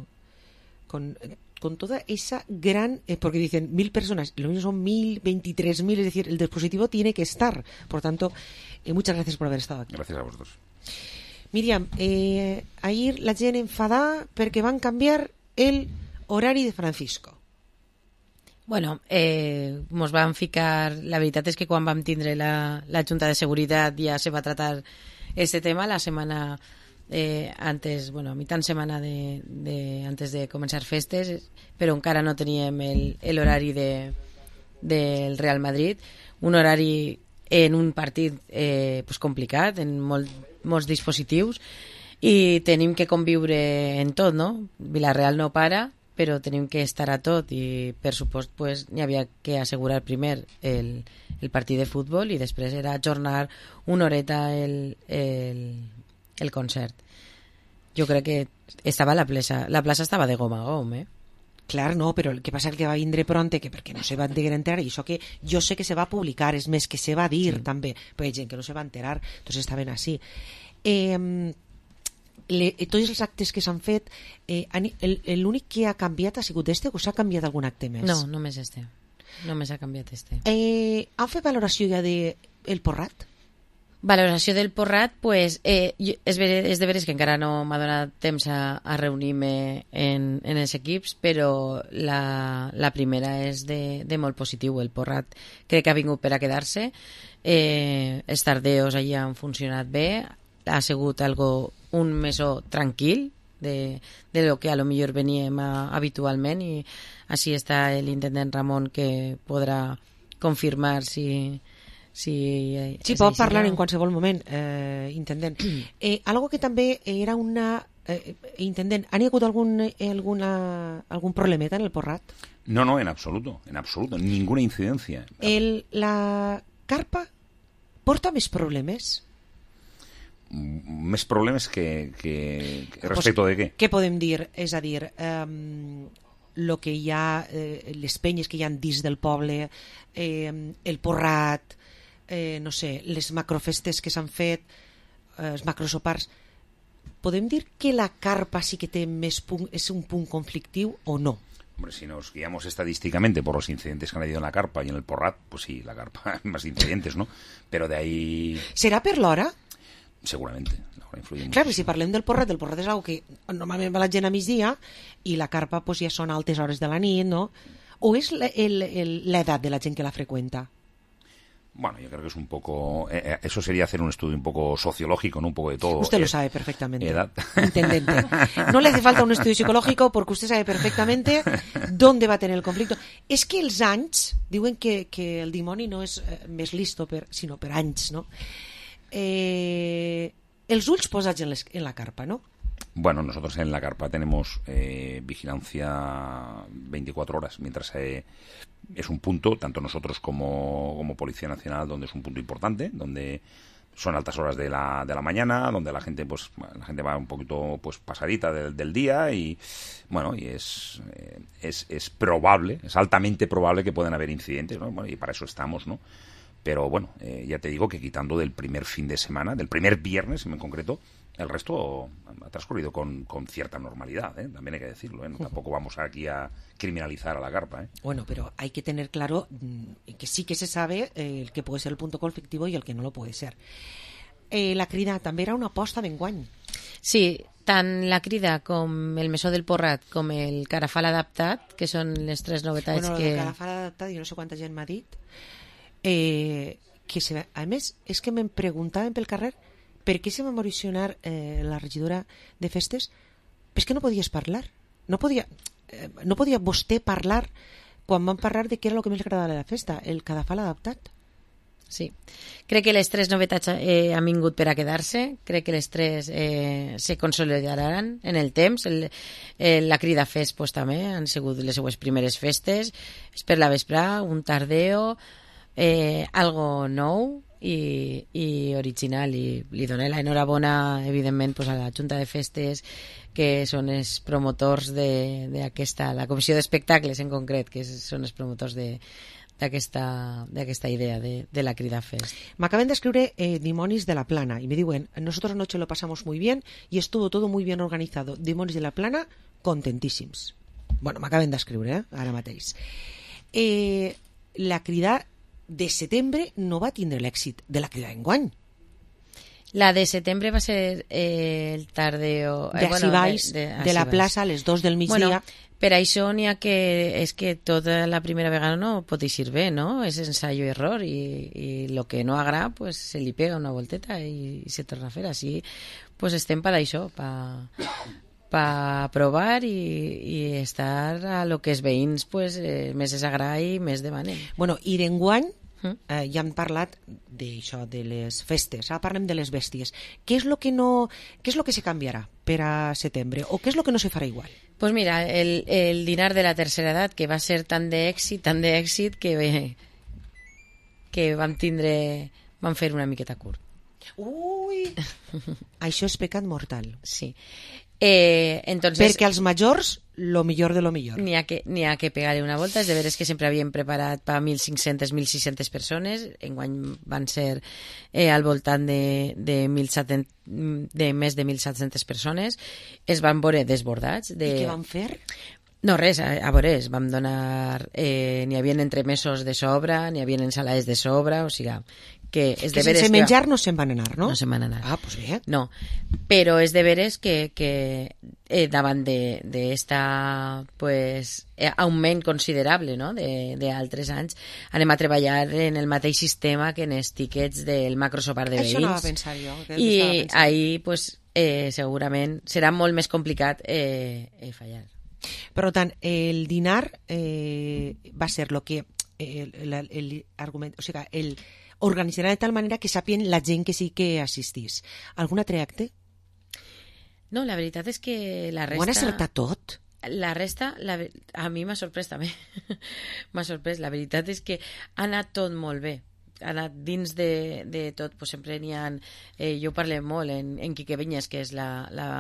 toda esa gran... porque dicen 1.000 personas, lo mismo son 1.000, 23.000, es decir, el dispositivo tiene que estar. Por tanto, muchas gracias por haber estado aquí. Gracias a vosotros. Míriam, ahir la gent enfadada perquè van canviar el horari de Francisco. Bueno, mos van ficar... La veritat és que quan vam tindre la Junta de Seguretat ja se va tratar este tema la setmana antes, bueno, a mitjan setmana antes de començar festes, però encara no teníem el horari del Real Madrid, un horari en un partit pues complicat, en molts dispositius, i tenim que conviure en tot, no? Villarreal no para, però tenim que estar a tot, i per supost pues, n'hi havia que assegurar primer el partit de futbol i després era ajornar una horeta el concert. Jo crec que estava la plaça estava de goma a gom, Clar, no, però el que passa és que va vindre pronte, que perquè no se va enterar, i això que jo sé que se va publicar, és més, que se va dir també, però hi ha gent que no se va enterar, doncs estaven així. Tots els actes que s'han fet, l'únic que ha canviat ha sigut este, o s'ha canviat algun acte més? No, només este. Només ha canviat este. Han fet valoració ja del Porrat? Valoració del Porrat, pues, és de veres que encara no m'ha donat temps a reunir-me en els equips, però la primera és de molt positiu. El Porrat crec que ha vingut per a quedar-se. Els tardeos allà han funcionat bé. Ha sigut un mesó tranquil de lo que a lo millor veníem habitualment, i així està l'intendent Ramon, que podrà confirmar si pot parlar en qualsevol moment, intendent. Algo que també era una... intendent, ¿han hagut algún problemeta en el Porrat? No, en absoluto, ninguna incidencia. La carpa porta més problemes? Més problemes que respecte de què? Què podem dir? És a dir, lo que hi ha, les penyes que hi ha dins del poble, el Porrat, no sé, les macrofestes que s'han fet, els macrosopars, podem dir que la carpa sí que té més és un punt conflictiu o no? Hombre, si nos guiamos estadísticamente por los incidentes que han habido en la carpa y en el Porrat, pues sí, la carpa hay más incidentes, ¿no? Pero de ahí... ¿Será per l'hora? Seguramente. Influye clar, si parlem del porret és algo que normalment va la gent a migdia i la carpa pues, ja són a altes hores de la nit, no? O és l'edat de la gent que la frecuenta? Bueno, yo creo que es un poco... eso sería hacer un estudio un poco sociológico, ¿no? Un poco de todo. Usted lo sabe perfectamente. Edad. Intendente. No le hace falta un estudio psicológico porque usted sabe perfectamente dónde va a tener el conflicto. És que els anys, diuen que el dimoni no és més listo, sinó per anys, no? Els ulls posats en la carpa, ¿no? Bueno, nosotros en la carpa tenemos vigilancia 24 horas, mientras es un punto, tanto nosotros como Policía Nacional, donde es un punto importante, donde son altas horas de la mañana, donde la gente va un poquito pues pasadita del día y bueno, y es probable, es altamente probable que puedan haber incidentes, ¿no? Bueno, y para eso estamos, ¿no? Pero bueno, ya te digo que quitando del primer fin de semana, del primer viernes en concreto, el resto ha transcurrido con cierta normalidad, ¿eh? También hay que decirlo, ¿eh? Tampoco vamos aquí a criminalizar a la carpa, ¿eh? Bueno, pero hay que tener claro que sí que se sabe el que puede ser el punto conflictivo y el que no lo puede ser. La crida també era una aposta d'enguany. Sí, tant la crida com el Mesó del Porrat com el Carafal adaptat, que són les tres novetats que... Bueno, el Carafal adaptat, jo no sé quanta gent m'ha dit, a més, és que me'n preguntaven pel carrer per què se va emocionar la regidora de festes? Però és que no podies parlar. No podia vostè parlar quan vam parlar de què era el que més li agradava de la festa, el Cadafal adaptat. Sí. Crec que les tres novetats han vingut per a quedar-se. Crec que les tres se consolidaran en el temps. La crida fest pues, també han sigut les seues primeres festes. És per la vesprà, un tardeo, algo nou i original, i li doné l'enhorabona evidentment pues, a la Junta de Festes, que són els promotors d'aquesta, la Comissió d'Espectacles en concret, que són els promotors d'aquesta idea de la crida fest. M'acaben d'escriure Dimonis de la Plana y me diuen, nosotros anoche lo pasamos muy bien y estuvo todo muy bien organizado. Dimonis de la Plana, contentíssims. Bueno, m'acaben d'escriure, ara mateix. La crida de setembre no va tindre l'èxit de la crida d'enguany. La de setembre va ser el tardeo... de la plaça a les 2 del migdia. Bueno, per això n'hi ha que... És que tota la primera vegada no pot eixir bé, no? És ensayo i error i lo que no agrada, pues se li pega una volteta i se torna a fer. Així, pues estem per això, per provar i estar a lo que els veïns pues, més es agrada i més demanen. Bueno, i d'enguany ja hem parlat d'això, de les festes. Ara parlem de les bèsties. Què és lo que se canviarà per a setembre? O què és lo que no se farà igual? Pues mira, el dinar de la tercera edat, que va ser tan d'èxit que vam fer una miqueta curt. Ui! Això és pecat mortal. Sí. Entonces, perquè als majors lo millor de lo millor. N'hi ha que pegar-li una volta. És de veres que sempre havíem preparat per 1.500, 1.600 persones. Enguany van ser al voltant de més de 1.700 persones. Es van veure desbordats. I què van fer? No, res, a veure, vam donar... n'hi havia entremesos de sobre, n'hi havia ensalades de sobre, o sigui... Que sense menjar no se'n van anar, no? No se'n van anar. Ah, pues bé. No, però és de veres que davant d'esta pues, augment considerable, no?, d'altres anys, anem a treballar en el mateix sistema que en els tiquets del macrosopar de veïns. Això no va pensar jo. I ahí, pues, segurament serà molt més complicat fallar. Per tant, el dinar va ser lo que l'argument, o sigui, organitzarà de tal manera que sàpien la gent que sí que assistís. Algun altre acte? No, la veritat és que la resta... Ho han acertat tot? La resta, a mi m'ha sorprès també. M'ha sorprès. La veritat és que ha anat tot molt bé. Ha anat dins de tot. Pues sempre n'hi ha... jo parlo molt en Quique Vinyes, que és la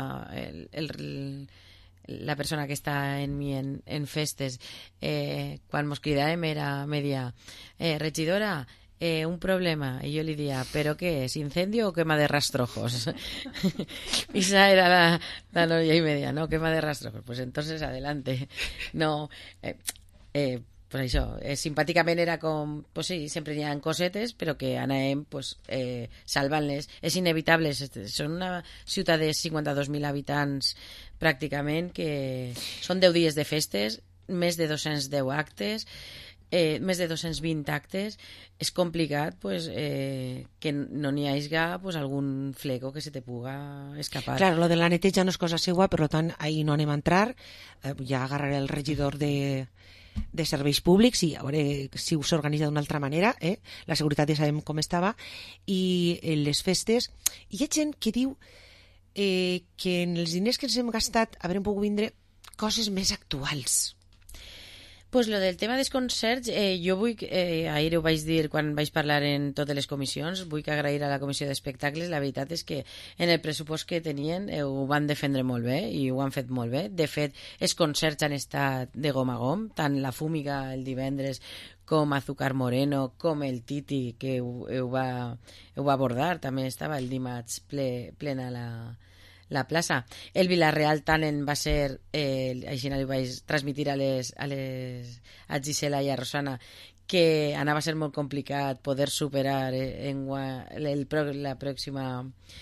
persona que està en mi en festes. Quan mos cridàvem me dia regidora, un problema, y yo le decía, ¿pero qué es? ¿Incendio o quema de rastrojos? Y esa era la novia y media, ¿no? Quema de rastrojos. Pues entonces adelante. No, pues això, simpàticament era com, pues sí, sempre hi ha cosetes, però que anem pues, salvant-les. És inevitable, són una ciutat de 52.000 habitants pràcticament, que són 10 dies de festes, més de 210 actes, més de 220 actes. És complicat pues, que no n'hi hagi pues, algun fleco que se te puga escapar. Claro, lo de la neteja no és cosa seua, per tant, ahí no anem a entrar. Ja agarraré el regidor de serveis públics i a veure si s'organitza d'una altra manera. La seguretat ja sabem com estava. I les festes... Hi ha gent que diu que en els diners que ens hem gastat haurem pogut vindre coses més actuals. Pues lo del tema dels concerts, jo vull, ahir ho vaig dir quan vaig parlar en totes les comissions, vull que agrair a la comissió d'espectacles. La veritat és que en el pressupost que tenien ho van defendre molt bé i ho han fet molt bé. De fet, els concerts han estat de gom a gom, tant la Fúmiga el divendres com Azúcar Moreno, com el Titi, que ho va abordar, també estava el dimarts plena la plaça. El Vila-real tant en va ser, així ho vaig transmitir a Gisela i a Rosana, que anava a ser molt complicat poder superar la pròxima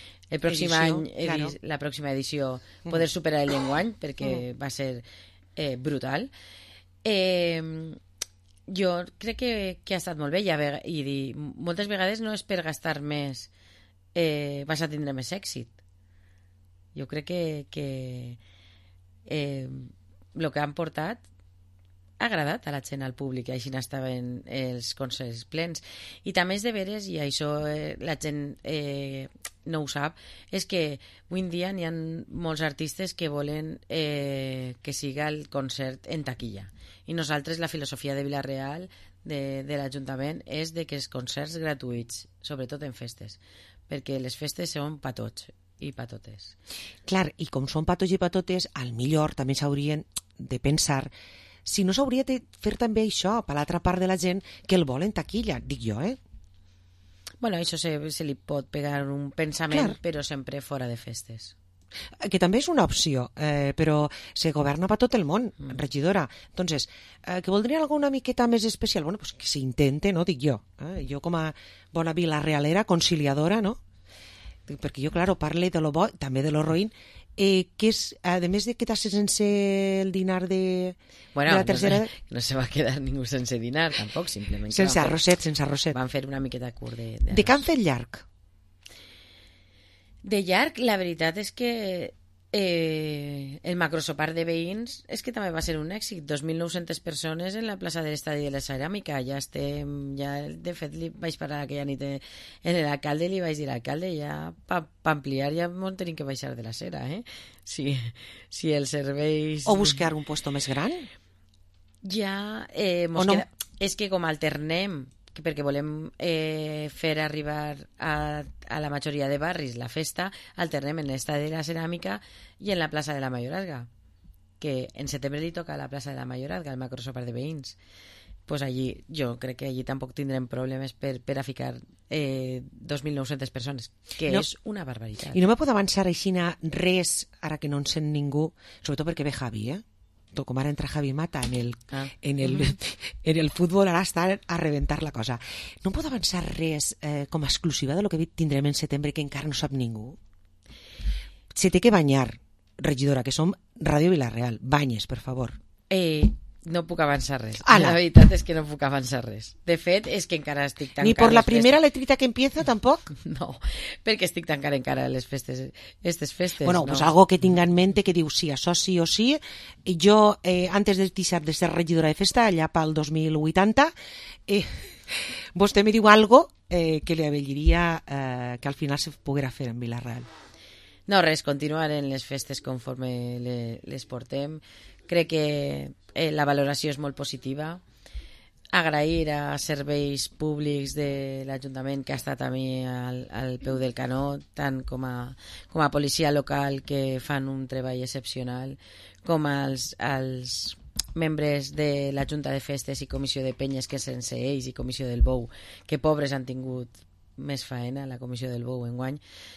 edició, poder superar el enguany, perquè va ser brutal. Jo crec que ha estat molt bé i moltes vegades no és per gastar més vas a tindre més èxit. Jo crec que el que han portat ha agradat a la gent, al públic, i així n'estaven els concerts plens. I també és de veres, i això la gent no ho sap, és que avui en dia n'hi ha molts artistes que volen que siga el concert en taquilla. I nosaltres, la filosofia de Vila-real, de l'Ajuntament, és de que els concerts gratuïts, sobretot en festes, perquè les festes són pa tots i pa totes. Clar, i com són pa tots i pa totes, al millor també s'haurien de pensar si no s'hauria de fer també això per l'altra part de la gent que el vol en taquilla, dic jo, Bueno, això se li pot pegar un pensament, però sempre fora de festes. Que també és una opció, però se governa per tot el món, regidora. Entonces, que voldria alguna miqueta més especial? Bueno, pues que s'intente, no? Dic jo. Jo com a bona vilarealera, conciliadora, no? Perquè jo, claro, parle de lo bo, també de lo roïn, que és, a més de quedar-se sense el dinar de la tercera... No se va quedar ningú sense dinar, tampoc, simplement. Sense arrosset. Van fer una miqueta curt de què han fet llarg? De llarg, la veritat és que el macrosopar de veïns és que també va ser un èxit. 2.900 persones en la plaça de l'Estadi de la Ceràmica. De fet, vaig parlar aquella nit en l'alcalde i li vaig dir a l'alcalde, ja per ampliar ja molt tenim que baixar de la cera, si els serveis... O buscar un puesto més gran? Ja, és que com alternem, perquè volem fer arribar a la majoria de barris la festa, alternem en l'Estadi de la Ceràmica i en la plaça de la Mayorazga, que en setembre li toca a la plaça de la Mayorazga el macrosopar de veïns. Pues allí, jo crec que allí tampoc tindrem problemes per a ficar 2.900 persones, que és una barbaritat. I no me pot avançar així res, ara que no en sent ningú, sobretot perquè ve Javi, com ara entra Javi Mata en el futbol, ara està a reventar la cosa. No pot avançar res com a exclusiva de lo que tindrem en setembre que encara no sap ningú? Se té que banyar, regidora, que som Ràdio Vila-real. Banyes, per favor. No puc avançar res. La veritat és que no puc avançar res. De fet, és que encara estic tancant... Ni por la primera letrita que empieza, tampoc? No, perquè estic tancant encara aquestes festes. Bueno, pues algo que tinga en mente que diu sí, això sí o sí. Jo, antes de deixar de ser regidora de festa, allà pel 2080, vostè me diu algo que li avelliria que al final se poguera fer en Vila-real. No, res, continuar en les festes conforme les portem. Crec que la valoració és molt positiva. Agrair a serveis públics de l'Ajuntament que ha estat a mi al peu del canó, tant com a policia local, que fan un treball excepcional, com als membres de la Junta de Festes i Comissió de Penyes, que sense ells, i Comissió del Bou, que pobres han tingut més faena, la Comissió del Bou enguany.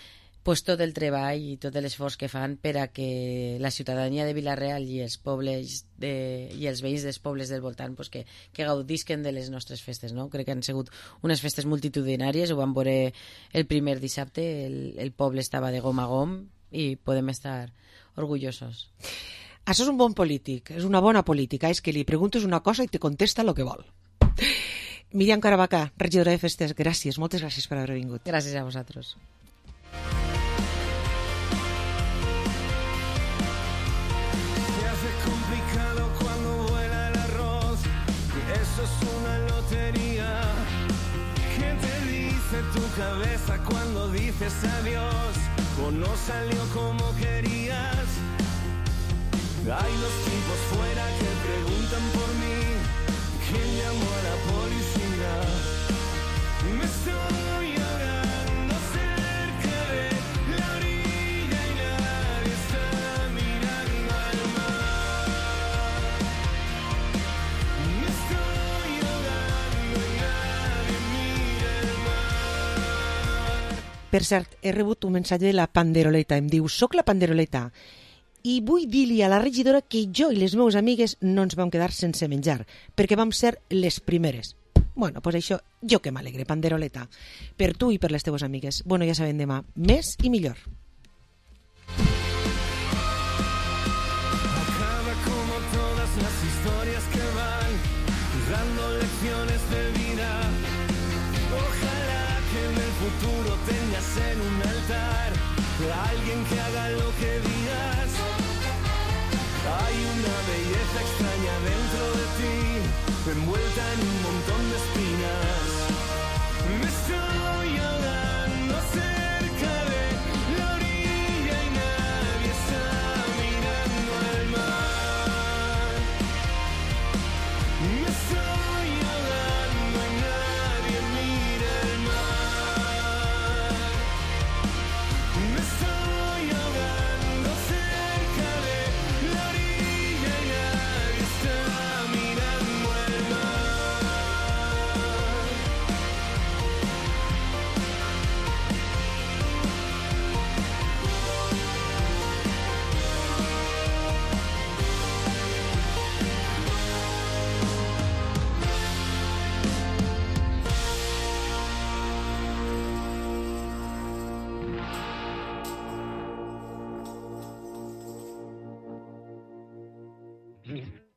pues tot el treball i tot l'esforç que fan per a que la ciutadania de Vila-real i els pobles i els veïns dels pobles del voltant pues que gaudisquen de les nostres festes, no? Crec que han sigut unes festes multitudinàries, ho vam veure el primer dissabte, el poble estava de gom a gom i podem estar orgullosos. Això és un bon polític, és una bona política, és que li preguntes una cosa i te contesta el que vol. Míriam Caravaca, regidora de Festes, gràcies, moltes gràcies per haver vingut. Gràcies a vosaltres. Eso es una lotería. ¿Qué te dice tu cabeza cuando dices adiós? O no salió como querías. Hay dos tipos fuera que preguntan por mí. ¿Quién llamó a la policía? Me estoy ahogando cerca de la orilla y nadie está mirando al mar. Me estoy ahogando y nadie mira el mar. Per cert, he rebut un missatge de la Panderoleta. Em diu, soc la Panderoleta i vull dir-li a la regidora que jo i les meves amigues no ens vam quedar sense menjar, perquè vam ser les primeres. Bueno, pues això, jo que m'alegre, Panderoleta. Per tu i per les teves amigues. Bueno, ja sabem, demà, més i millor. Acaba como todas las historias que van dando lecciones de vida. Ojalá que en el futuro tengas en un altar a alguien que haga lo que digas. Hay una belleza extraña dentro de ti, envuelta en un montón de espinas. Me estoy ahogando cerca de la orilla y nadie está mirando al mar. Me estoy ahogando y nadie mira el mar. Me estoy ahogando cerca de la orilla y nadie está mirando al mar. Mm-hmm.